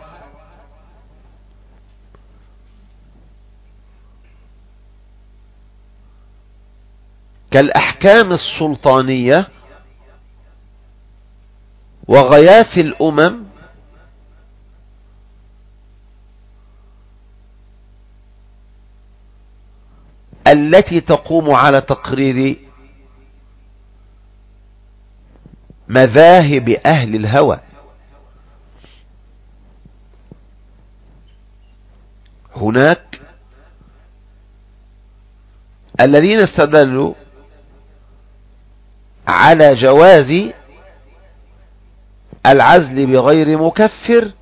Speaker 3: كالأحكام السلطانية وغياث الأمم التي تقوم على تقرير مذاهب أهل الهوى. هناك الذين استدلوا على جواز العزل بغير مكفر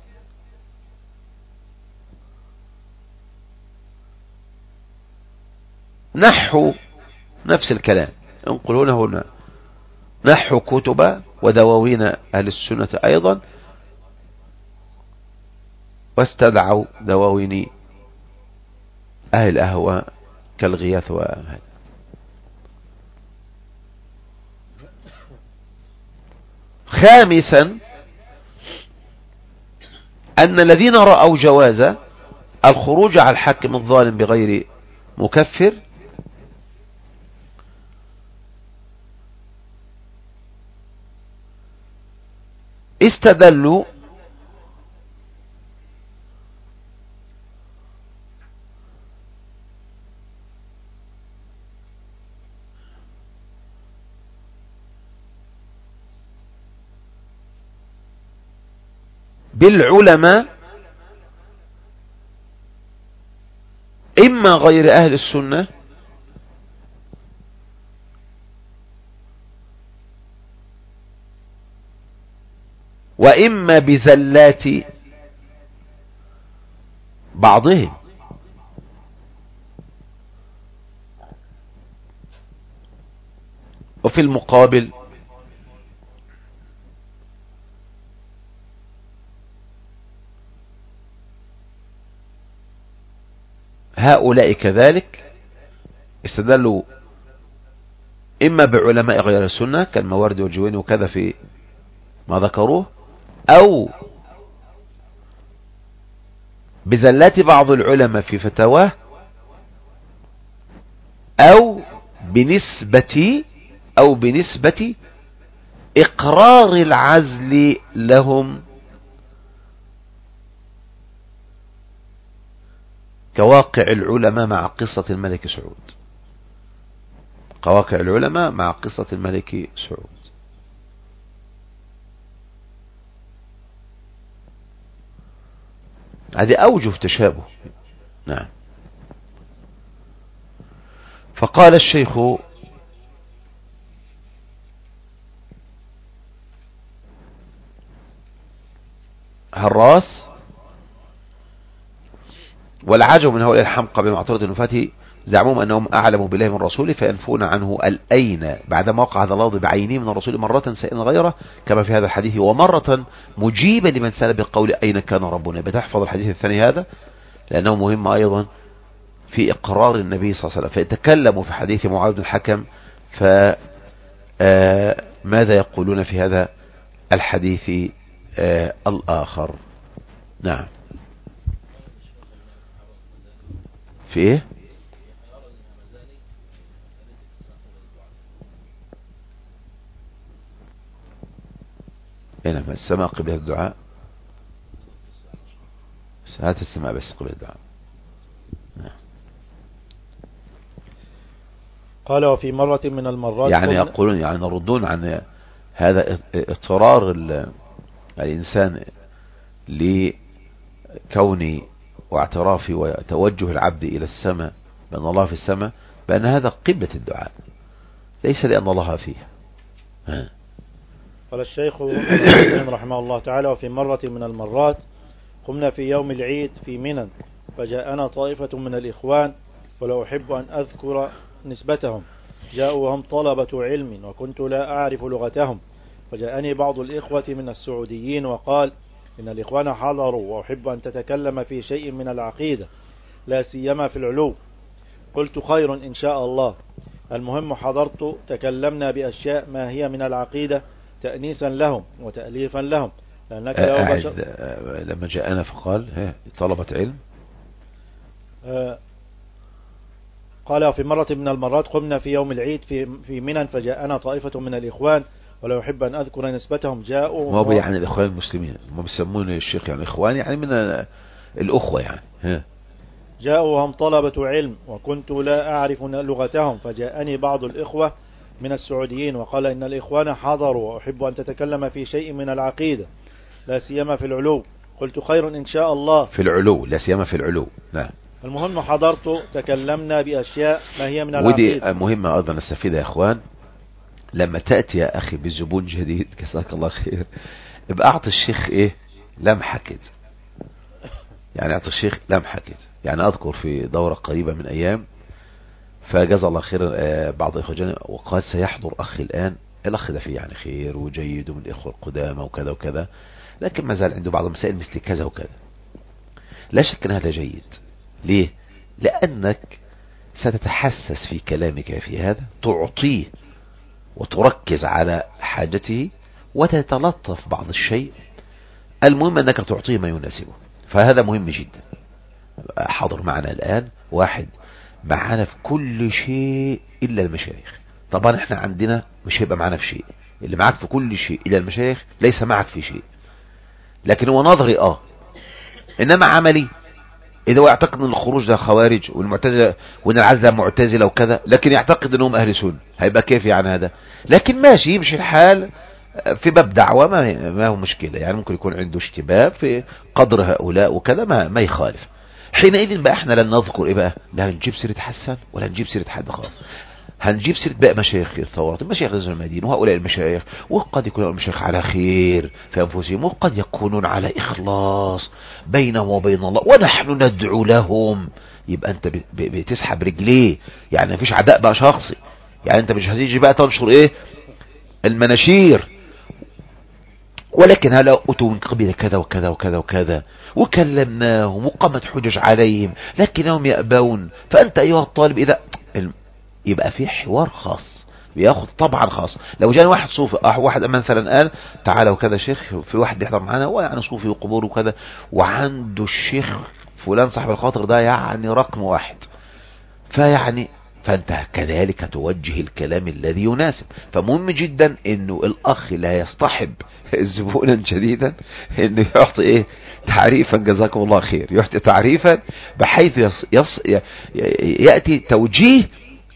Speaker 3: نحو نفس الكلام انقلون هنا نحو كتب ودواوين أهل السنة أيضا واستدعوا دواوين أهل الأهواء كالغياث وهذا. خامسا أن الذين رأوا جواز الخروج على الحاكم الظالم بغير مكفر استدلوا بالعلماء إما غير أهل السنة وإما بزلات بعضهم. وفي المقابل هؤلاء كذلك استدلوا إما بعلماء غير السنة كالمواردي والجويني وكذا في ما ذكروه أو بزلات بعض العلماء في فتاواه أو بنسبة إقرار العزل لهم كواقع العلماء مع قصة الملك سعود، كواقع العلماء مع قصة الملك سعود. هذه أوجه تشابه. نعم. فقال الشيخ هراس: والعجب من هؤلاء الحمقى بمعترض النفاة زعمهم أنهم أعلموا بالله من رسوله فينفون عنه الأين بعدما وقع هذا اللفظ بعينه من الرسول مرة سائلا غيره كما في هذا الحديث، ومرة مجيبا لمن سأل بقول أين كان ربنا. بتحفظ الحديث الثاني هذا لأنه مهم أيضا في إقرار النبي صلى الله عليه وسلم. فيتكلموا في حديث معاذ بن الحكم، فماذا يقولون في هذا الحديث الآخر؟ نعم. في إيه؟ إنما السماء قبل الدعاء، هات السماء بس قبل الدعاء.
Speaker 2: قال: وفي مرة من المرات
Speaker 3: يعني يقولون، يعني يردون عن هذا اضطرار الإنسان لكون واعتراف وتوجه العبد إلى السماء بأن الله في السماء، بأن هذا قبلة الدعاء ليس لأن الله فيها.
Speaker 2: قال الشيخ رحمه الله تعالى: وفي مرة من المرات قمنا في يوم العيد في منى، فجاءنا طائفة من الإخوان ولا أحب أن أذكر نسبتهم، جاءوا وهم طلبة علم وكنت لا أعرف لغتهم، فجاءني بعض الإخوة من السعوديين وقال: إن الإخوان حضروا وأحب أن تتكلم في شيء من العقيدة لا سيما في العلو. قلت: خير إن شاء الله. المهم حضرت، تكلمنا بأشياء ما هي من العقيدة تأنيسا لهم وتأليفا لهم، لأنك لو بشر.
Speaker 3: لما جاءنا فقال طلبة علم.
Speaker 2: قال: وفي مرة من المرات قمنا في يوم العيد في منى، فجاءنا طائفة من الإخوان ولا أحب أن أذكر نسبتهم، جاءوا
Speaker 3: ما يعني الإخوان المسلمين ما بيسمون الشيخ يعني إخوان، يعني من الأخوة يعني.
Speaker 2: جاءوا وهم طلبة علم وكنت لا أعرف لغتهم، فجاءني بعض الإخوة من السعوديين وقال: إن الإخوان حضروا وأحب أن تتكلم في شيء من العقيدة لا سيما في العلو. قلت: خير إن شاء الله.
Speaker 3: في العلو لا سيما في العلو. نعم.
Speaker 2: المهم حضرت، تكلمنا بأشياء ما هي من العقيدة.
Speaker 3: ودي مهمة أيضا نستفيدها يا إخوان. لما تأتي يا أخي بزبون جديد جزاك الله خير، ابقى أعطي الشيخ لمحة كده، يعني أعطي الشيخ لمحة كده. يعني أذكر في دورة قريبة من أيام، فجزا الله خير بعض إخواننا وقال سيحضر أخي الآن. الأخ ده فيه يعني خير وجيد من الإخوة القدامى وكذا وكذا، لكن ما زال عنده بعض المسائل مثل كذا وكذا. لا شك أن هذا جيد. ليه؟ لأنك ستتحسس في كلامك في هذا، تعطيه وتركز على حاجته وتتلطف بعض الشيء. المهم أنك تعطيه ما يناسبه، فهذا مهم جدا. حاضر معنا الآن واحد معنا في كل شيء إلا المشايخ. طبعا احنا عندنا مش هيبقى معنا في شيء، اللي معك في كل شيء إلا المشايخ ليس معك في شيء. لكن هو نظري إنما عملي إذا هو يعتقد أن الخروج ده خوارج والمعتزلة وأن العزلة معتزلة وكذا، لكن يعتقد أنهم أهل سنة، هيبقى كيف يعني هذا؟ لكن ماشي يمشي الحال في باب دعوة، ما هو مشكلة. يعني ممكن يكون عنده اشتباه في قدر هؤلاء وكذا، ما يخالف. حينئذ بقى احنا لن نذكر بقى، لا هنجيب سيرة حسان ولا هنجيب سيرة حد خالص. هنجيب سيرة بقى مشايخ الثورات، المشايخ نزل المدينة، وهؤلاء المشايخ وقد يكونوا المشايخ على خير في أنفسهم وقد يكونون على إخلاص بينهم وبين الله ونحن ندعو لهم. يبقى أنت بتسحب رجليه، يعني مفيش عداء بقى شخصي. يعني أنت مش هتيجي بقى تنشر المناشير، ولكن هلا أتوا من قبل كذا وكذا وكذا وكذا وكلمناهم وقامت حجج عليهم لكنهم يأبون. فأنت أيها الطالب إذا يبقى في حوار خاص بياخد طبعا خاص. لو جاء واحد صوفي، واحد مثلا قال تعالى وكذا شيخ، في واحد يحضر معنا هو يعني صوفي وقبور وكذا، وعنده الشيخ فلان صاحب الخاطر ده يعني رقم واحد، فيعني فأنت كذلك توجه الكلام الذي يناسب. فمهم جدا انه الاخ لا يصطحب زبونا جديدا انه يعطي ايه تعريفا، جزاكم الله خير، يعطي تعريفا بحيث يأتي توجيه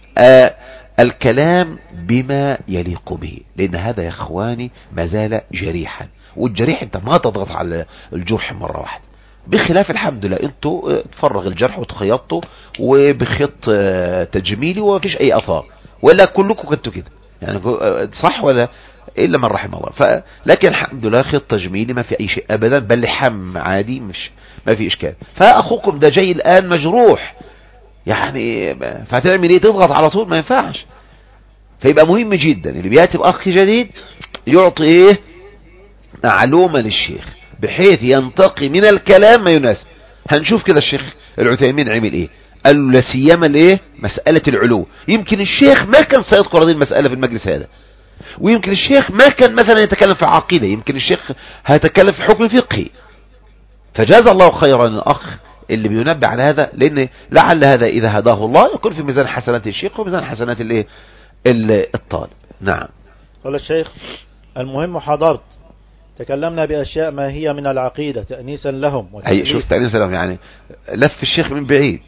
Speaker 3: الكلام بما يليق به، لان هذا يا اخواني ما زال جريحا، والجريح انت ما تضغط على الجرح مرة واحدة، بخلاف الحمد لله انتوا تفرغ الجرح وتخيطوا وبخيط تجميلي وما فيش اي اثار، ولا كلكم كنتوا كده يعني، صح ولا الا من رحم الله. لكن الحمد لله خيط تجميلي ما في اي شيء ابدا، بل لحم عادي مش ما في اشكال. فاخوكم ده جاي الان مجروح يعني، فهتعمل ايه؟ تضغط على طول؟ ما ينفعش. فيبقى مهم جدا اللي بياتي باخ جديد يعطي ايه معلومة للشيخ بحيث ينتقي من الكلام ما يناسب. هنشوف كده الشيخ العثيمين عمل ايه، قال له لا سيما الايه مسألة العلو. يمكن الشيخ ما كان سيذكر هذه المسألة في المجلس هذا، ويمكن الشيخ ما كان مثلا يتكلم في عقيدة، يمكن الشيخ هيتكلم في حكم فقهي. فجاز الله خيرا الأخ اللي بينبه على هذا، لأن لعل هذا إذا هداه الله يكون في ميزان حسنات الشيخ وميزان حسنات الطالب. نعم.
Speaker 2: قال الشيخ: المهم حضرت، تكلمنا بأشياء ما هي من العقيدة تأنيسا لهم
Speaker 3: أي شوف تأنيسا لهم يعني لف الشيخ من بعيد.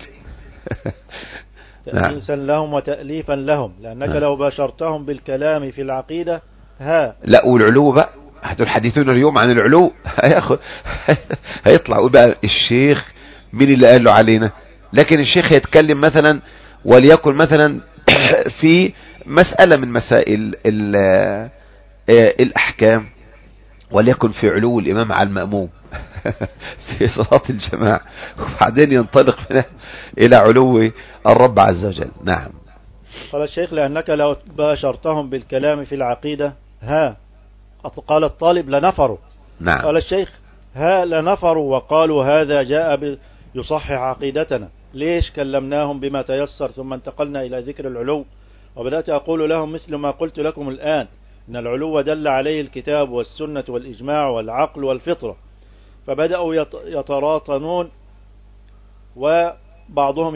Speaker 2: تأنيسا لهم وتأليفا لهم، لأنك لو باشرتهم بالكلام في العقيدة
Speaker 3: لا، والعلو بقى هتقول حديثنا اليوم عن العلو هيطلع بقى الشيخ مين اللي قال له علينا. لكن الشيخ يتكلم مثلا وليكن مثلا في مسألة من مسائل الأحكام، وليكن في علو الإمام على المأموم في صلاة الجماعة، وبعدين ينطلق إلى علو الرب عز وجل. نعم.
Speaker 2: قال الشيخ: لأنك لو باشرتهم بالكلام في العقيدة قال الطالب لنفروا.
Speaker 3: نعم.
Speaker 2: قال الشيخ: لنفروا وقالوا هذا جاء يصحح عقيدتنا. ليش كلمناهم بما تيسر ثم انتقلنا إلى ذكر العلو، وبدأت أقول لهم مثل ما قلت لكم الآن، إن العلو دل عليه الكتاب والسنة والإجماع والعقل والفطرة. فبدأوا يتراطنون، وبعضهم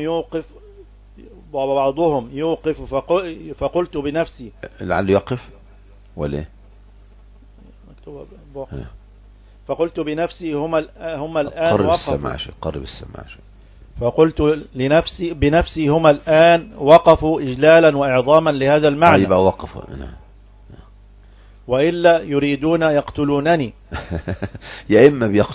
Speaker 2: يوقف فقلت بنفسي.
Speaker 3: لعله يقف ولا
Speaker 2: فقلت بنفسي هم الآن وقفوا.
Speaker 3: قرب السماع.
Speaker 2: فقلت بنفسي هم الآن وقفوا إجلالا وإعظاما لهذا المعنى.
Speaker 3: يبقى وقفوا.
Speaker 2: وإلا يريدون يقتلونني.
Speaker 3: يا إما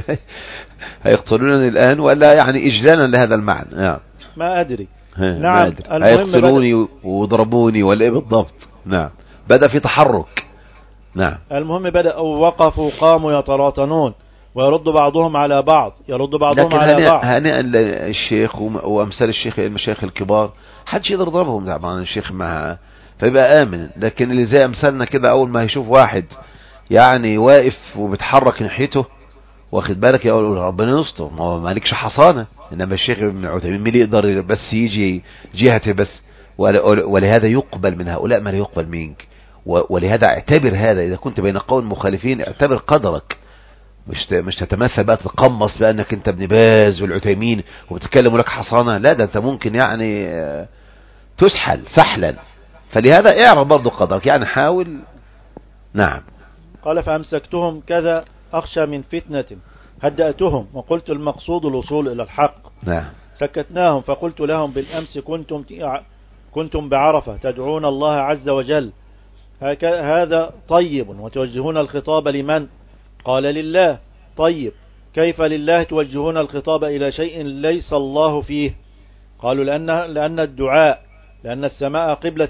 Speaker 3: هيقتلونني الآن، ولا يعني إجلالا لهذا المعنى.
Speaker 2: ما أدري.
Speaker 3: نعم. هيقتلوني وضربوني ولا إيه بالضبط؟ نعم. بدأ في تحرك. نعم.
Speaker 2: المهم بدأوا وقفوا قاموا يتراطنون، ويرد بعضهم على بعض، على بعض.
Speaker 3: هنيئا الشيخ وأمثال الشيخ المشايخ الكبار، حدش يقدر يضربهم طبعا الشيخ معها، فيبقى آمن. لكن اللي زي أمثالنا كده أول ما يشوف واحد يعني واقف وبتحرك ناحيته، واخد بالك، يقول ربنا يستر، ما هو مالكش حصانة. إنما الشيخ ابن عثيمين مين يقدر بس يجي جهته بس، ولهذا يقبل من هؤلاء ما لا يقبل منك. ولهذا اعتبر هذا إذا كنت بين قوم مخالفين، اعتبر قدرك، مش تتمثل بقى تتقمص بأنك انت ابن باز والعثيمين وبتتكلم لك حصانة. لا، ده انت ممكن يعني تسحل سحلا. فلهذا اعرف برضو قدرك، يعني حاول. نعم.
Speaker 2: قال: فأمسكتهم كذا أخشى من فتنة، هدأتهم وقلت المقصود الوصول إلى الحق.
Speaker 3: نعم.
Speaker 2: سكتناهم فقلت لهم: بالأمس كنتم بعرفة تدعون الله عز وجل، هذا طيب، وتوجهون الخطاب لمن؟ قال: لله. طيب، كيف لله توجهون الخطاب إلى شيء ليس الله فيه؟ قالوا: لأن السماء قبلة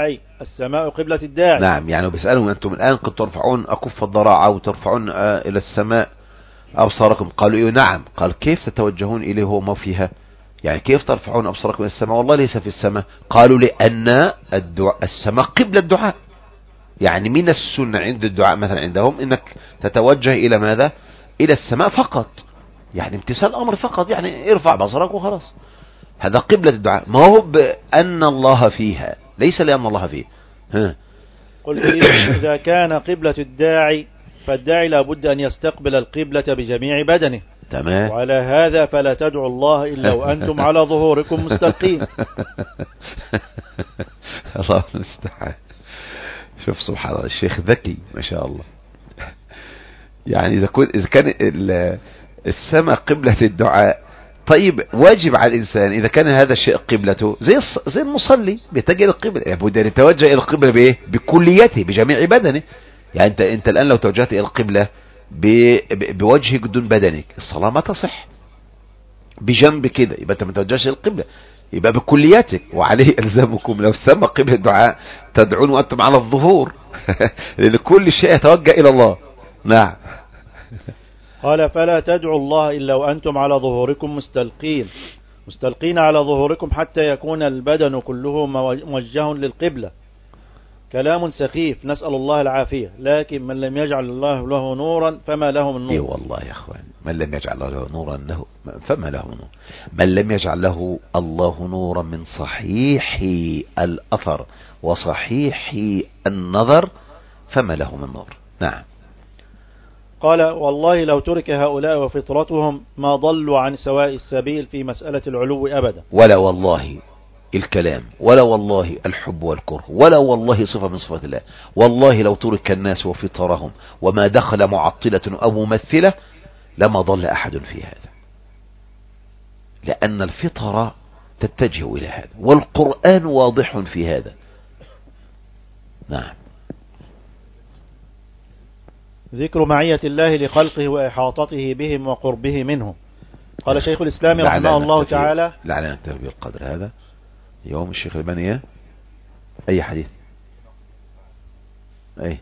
Speaker 2: الداعي.
Speaker 3: نعم. يعني بيسألهم أنتم الآن كنتم ترفعون أكف الضراعة وترفعون إلى السماء أبصاركم. قالوا: إيه؟ نعم. قال: كيف تتوجهون إليه وما فيها؟ يعني كيف ترفعون أبصاركم إلى السماء والله ليس في السماء؟ قالوا: لأن السماء قبلة الدعاء. يعني من السنة عند الدعاء مثلا عندهم انك تتوجه الى ماذا؟ الى السماء فقط، يعني امتثال الامر فقط، يعني ارفع بصرك وخلاص. هذا قبلة الدعاء، ما هو بأن الله فيها، ليس لأن الله فيه.
Speaker 2: قلت: إذا كان قبلة الداعي، فالداعي لابد أن يستقبل القبلة بجميع بدنه.
Speaker 3: تمام.
Speaker 2: وعلى هذا فلا تدعوا الله إلا وأنتم على ظهوركم مستلقين.
Speaker 3: الله المستعان. شوف سبحان الله، الشيخ ذكي ما شاء الله. يعني إذا كان السماء قبلة الدعاء، طيب واجب على الإنسان إذا كان هذا الشيء قبلته زي المصلي بيتجه القبلة، يبدأ يعني يتوجه إلى القبلة بإيه؟ بكليته بجميع بدنه. يعني أنت الآن لو توجهت إلى القبلة بوجهك دون بدنك، الصلاة ما تصح. بجنب كده يبقى أنت ما توجهش إلى القبلة، يبقى بكلياتك. وعليه ألزمكم لو سمى قبلة الدعاء تدعون وأنتم على الظهور. لأن كل شيء يتوجه إلى الله. نعم.
Speaker 2: قال فلا تدعوا الله إلا وأنتم على ظهوركم مستلقين على ظهوركم حتى يكون البدن كله موجه للقبلة. كلام سخيف نسأل الله العافية، لكن من لم يجعل الله له نورا فما له من نور.
Speaker 3: اي والله يا اخوان، من لم يجعل له نورا فما له من نور. من لم يجعل له الله نورا من صحيح الأثر وصحيح النظر فما له من نور. نعم.
Speaker 2: قال والله لو ترك هؤلاء وفطرتهم ما ضلوا عن سواء السبيل في مسألة العلو أبدا.
Speaker 3: ولا والله الكلام، ولا والله الحب والكره، ولا والله صفة من صفات الله. والله لو ترك الناس وفطرهم وما دخل معطلة أو ممثلة لما ضل أحد في هذا، لأن الفطرة تتجه إلى هذا، والقرآن واضح في هذا. نعم.
Speaker 2: ذكر معية الله لخلقه وإحاطته بهم وقربه منهم. قال شيخ الإسلام رحمه الله تعالى.
Speaker 3: لعلنا نكتفي بالقدر هذا. يوم الشيخ البانية أي حديث؟ أي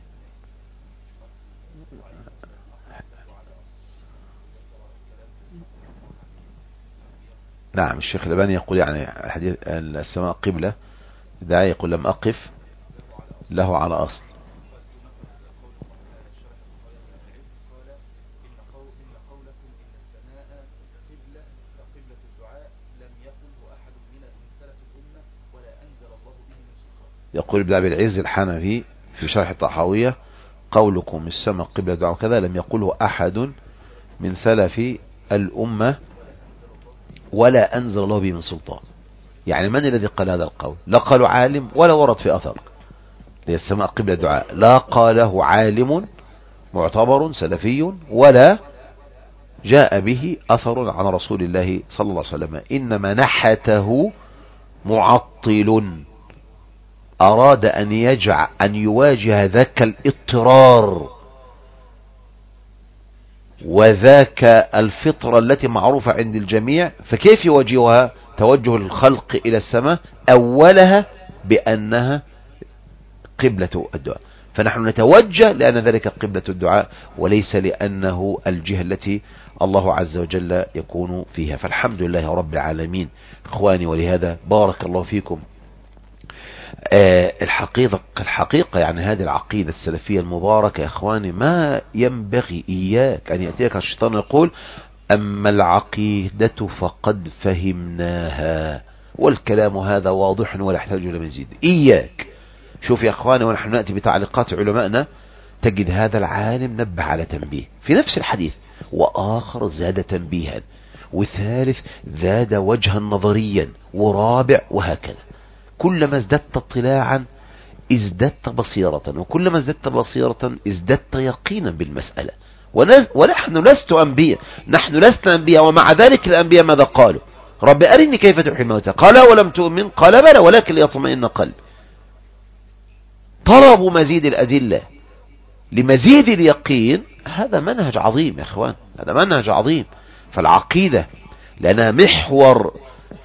Speaker 3: نعم. الشيخ الباني يقول يعني الحديث السماء قبلة، داعي يقول لم أقف له على أصل. يقول ابن أبي العز الحنفي في شرح الطحاوية قولكم السماء قبلة دعاء كذا لم يقوله أحد من سلف الأمة ولا أنزل الله به من سلطان. يعني من الذي قال هذا القول؟ لا قالوا عالم ولا ورد في أثر للسماء قبلة دعاء، لا قاله عالم معتبر سلفي ولا جاء به أثر عن رسول الله صلى الله عليه وسلم. إنما نحته معطل أراد أن يواجه ذاك الاضطرار وذاك الفطرة التي معروفة عند الجميع، فكيف يواجهها؟ توجه الخلق إلى السماء أولها بأنها قبلة الدعاء، فنحن نتوجه لأن ذلك قبلة الدعاء وليس لأنه الجهة التي الله عز وجل يكون فيها. فالحمد لله رب العالمين إخواني، ولهذا بارك الله فيكم. الحقيقة يعني هذه العقيدة السلفية المباركة يا إخواني، ما ينبغي إياك أن يأتيك الشيطان يقول أما العقيدة فقد فهمناها، والكلام هذا واضح ولا يحتاج إلى مزيد. إياك. شوف يا إخواني، ونحن نأتي بتعليقات علمائنا تجد هذا العالم نبه على تنبيه في نفس الحديث، وآخر زاد تنبيها، وثالث زاد وجها نظريا، ورابع، وهكذا. كلما ازددت اطلاعا ازددت بصيرة، وكلما ازددت بصيرة ازددت يقينا بالمسألة. ونحن لست أنبياء، نحن لسنا أنبياء، ومع ذلك الأنبياء ماذا قالوا؟ رب أرني كيف تحيي الموتى، قال ولم تؤمن، قال بلى ولكن ليطمئن قلبي. طلبوا مزيد الأدلة لمزيد اليقين. هذا منهج عظيم يا اخوان، هذا منهج عظيم. فالعقيدة لأنها محور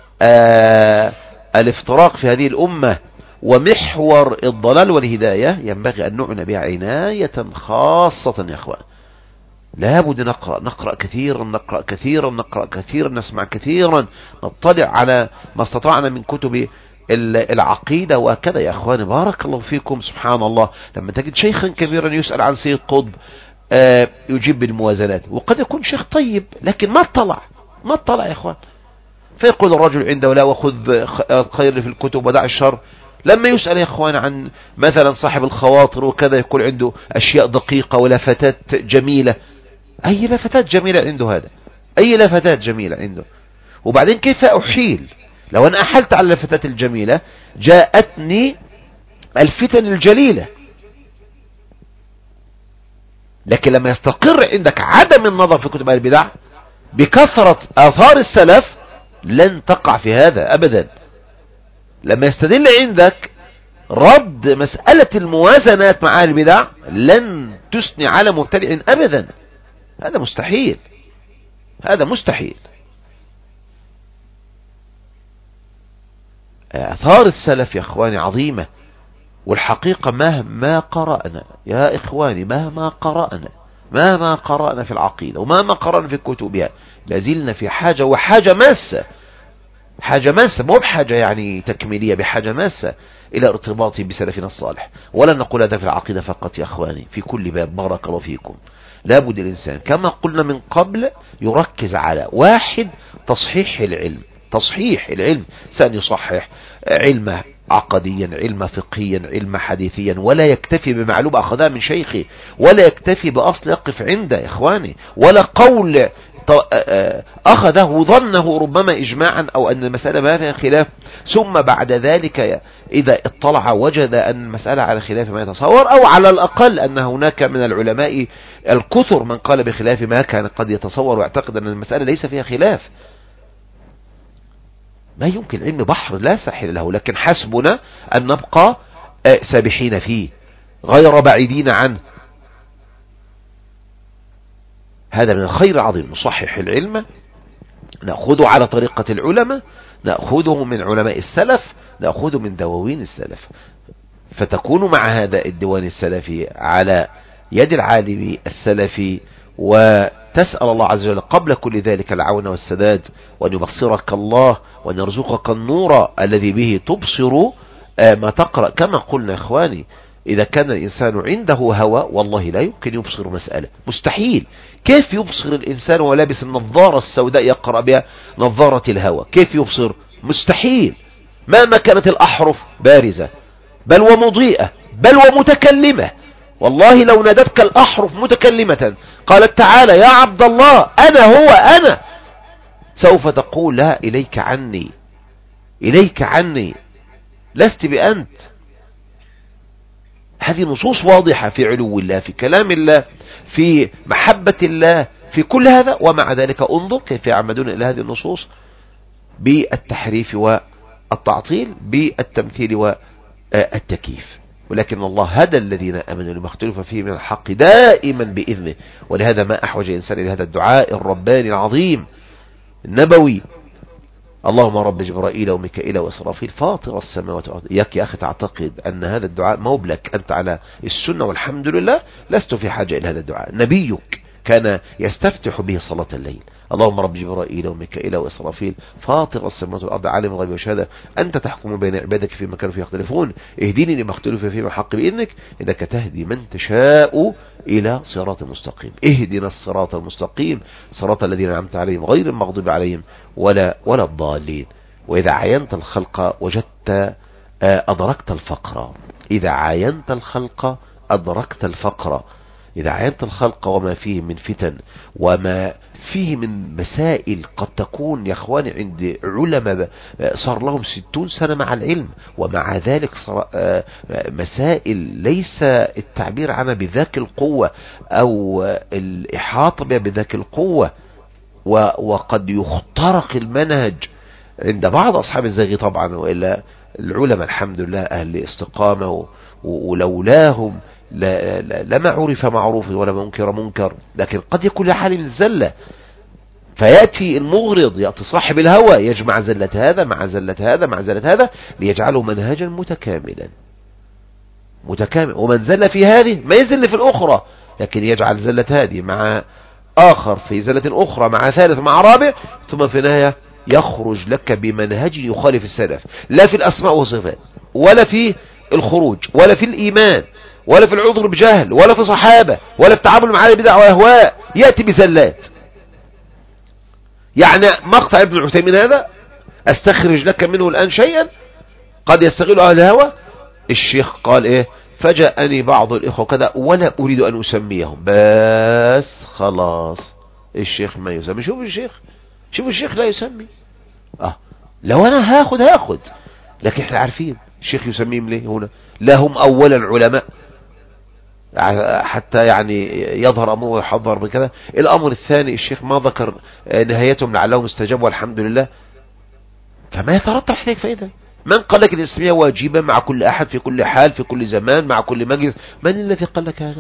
Speaker 3: الافتراق في هذه الأمة ومحور الضلال والهداية، ينبغي أن نعنى بها عناية خاصة يا اخوان. لابد نقرأ كثيرا، نسمع كثيرا، نطلع على ما استطعنا من كتب العقيدة وكذا يا اخواني. بارك الله فيكم. سبحان الله، لما تجد شيخا كبيرا يسأل عن سيد قطب يجيب بالموازنات، وقد يكون شيخ طيب لكن ما اطلع يا اخوان. فيقول الرجل عنده لا وخذ خير في الكتب ودع الشر. لما يسأل يا اخوان عن مثلا صاحب الخواطر وكذا، يقول عنده اشياء دقيقة ولفتات جميلة. اي لفتات جميلة عنده هذا؟ أي لفتات جميلة عنده. وبعدين كيف أحيل؟ لو أنا أحلت على اللفتات الجميلة جاءتني الفتن الجليلة. لكن لما يستقر عندك عدم النظر في كتب البدع بكثرة آثار السلف لن تقع في هذا أبدا. لما يستدل عندك رد مسألة الموازنات مع البدع لن تثني على مبتدع أبدا. هذا مستحيل، هذا مستحيل. آثار السلف يا إخواني عظيمة. والحقيقة مهما قرأنا يا إخواني، مهما قرأنا في العقيدة ومهما قرأنا في كتبها لازلنا في حاجة، وحاجة ماسة، حاجة ماسة، مو بحاجة يعني تكميلية، بحاجة ماسة إلى ارتباطي بسلفنا الصالح. ولا نقول هذا في العقيدة فقط يا أخواني، في كل باب. بارك الله فيكم. لابد الإنسان كما قلنا من قبل يركز على واحد تصحيح العلم، تصحيح العلم. سأن يصحح علمه عقديا، علم فقهيا، علم حديثيا، ولا يكتفي بمعلومة أخذها من شيخه، ولا يكتفي بأصل يقف عنده يا إخواني، ولا قول أخذه ظنه ربما إجماعا أو أن المسألة ما فيها خلاف، ثم بعد ذلك إذا اطلع وجد أن المسألة على خلاف ما يتصور، أو على الأقل أن هناك من العلماء الكثر من قال بخلاف ما كان قد يتصور ويعتقد أن المسألة ليس فيها خلاف. ما يمكن. علم بحر لا ساحل له، لكن حسبنا أن نبقى سابحين فيه غير بعيدين عنه. هذا من الخير العظيم. نصحح العلم، نأخذه على طريقة العلماء، نأخذه من علماء السلف، نأخذه من دواوين السلف، فتكون مع هذا الديوان السلفي على يد العالم السلفي، وتسأل الله عز وجل قبل كل ذلك العون والسداد، وأن يبصرك الله، وأن يرزقك النور الذي به تبصر ما تقرأ. كما قلنا إخواني، إذا كان الإنسان عنده هوى والله لا يمكن يبصر مسألة، مستحيل. كيف يبصر الإنسان وهو لابس النظارة السوداء يقرأ بها نظارة الهوى؟ كيف يبصر؟ مستحيل. مهما كانت الأحرف بارزة بل ومضيئة بل ومتكلمة. والله لو نادتك الأحرف متكلمة قالت تعالى يا عبد الله أنا هو أنا، سوف تقول لا، إليك عني، إليك عني، لست بأنت. هذه نصوص واضحة في علو الله، في كلام الله، في محبة الله، في كل هذا. ومع ذلك انظر كيف يعمدون إلى هذه النصوص بالتحريف والتعطيل، بالتمثيل والتكييف. ولكن الله هدى الذين آمنوا لما اختلف فيه من الحق دائما بإذنه. ولهذا ما أحوج الإنسان إلى هذا الدعاء الرباني العظيم النبوي: اللهم رب جبرائيل وميكائيل وإسرافيل فاطر السماوات والأرض. إياك يا أخي تعتقد أن هذا الدعاء موبلك، أنت على السنة والحمد لله، لست في حاجة إلى هذا الدعاء. نبيك كان يستفتح به صلاة الليل: اللهم رب جبرائيل وميكائيل وإسرافيل فاطر السماوات والأرض عالم الغيب والشهادة أنت تحكم بين عبادك فيما كانوا فيه يختلفون اهديني لما اختلف فيه من الحق بإذنك إنك تهدي من تشاء إلى صراط مستقيم. اهدنا الصراط المستقيم صراط الذين أنعمت عليهم غير المغضوب عليهم ولا الضالين. وإذا عاينت الخلق وجدت أدركت الفقر. إذا عاينت الخلق أدركت الفقر. إذا عاينت الخلق وما فيه من فتن وما فيه من مسائل قد تكون يا أخواني عند علماء صار لهم 60 سنة مع العلم، ومع ذلك مسائل ليس التعبير عنها بذاك القوة أو الإحاطة بها بذاك القوة، وقد يخترق المنهج عند بعض أصحاب الزاغي طبعا. وإلا العلماء الحمد لله أهل استقامة، ولولاهم لما عرف معروف ولا منكر منكر. لكن قد يكون لحال من الزلة، فيأتي المغرض، يأتي صاحب الهوى يجمع زلة هذا مع زلة هذا مع زلة هذا ليجعله منهجا متكاملا. ومن زل في هذه ما يزل في الأخرى، لكن يجعل زلة هذه مع آخر في زلة أخرى مع ثالث مع رابع، ثم في النهاية يخرج لك بمنهج يخالف السلف، لا في الأسماء والصفات ولا في الخروج ولا في الإيمان ولا في العذر بجهل ولا في صحابة ولا في التعامل مع البدع وأهواء، يأتي بزلات. يعني مقطع ابن عثيمين هذا أستخرج لك منه الآن شيئا قد يستغل أهل الهوى. الشيخ قال إيه؟ فجاءني بعض الإخوة كذا ولا أريد أن أسميهم، بس خلاص الشيخ ما يسمي. شوف الشيخ لا يسمي. لو انا هاخد، لكن احنا عارفين الشيخ يسميهم ليه هنا؟ لا هم اولا علماء حتى يعني يظهر امره ويحضر بكذا. الامر الثاني الشيخ ما ذكر نهايتهم لعلهم استجابوا والحمد لله، فما يترتب عليك فائدة. من قال لك الاسمية واجبة مع كل احد في كل حال في كل زمان مع كل مجلس؟ من الذي قال لك هذا؟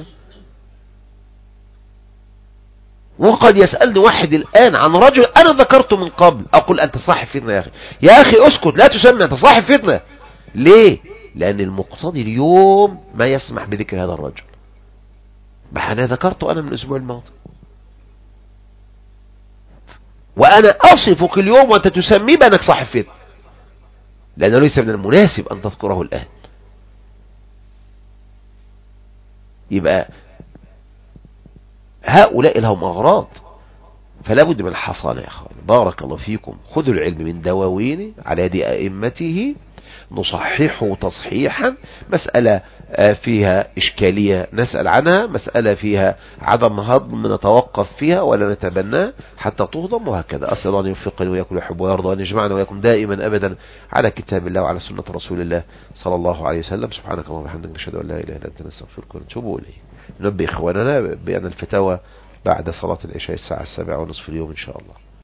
Speaker 3: وقد يسألني واحد الآن عن رجل أنا ذكرته من قبل، أقول أنت صاحب فتنة يا أخي. يا أخي أسكت، لا تسمي، أنت صاحب فتنة. ليه؟ لأن المقتضي اليوم ما يسمح بذكر هذا الرجل. أنا ذكرته أنا من الأسبوع الماضي، وأنا أصفك اليوم وأنت تسميه بأنك صاحب فتنة، لأنه ليس من المناسب أن تذكره الآن. يبقى هؤلاء لهم أغراض، فلا بد من الحصانة يا أخوان. بارك الله فيكم. خذوا العلم من دواوين على يد أئمته، نصححه تصحيحا. مسألة فيها إشكالية نسأل عنها، مسألة فيها عدم هضم نتوقف فيها ولا نتبناه حتى تهضم، وهكذا. أسأل الله أن يوفقني وياكم ويحب ويرضى، أن يجمعنا وياكم دائما أبدا على كتاب الله وعلى سنة رسول الله صلى الله عليه وسلم. سبحانك اللهم وبحمدك، نشهد أن لا إله إلا أنت، نستغفرك ونتوب إليه. ننبه إخواننا بأن الفتاوى بعد صلاة العشاء الساعة 7:30 اليوم إن شاء الله.